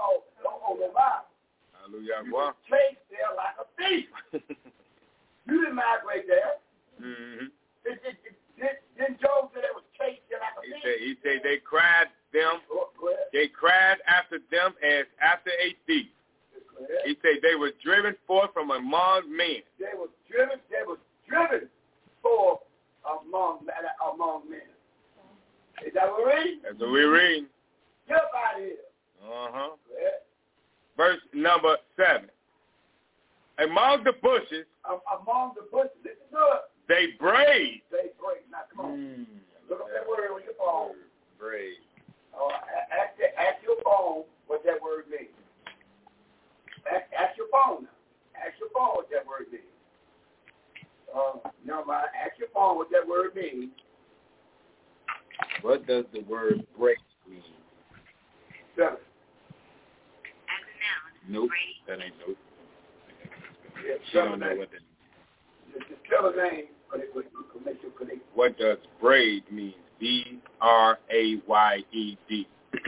Hallelujah. You were chased there like a thief. You didn't migrate there. Mm-hmm. Did, did, did, did Job say they was chased there like a he thief? said, he said they cried them. Go, go they cried after them as after a thief. He said they were driven forth from among men. They were driven, they were driven forth among, among men. Is that what we're reading? That's what we're reading. Get up out of here. Uh-huh. Yeah. Verse number seven. Among the bushes, Um, among the bushes, listen good. they brayed. They break. Now, come on. Mm. Look up that word on your phone. Brayed. Uh, ask, ask your phone what that word means. Ask, ask your phone. Ask your phone what that word means. Uh, no, mind. Ask your phone what that word means. What does the word break mean? Seven. Nope. That ain't nope. Yeah, She don't know what that means. Just tell a name, but it will make you connect. What does braid mean? B R A Y E D.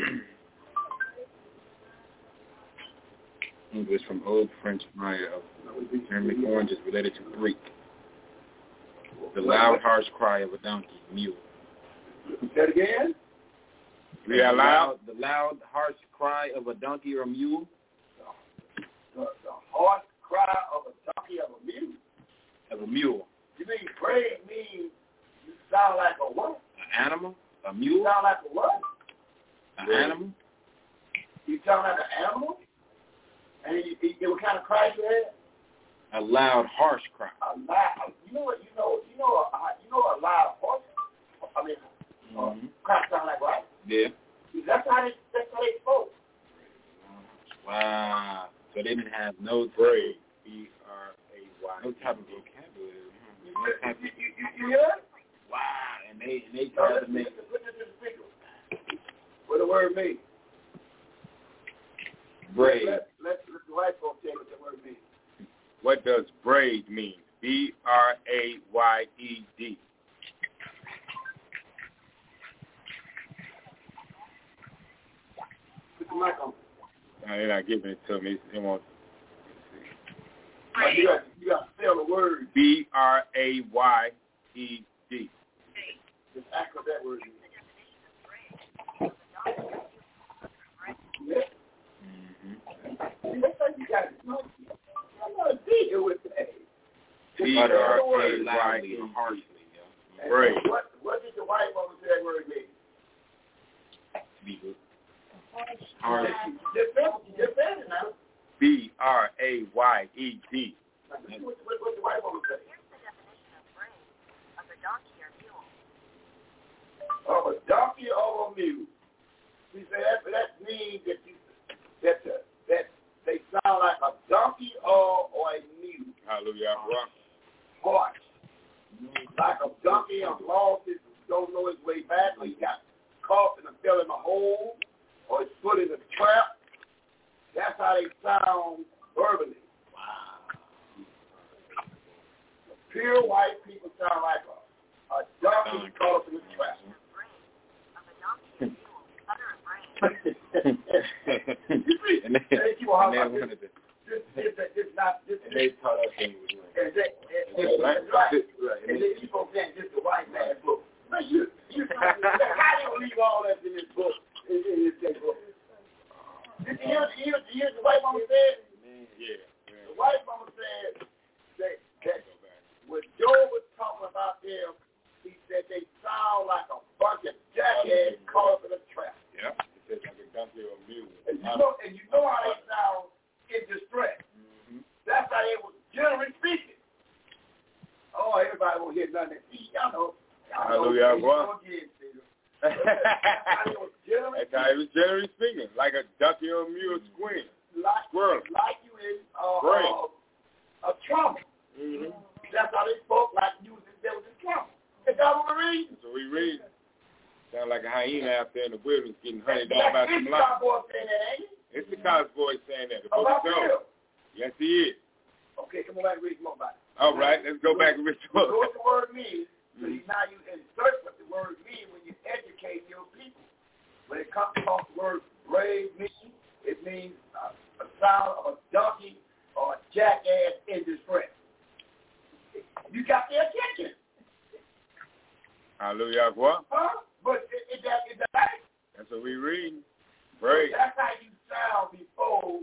English from Old French Maya of German orange is related to break. The loud, harsh cry of a donkey, mule. Say that again? Read out loud. The loud, harsh cry of a donkey or mule. The, the harsh cry of a donkey of a mule. Of a mule. You mean braid means you sound like a what? An animal? A You mule? sound like a what? An animal? You sound like an animal? And you, you, you what kind of cry you had? A loud, harsh cry. A loud. You know what? You know. You know. A, you know a loud horse. I mean, Mm-hmm. uh, cry sound like what? Yeah. That's how they. That's how they spoke. Wow. So they didn't have no Braid. B R A Y. no type of vocabulary. You, No type of, you, you, you, you hear it? wow. And they and they No, tried let's to make listen, put this in the speaker. What the word means? braid. Let, let, let the white folks tell you what the word means. What does braid mean? B R A Y E D. Put the mic on. No, they're not giving it to me. They want Oh, you got you got to spell the word. B R A Y E D. Just act what that word means. Yeah. Mm-hmm. That's how you got to know. I'm going to deal with that. B R A Y Loudly E or D. harshly, yeah. Braid. What, what did the white woman say that word mean? Be good. Harsh. Just said just said it now. B R A Y E D. What, what, what the white woman say? Of a donkey or a mule. He said that that means that you that uh, that they sound like a donkey or or a mule. Hallelujah. Harsh. Like a donkey or lost his don't know his way back, or he got caught and fell in a hole, or his foot in a trap. That's how they sound verbally. Wow. Pure white people sound like a, a donkey caught in a trap. You see, and they, they keep on and they this, wanted to, this, this, this, this, not, this, and they taught us they was and they, and, and, right. right. And they keep on saying this is the white man's book. Now you, you, how do you leave all that in this book? In, in this book? Did you hear, hear, hear the white mama said? Yeah. The white mama said that, that when Joe was talking about them, he said they sound like a bunch of jackasses caught up in a trap. Yeah. It says like a donkey or a mule. And you know, and you know how they sound in distress. Mm-hmm. That's how they was generally speaking. Oh, everybody won't hear nothing. Y'all know. Y'all Hallelujah. know. That's how he was generally speaking, like a donkey or a mule squeam. Like, Squirrel. like you in uh, Braid. uh, a trauma. Mm-hmm. That's how they spoke, like you was there was a trauma. Is that what we read? That's what we read. Sound like a hyena out there in the wilderness getting hunted That's down by his some lions. boy saying that, ain't it? It's the college boy saying that. The book About is real. over. Yes, he is. Okay, come on back and read more about it. All right, let's go back and read the book. You know what the word means. So you, now you insert what the word means when you educate your people. When it comes to the word brave means, it means uh, a sound of a donkey or a jackass in distress. You got their attention. Hallelujah. What? Huh? But it, it, it, it, that, That's what we read. Brave. that's how you sound before you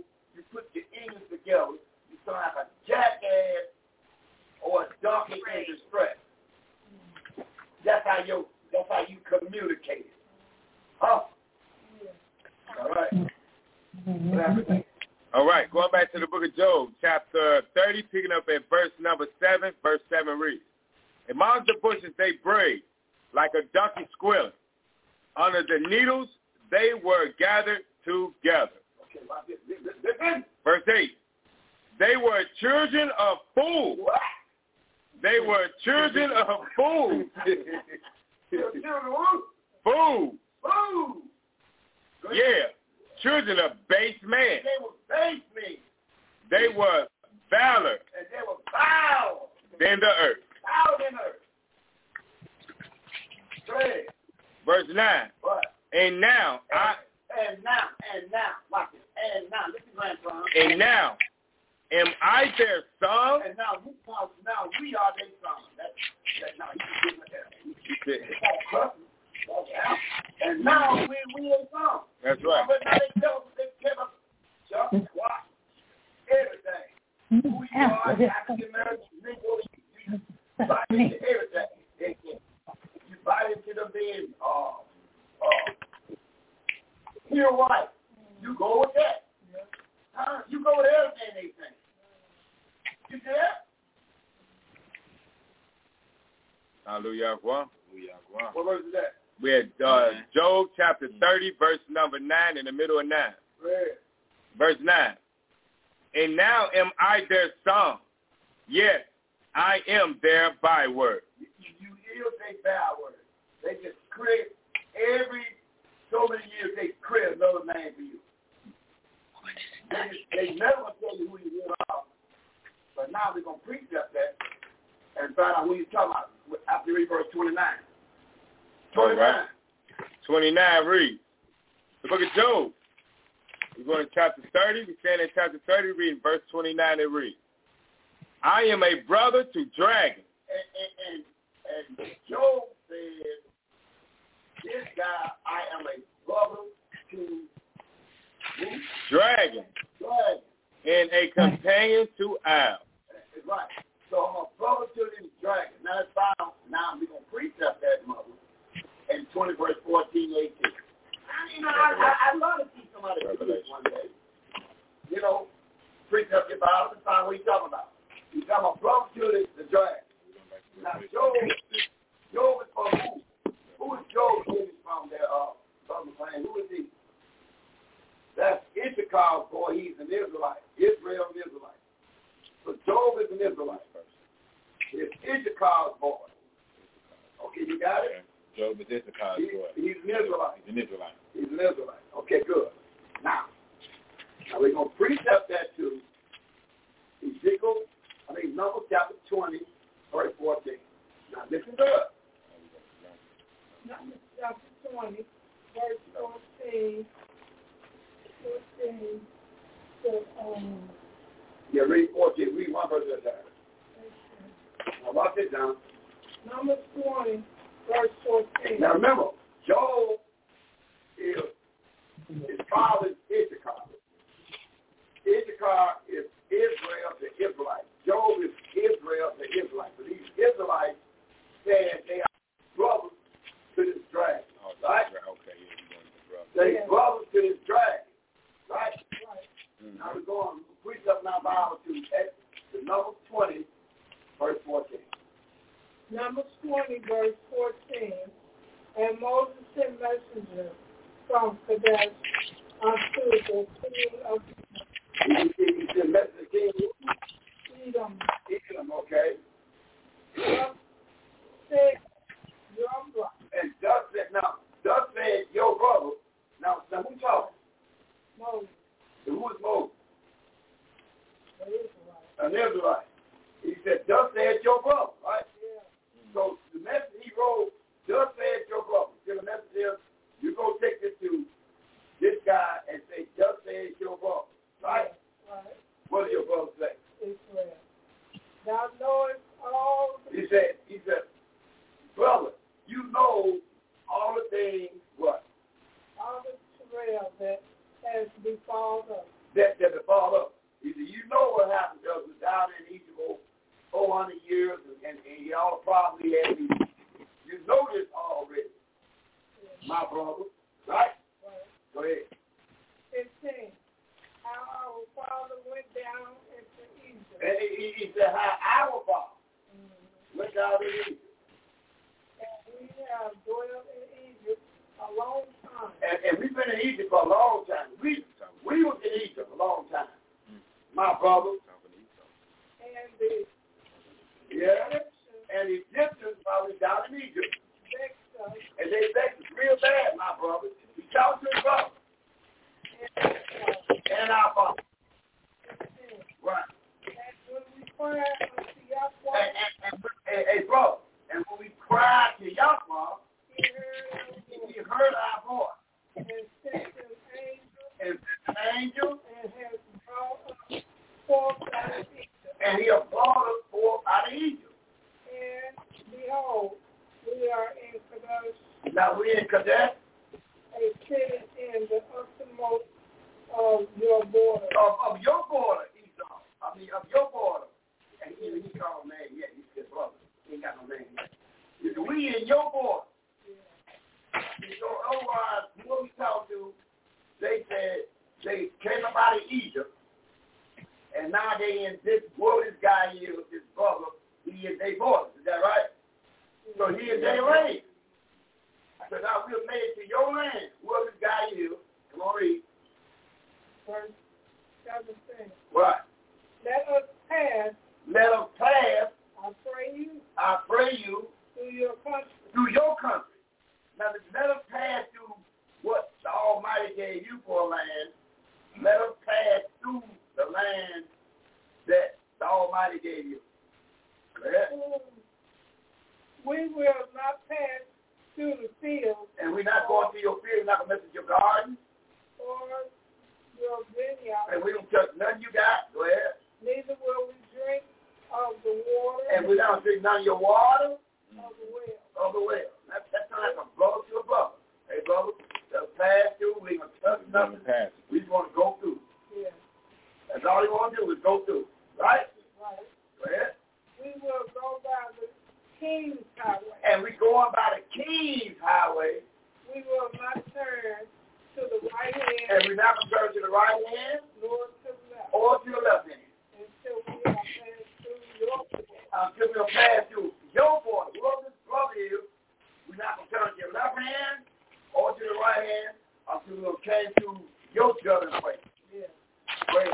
put your English together, you sound like a jackass or a donkey in distress. That's how you that's how you communicate. Huh? All right. All right, going back to the book of Job, chapter thirty, picking up at verse number seven. Verse seven reads, among the bushes they brayed, like a donkey squealing. Under the needles they were gathered together. Okay, well, this, this, this, this. Verse eight, they were children of fools. What? They were children of fools. Fools. Fools. Yeah, children of base man. They were base men. They were valor. And they were foul. Than the earth. Foul than earth. Great. Verse nine. What? And now and, I. And now, and now, watch it. And now, listen, grandson. And now, am I their son? And now, we, now we are their son. That's that. Now you can get that. And now we we are son. That's right. But now they tell us they tell us just watch everything. Who you are, African American, Negro, you buy into everything. You buy into the being uh uh pure white. You go with that. Huh? You go with everything they think. You see that? Hallelujah. What verse is that? We had uh, Job chapter thirty, verse number nine, in the middle of nine. Right. Verse nine. And now am I their son? Yes, I am their byword. You, you ill say byword. They just create every so many years they create another name for you. They, just, they never gonna tell you who you are. But now we're gonna precept that and find out who you're talking about after you read verse twenty-nine. twenty-nine. Right. twenty-nine reads. The book of Job. We're going to chapter thirty. We're standing in chapter thirty, reading verse twenty-nine. It reads, I am a brother to dragon. And, and, and, and Job said, this guy, I am a brother to who? Dragon. Dragon. And a companion to owl. That's right. So I'm a brother to this dragon. Now it's found. Now we're going to precept that mother in twenty verse fourteen, eighteen. You know, I, I, I love to see somebody do this one day. You know, precept your Bible and find what he's talking about. He's talking about brother to the, the dragon. Now Job, Job is from who? Who is Job getting from there? Uh, brother saying, who is he? That's Issachar's boy. He's an Israelite. Israel is an Israelite. So Job is an Israelite person. It's Issachar's boy. Okay, you got it? Job is Issachar's he, boy. He's an Israelite. He's an Israelite. He's an Israelite. Okay, good. Now, now we're going to precept that to Ezekiel, I mean, Numbers chapter twenty, verse fourteen. Now, listen to it. Numbers chapter twenty, verse fourteen. fourteen. So, um, yeah, read fourteen. Read one verse at a time. Now, watch it down. Numbers twenty, verse fourteen. Now, remember, Job is his father's Issachar. Issachar is Israel the Israelites. Job is Israel the Israelites. So these Israelites said they are brothers to this dragon. Oh, right? Okay, yeah, you're going to brother. They yeah. brothers to this dragon. Right? Right. Mm-hmm. Now we're going to preach up in our Bible to, to Numbers twenty, verse fourteen. Numbers twenty, verse fourteen. And Moses sent messengers from Kadesh unto the king of He, he, he sent messengers to king Edom. Edom, okay. Thus said your brother. And thus said, now, thus said your brother. Now, now who talking? Moses. So who is Moses? An Israelite. An Israelite. He said, thus said your brother, right? Yeah. So the message he wrote, thus said your brother. So the message is, you go take this to this guy and say, thus said your brother, right? Right. What did your brother say? Israel. Thou knowest all the He said, he said, brother, you know all the things, what? all the travail that has befallen us. that that befall us. He said, you know what happened to us was down in Egypt over four hundred years, and, and, and y'all probably had me. You know this already, my brother, right? Right. Go ahead. fifteen. How our father went down into Egypt. And he, he said, how our father mm-hmm. went down into Egypt. And we have dwelt in Egypt a long time. And, and we've been in Egypt for a long time. We we was in Egypt a long time. Mm-hmm. My brother. And the yeah. Egyptians, and the Egyptians while we down in Egypt. Vexed us. And they vexed us real bad, my brother. We talked to his brother. And, uh, and our father. Right. And when we cried unto Yahweh. And, and, and, and, hey, bro, and when we cried to Yahweh, he heard, he heard our voice. And sent an angel. And sent an angel. And has brought us forth out of Egypt. And he has brought us forth out of Egypt. And behold, we are in Kadesh. Now we in Kadesh. A city in the uttermost of your border. Of, of your border, Esau. I mean, of your border. And he, he called man yet. He said, brother, he ain't got no name yet. He said, we in your border. Yeah. So otherwise, what we talked to, they said they came up out of Egypt, and now they in this, what this guy is, this brother, he is their border. Is that right? So he is their land. I said, now we're made to your land. Whoever this guy is, come on, read. Verse seventeen. What? Let us pass. Let us pass. I pray you. I pray you. Through your country. Through your country. Now let us pass through what the Almighty gave you for a land. Let us pass through the land that the Almighty gave you. Correct? We will not pass through the field. And we're not going through your field. We're not going to mess with your garden. Or your vineyard. And we don't touch nothing you got. Go ahead. Neither will we drink of the water. And we don't drink none of your water. Of the well. Of the well. That, that's not like a brother to a brother. Hey, brother, just pass through. We ain't going to touch nothing. We just want to go through. Yeah. That's all we want to do is go through. Right? Right. Go ahead. We will go by the King's Highway. And we go on by the King's Highway. We will not turn to the right hand. And we're not going to turn to the right hand. Nor to the left. Or to the left hand. Until we have passed through your border. Until we have passed through your border. Whoever this brother is, we're not going to turn to your left hand or to the right hand until we have came through your judgment way. Yeah. Wait.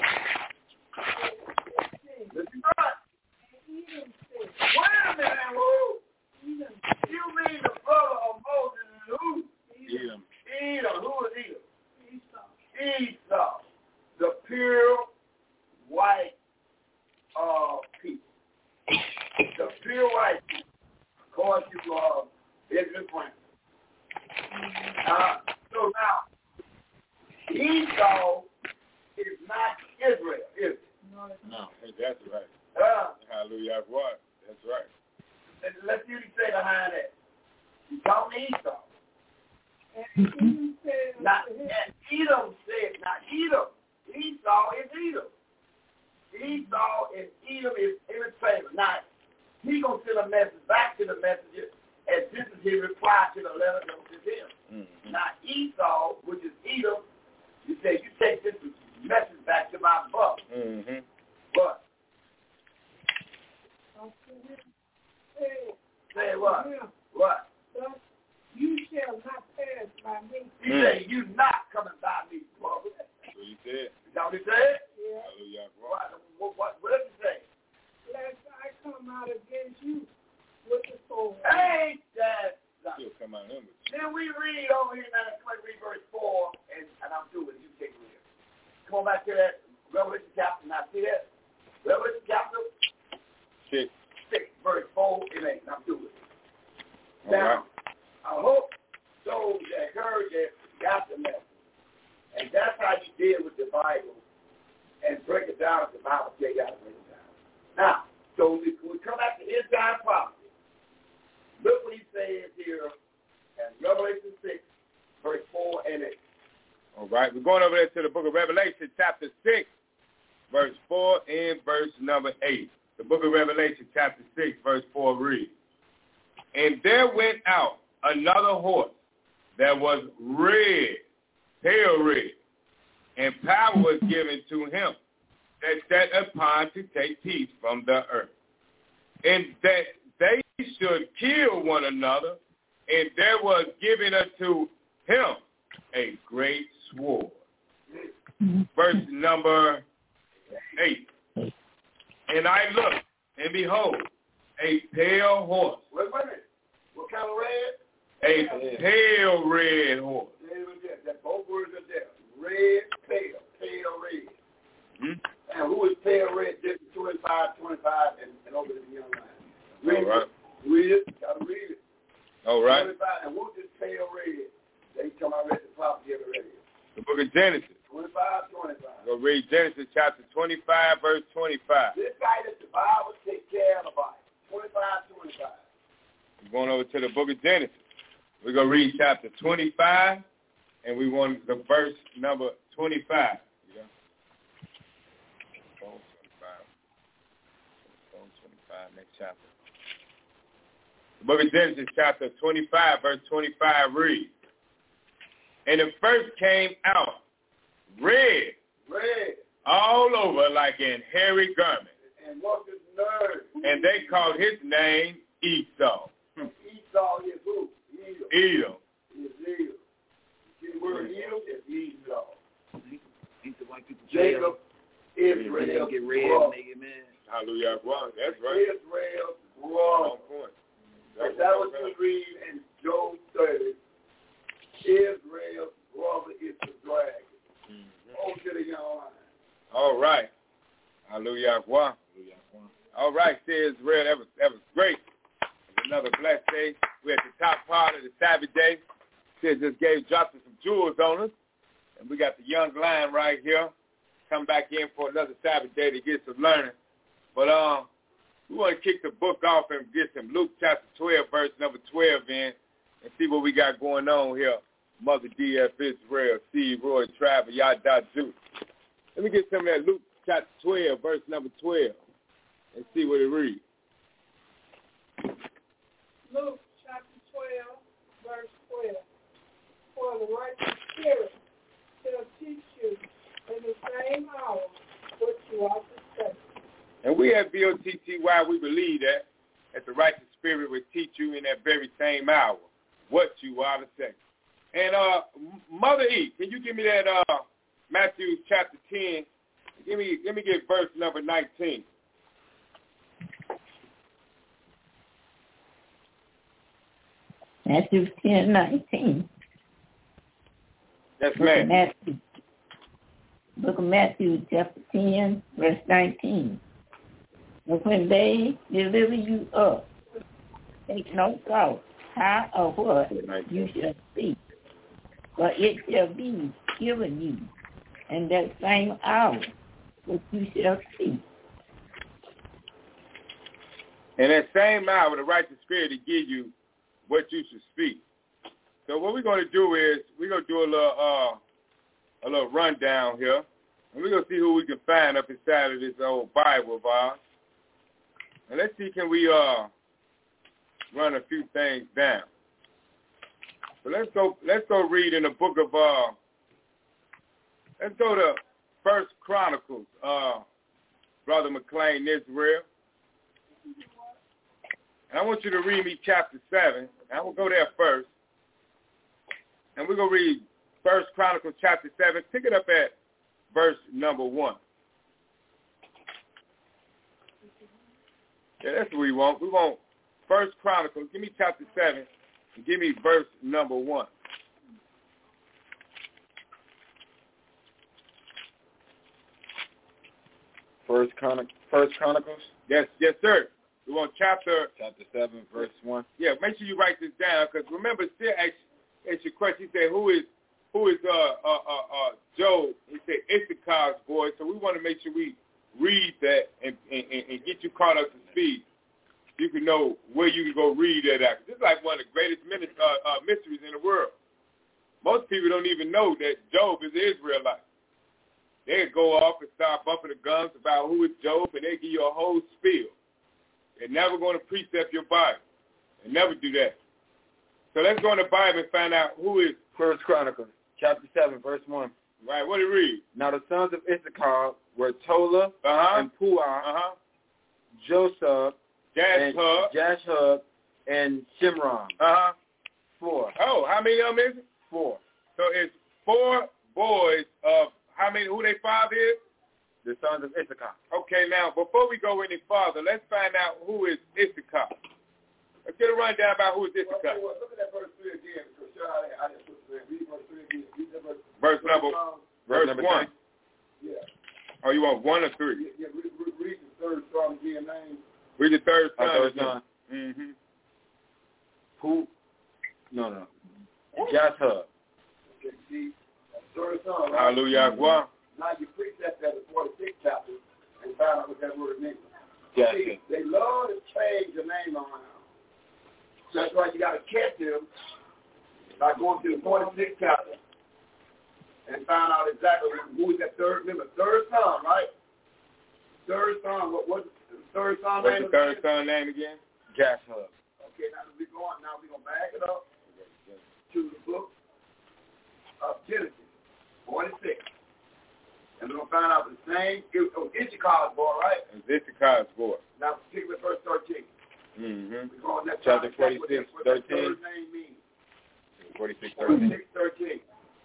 Listen up. Wait a minute, who? You mean the brother of Moses and who? Edom. Edom. Who is Edom? Esau. Esau. The pure white uh, people. The pure white people. According to uh, Israel Frank. Uh, so now, Esau is not Israel, is it? No, no, that's right. Uh, Hallelujah, what? That's right. And let's see what he say behind that. He called me Esau. And Edom said, not, and Edom said, not Edom. Esau is Edom. Esau and Edom is irreplaceable. Now, he going to send a message back to the messenger, as this is his reply to the letter that was to him. Mm-hmm. Now, Esau, which is Edom, you say, you take this message back to my brother. Mm-hmm. But, Say, say what? What? Thus, you shall not pass by me. He mm. said, you not coming by me, brother. That's what he said. Is that what he said? Yeah. Hallelujah. What, what, what, what does he say? Lest I come out against you with the sword. Ain't that He'll come out of him. Then we read over here, now let's read verse four, and, and I'm through with it. You take it here. Come on back to that Revelation chapter. Now, see that? Revelation chapter six. Six, verse four and eight. I'm through with it. All now, right. I hope those that heard that got the message. And that's how you deal with the Bible and break it down as the Bible tell you how to break it down. Now, so we, we come back to his time prophecy. Look what he says here in Revelation six, verse four and eight. All right, we're going over there to the book of Revelation, chapter six, verse four and verse number eight. The book of Revelation, chapter six, verse four reads, "And there went out another horse that was red, pale red, and power was given to him that sat upon to take peace from the earth, and that they should kill one another, and there was given unto him a great sword." Verse number eight. "And I looked, and behold, a pale horse." Wait, wait a minute. What kind of red? A pale red horse. That both words are there. Red, pale, pale red. Hmm? And who is pale red? Different twenty-five, twenty-five, and, and over to the young man. Read All right. it. Read it. Gotta read it. All right. twenty-five, and what is pale red? They come out read the prophecy of the red. The book of Genesis. twenty-five, twenty-five. Go read Genesis chapter twenty-five, verse twenty-five. This guy that the Bible take care of the Bible. twenty-five, twenty-five. We're going over to the book of Genesis. We're going to read chapter twenty-five, and we want the verse number twenty-five. Yeah. twenty-five. twenty-five, next chapter. The book of Genesis, chapter twenty-five, verse twenty-five reads, "And the first came out red, red, all over like an hairy garment. And what's his name? And they called his name Esau." Esau is who? Edom. Edom. Is Edom. See the word Edom is Esau. He's the white people. Jacob, Israel, get red, brother. make it man. Hallelujah. Well, that's right. Israel, brother. On point. That, that was you read in Job thirty. Israel's brother is the dragon. Mm-hmm. Oh, to the young lion. All right. Hallelujah. Well. All right, says Israel. That was that was great. Another blessed day. We're at the top part of the Sabbath day. Sid just gave dropped us some jewels on us. And we got the young lion right here. Come back in for another Sabbath day to get some learning. But uh, we want to kick the book off and get some Luke chapter twelve, verse number twelve in, and see what we got going on here. Mother D F Israel, Steve Roy, Travis, Yada Juice. Let me get some of that Luke chapter twelve, verse number twelve, and see what it reads. Luke chapter twelve, verse twelve. For the righteous spirit shall teach you in the same hour what you ought to say. And we at B O T T Y, we believe that, that the righteous spirit will teach you in that very same hour what you ought to say. And uh, Mother E, can you give me that uh, Matthew chapter ten? Give me, let me get verse number nineteen. Matthew ten, nineteen. Yes, ma'am. Matthew. Book of Matthew, chapter ten, verse nineteen. And when they deliver you up, take no thought how or what you shall speak, for it shall be given you, and that same hour which you shall speak. And that same hour, the righteous spirit to give you what you should speak. So what we're going to do is we're going to do a little uh, a little rundown here, and we're going to see who we can find up inside of this old Bible of ours. And let's see, can we uh, run a few things down. So let's go. Let's go read in the book of. Uh, let's go to First Chronicles, uh, Brother McLean, Israel. And I want you to read me chapter seven. And I will go there first. And we're going to read First Chronicles chapter seven. Pick it up at verse number one. Yeah, that's what we want. We want First Chronicles. Give me chapter seven and give me verse number one. First Chronic, First Chronicles. Yes, yes, sir. We want chapter chapter seven, verse one. Yeah, make sure you write this down because remember, still ask, ask your question. He said, "Who is who is uh uh uh, uh Job?" He said, "Issachar's boy." So we want to make sure we read that and, and and get you caught up to speed. You can know where you can go read that at. This is like one of the greatest mysteries uh, uh, mysteries in the world. most people don't even know that Job is an Israelite. They go off and start bumping the gums about who is Job, and they give you a whole spiel. They're never going to precept your Bible. They never do that. So let's go in the Bible and find out who is First Chronicles, chapter seven, verse one. Right, what did it read? Now the sons of Issachar were Tola uh-huh. and Puah, uh-huh. Joseph, Jashub, Jashub, and Shimron. Uh-huh. Four. Oh, how many of them is it? Four. So it's four boys of how many, who their father is? The sons of Issachar. Okay, now, before we go any farther, let's find out who is Issachar. Let's get a rundown about who is Issachar. Well, look at that verse three again. Because sure, I, I just read verse three again. Read that verse, verse number, um, verse, verse number one. Yeah. Oh, you want one or three? Yeah, yeah read, read, read the third psalm again, name. Read the third Oh, son. third son. Mm-hmm. Who? No, no. Jashub. Okay, see, third son. Right? Hallelujah. Mm-hmm. Now you precept that in the forty-sixth chapter and find out what that word means. Yeah. See, they love to change the name around. So that's why you got to catch them by going to the forty-sixth chapter and find out exactly who is that third. Remember, third son, right? Third son. What was the third son What's name? the third son name again? Jashub. Okay, now we're going. Now we're gonna back it up to the book of Genesis, forty-six. And we're going to find out the same, it was Issachar's boy, right? It's Issachar's boy. Now, pick with verse thirteen. Mm-hmm. We're going that Chapter time. forty-six, what thirteen. What third name means. forty-six, thirteen. forty-six, thirteen.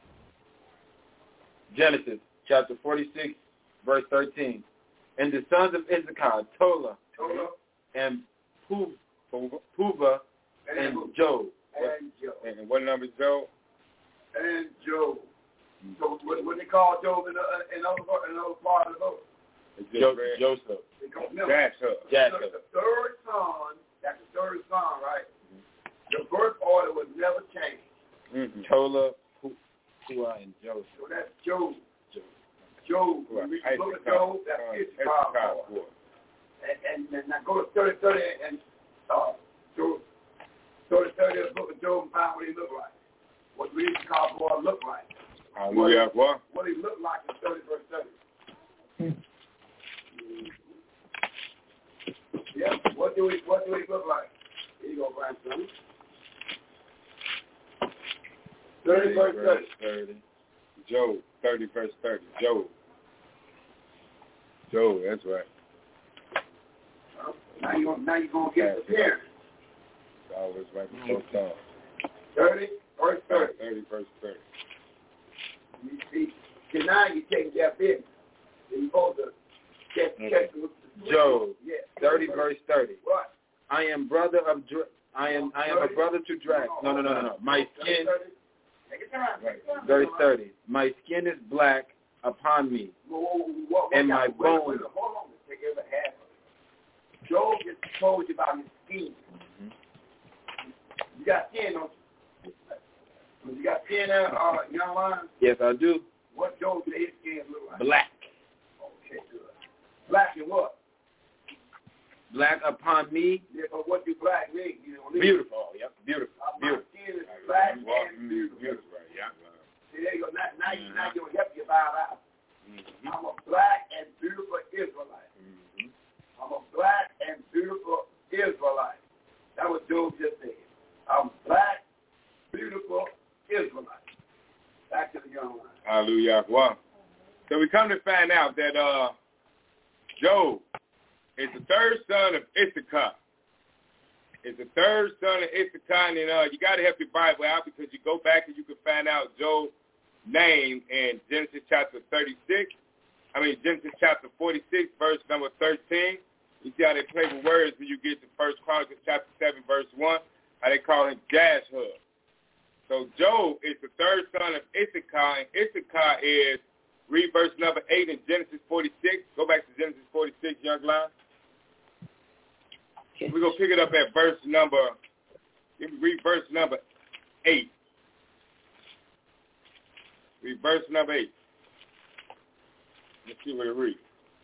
Genesis, chapter forty-six, verse thirteen. And the sons of Issachar, Tola, Tola, and Pu- Puva, and, and Job. And Job. And what number is Job? And Job. So what, what they call Job in, uh, in, other, in other part of the book? Jo- Joseph. They call him. Jashub. Jashub. The third son, that's the third son, right? The birth order was never changed. Mm-hmm. Tola, Puah, and Joseph. So that's Job. Job. Job. Right. We read the book of Job, that's Issachar's boy. And, and, and now go to thirty, thirty, and uh, so, thirty, thirty of the book of Job and find what he looked like. What the Issachar's boy looked like. Hallelujah. What? What he looked like in thirty verse thirty. Yeah. What do he What do he look like? Here you go, grandson. Thirty verse thirty. thirty. Job. Thirty verse thirty. Job. Job. That's right. Well, now you now you gonna get the parents. It's always right before time. Thirty verse thirty. Thirty verse thirty. You see, so now you take their business. You're supposed to catch, Okay. catch them with the Job, yeah. thirty verse thirty. What? I am brother of Dra- I am I am a brother to drag. No, no, no, no, no. My skin. Take your time. Take your time. Verse thirty. My skin is black upon me, Whoa, whoa, whoa, whoa, and whoa, my wait, bones. wait, wait, hold on. Take every half of it. Job just told you about his skin. You got skin, don't you? You got skin there, uh, young man? Yes, I do. What Job said his skin look like? Black. Okay, good. Black and what? Black upon me. Yeah, but what do black mean? You know, Beautiful. Yep. Beautiful. Uh, Beautiful. My skin is black and beautiful. Beautiful. Yeah. See, there you go. Now, now, you, now you're going to help you bow out. Mm-hmm. I'm a black and beautiful Israelite. Mm-hmm. I'm a black and beautiful Israelite. That was Job just said. I'm black, beautiful Israelite. Back to the young one. Hallelujah. Wow. So we come to find out that uh, Job is the third son of Issachar. Is the third son of Issachar, and uh, you got to help your Bible out because you go back and you can find out Job's name in Genesis chapter thirty-six. I mean Genesis chapter forty-six, verse number thirteen. You see how they play with words when you get to First Chronicles chapter seven, verse one. How they call him Jashub. So Job is the third son of Issachar, and Issachar is, read verse number eight in Genesis forty-six. Go back to Genesis forty-six, young line. We're going to pick it up at verse number, read verse number eight. Read verse number eight. Let's see what it reads.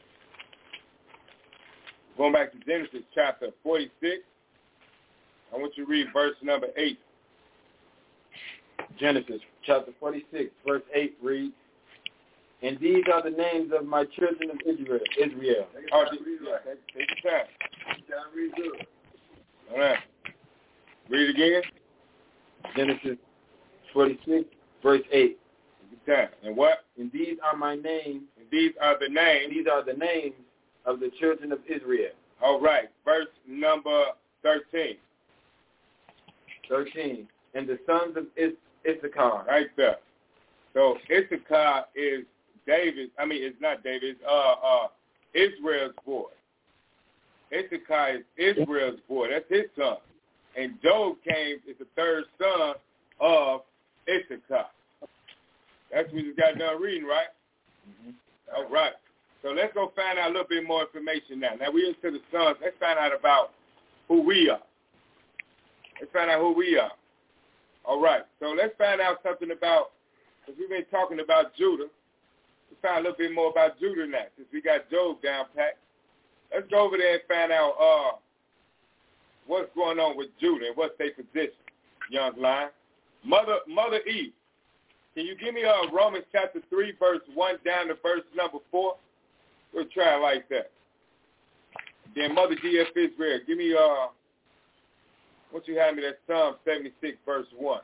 Going back to Genesis chapter forty-six, I want you to read verse number eight. Genesis chapter forty-six, verse eight reads, and these are the names of my children of Israel. Israel. Oh, yeah, take your time. Read good. All right. Read again. Genesis forty-six, verse eight. Take your time. And what? And these are my names. And these are the names. These are the names of the children of Israel. All right. Verse number thirteen. thirteen. And the sons of Is- Issachar. Right there. So Issachar is David. I mean, it's not David. It's uh, uh, Israel's boy. Issachar is Israel's boy. That's his son. And Job came is the third son of Issachar. That's what we just got done reading, right? Mm-hmm. All right. So let's go find out a little bit more information now. Now we're into the sons. Let's find out about who we are. Let's find out who we are. All right. So let's find out something about, because we've been talking about Judah. Let's find a little bit more about Judah now, since we got Job down pat. Let's go over there and find out uh, what's going on with Judah and what's their position, young lion. Mother, Mother Eve, can you give me uh, Romans chapter three, verse one down to verse number four? We'll try it like that. Then Mother D F Israel, give me, uh, what you have me, that Psalm seventy-six, verse one.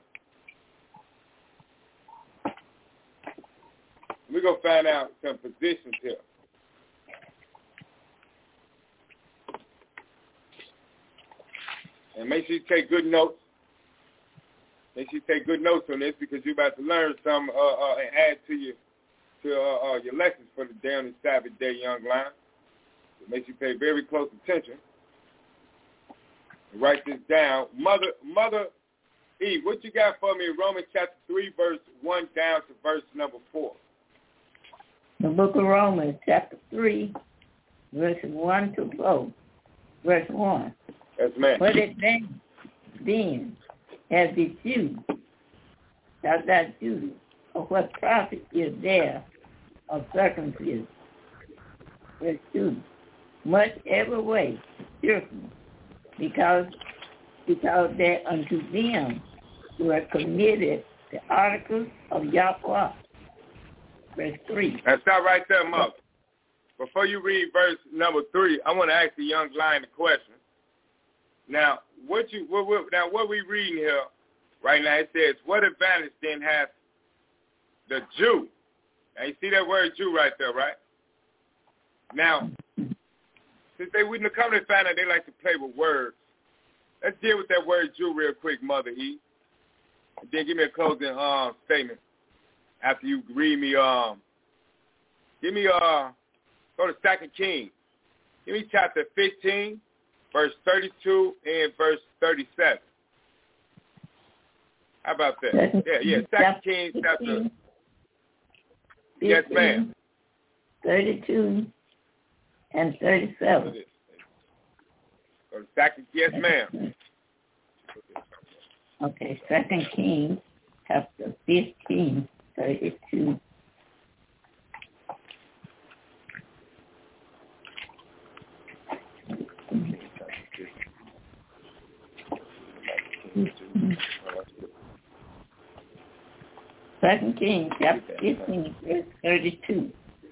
We're going to find out some positions here. And make sure you take good notes. Make sure you take good notes on this because you're about to learn some uh, uh, and add to your to uh, uh, your lessons for the day on the Sabbath day, young lion. So make sure you pay very close attention. Write this down. Mother, Mother Eve, what you got for me in Romans chapter three, verse one down to verse number four? The book of Romans, chapter three, verses one to four. Verse one. Yes, ma'am. But it then, then as the Jew, thou that Jew, of what profit is there of circumcision? Verse two. Much every way, fearful, because because that unto them were committed the articles of Yahweh. Verse three. Now stop right there, Mother. Before you read verse number three, I want to ask the young lion a question. Now, what you what, what, now what we reading here right now? It says, "What advantage then hath the Jew?" Now you see that word "Jew" right there, right? Now, since they wouldn't have come to find out, they like to play with words. Let's deal with that word "Jew" real quick, Mother E. And then give me a closing um, statement after you read me. Um, give me uh, go to Second Kings. Give me chapter fifteen. Verse thirty-two and verse thirty-seven. How about that? Second yeah, yeah. Second Kings chapter. Yes, ma'am. Thirty-two and thirty-seven. Go to Second. Yes, ma'am. Okay, Second Kings chapter fifteen, thirty-two. Second Kings chapter fifteen, verse thirty-two.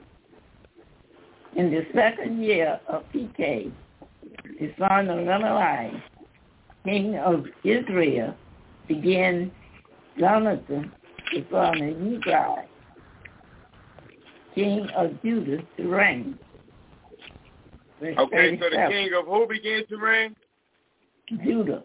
In the second year of P K, the son of Remaliah, king of Israel, began Jonathan, the son of Uzziah, king of Judah, to reign. Verse okay, so the king of who began to reign? Judah.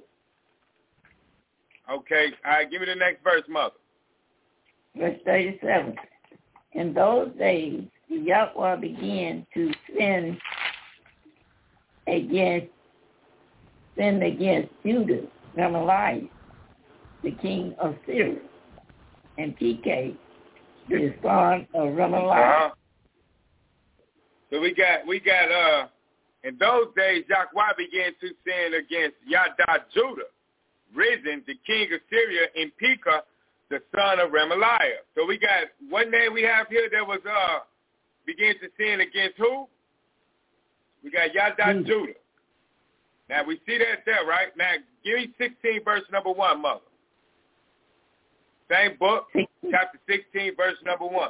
Okay, all right, give me the next verse, Mother. Verse thirty-seven. In those days, Yahweh began to sin against, sin against Judah, Remaliah, the king of Syria, and P K, the son of Remaliah. Uh-huh. So we got, we got, uh, in those days, Yahweh began to sin against Yada Judah, Risen, the king of Syria, and Pekah, the son of Remaliah. So we got one name we have here that was uh began to sin against who? We got Yada mm. Judah. Now we see that there, right? Now give me sixteen verse number one, Mother. Same book, chapter sixteen, verse number one.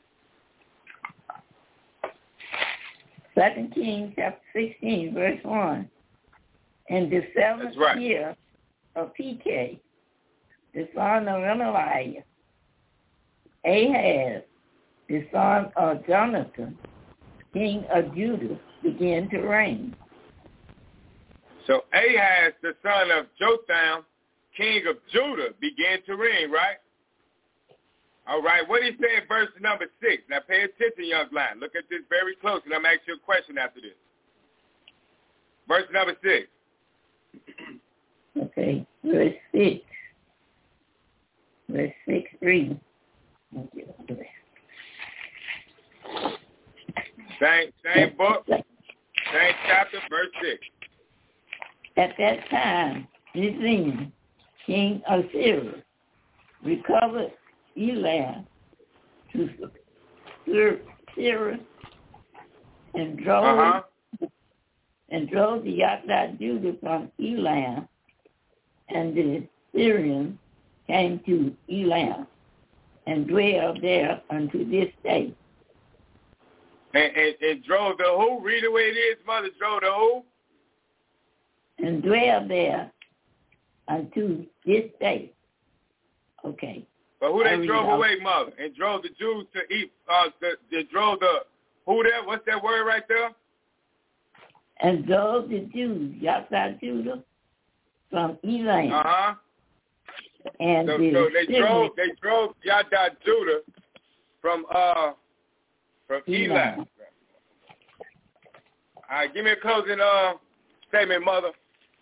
Second Kings, chapter sixteen, verse one. In the seventh right. year of P K, the son of Remaliah, Ahaz, the son of Jonathan, king of Judah, began to reign. So Ahaz, the son of Jotham, king of Judah, began to reign, right? All right, what did he say in verse number six? Now pay attention, young lion. Look at this very close, and I'm going to ask you a question after this. Verse number six. Okay, verse six. Verse six, three. Same, same book, same chapter, verse six. At that time, Rezin, king of Syria, recovered Elam to Syria and drove uh-huh. and drove the Yatsar Judah from Elam, and the Syrians came to Elam and dwelled there unto this day. And, and, and drove the who? Read the way it is, mother. Drove the who? And dwelled there unto this day. Okay. But who they drove away, mother? And drove the Jews to eat, uh, the, they drove the, who there? What's that word right there? And drove the Jews, Yatsar Judah, from Elam. Uh-huh. And so, the so they Syrians, drove, they drove Yatsar Judah from, uh, from Elam. Elam. All right, give me a closing uh, statement, mother.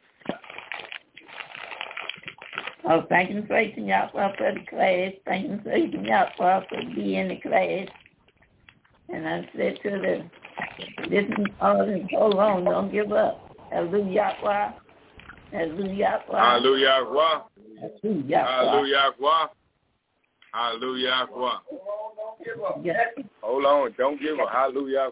Oh, thank you for praising y'all for the class. Thank you for praising y'all for being in the class. And I said to the, listen, audience, hold on, don't give up. Hallelujah. Hallelujah. Hallelujah. Hallelujah. Hallelujah. Hallelujah. Hold on, don't give up. Hallelujah.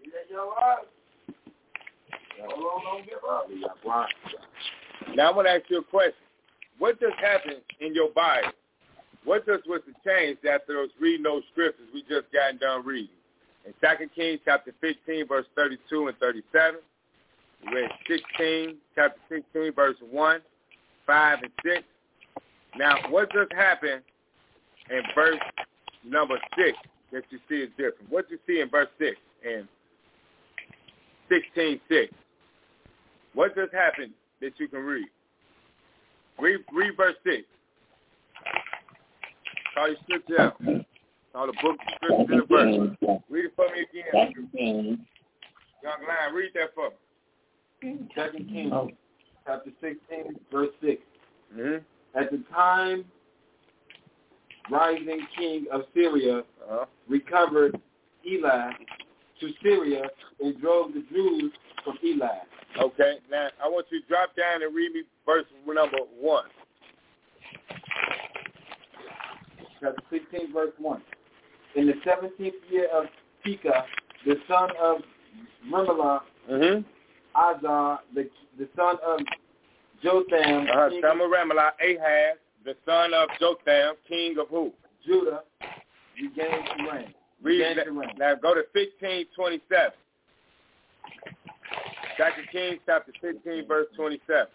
Now I'm going to ask you a question. What just happened in your Bible? What just was the change after those reading those scriptures we just gotten done reading? In Second Kings chapter fifteen, verse thirty-two and thirty-seven. We read sixteen, chapter sixteen, verse one, five, and six. Now, what just happened in verse number six that you see is different? What you see in verse six and sixteen, six? What just happened that you can read? Read, read verse six. Call your scripture out. Call the book, the scripture, and the verse. Read it for me again. Young Lion, read that for me. Second Kings, chapter sixteen, verse six. Mm-hmm. At the time, rising king of Syria uh-huh. recovered Elam to Syria and drove the Jews from Elam. Okay, now I want you to drop down and read me verse number one. Chapter sixteen, verse one. In the seventeenth year of Pekah, the son of Remaliah, mm-hmm. Azar, the the son of Jotham, uh-huh. son of Remaliah, Ahaz, the son of Jotham, king of who? Judah, began to reign. Read began that, to reign. Now go to fifteen twenty-seven. Second Kings chapter fifteen, verse twenty-seven.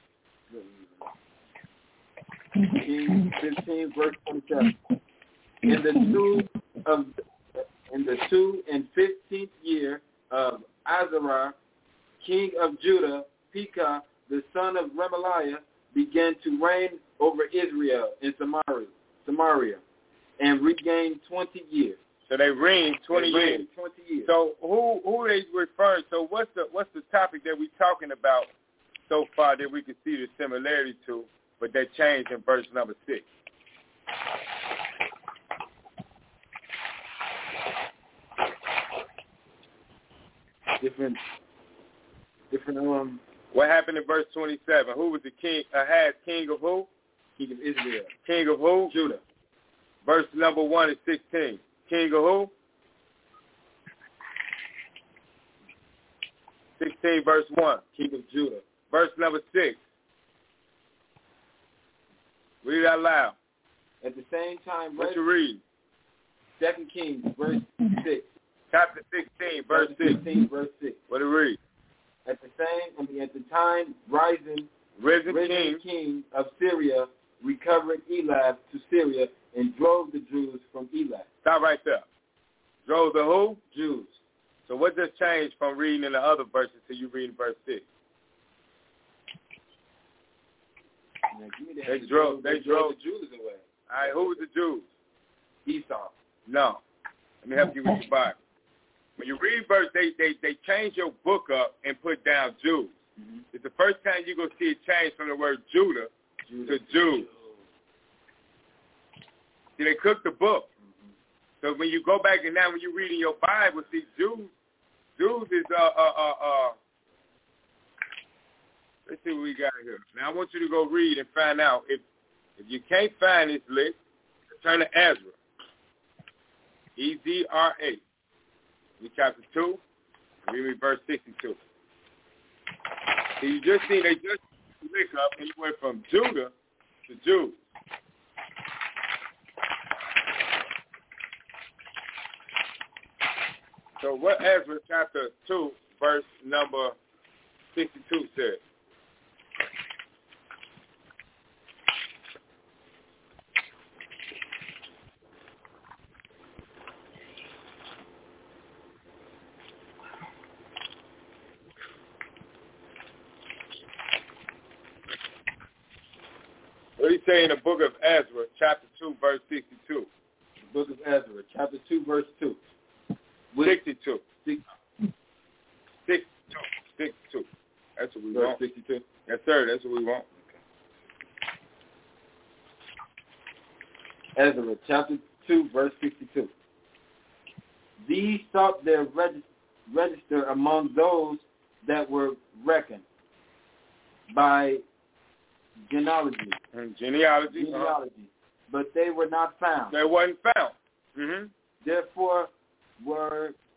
Kings fifteen, verse twenty-seven. In the two of in the two and fifteenth year of Azariah, king of Judah, Pekah, the son of Remaliah, began to reign over Israel in Samaria, Samaria, and regained twenty years. So they reigned twenty they years. Reigned twenty years. So who who are they referring? So what's the what's the topic that we're talking about so far that we can see the similarity to, but that changed in verse number six? Different, different. Um, what happened in verse twenty-seven? Who was the king? Ahaz, king of who? King of Israel. King of who? Judah. Verse number one is sixteen. King of who? sixteen, verse one. King of Judah. Verse number six. Read it out loud. At the same time, what you read? Second Kings, verse six. Chapter sixteen, verse Chapter six. sixteen, verse six. What do you read? At the same, I mean, at the time, rising, risen, risen king. king of Syria recovered Elam to Syria and drove the Jews from Elam. Stop right there. Drove the who? Jews. So what just changed from reading in the other verses to you reading verse six? Now, give me that. They They drove. They drove the Jews away. All right, who was the Jews? Esau. No. Let me help you with your Bible. When you read verse, they they they change your book up and put down Jews. Mm-hmm. It's the first time you're going to see it change from the word Judah, Judah. to Jews. See, they cooked the book. Mm-hmm. So when you go back and now when you read in your Bible, see, Jews, Jews is, uh, uh, uh, uh, let's see what we got here. Now I want you to go read and find out. If if you can't find this list, turn to Ezra. E Z R A. Read chapter two, read me verse sixty-two. So you just see they just lick up and you went from Judah to Jews. So what Ezra chapter two, verse number sixty-two says? What do you say in the book of Ezra, chapter two, verse sixty-two? The book of Ezra, chapter two, verse two. With sixty-two. Six, sixty-two. sixty-two. That's what we verse want. sixty-two. Yes, sir. That's what we want. Ezra, chapter two, verse sixty-two. These sought their reg- register among those that were reckoned by genealogy. And genealogy. Genealogy. Uh-huh. But they were not found. They wasn't found. Mm-hmm. Therefore were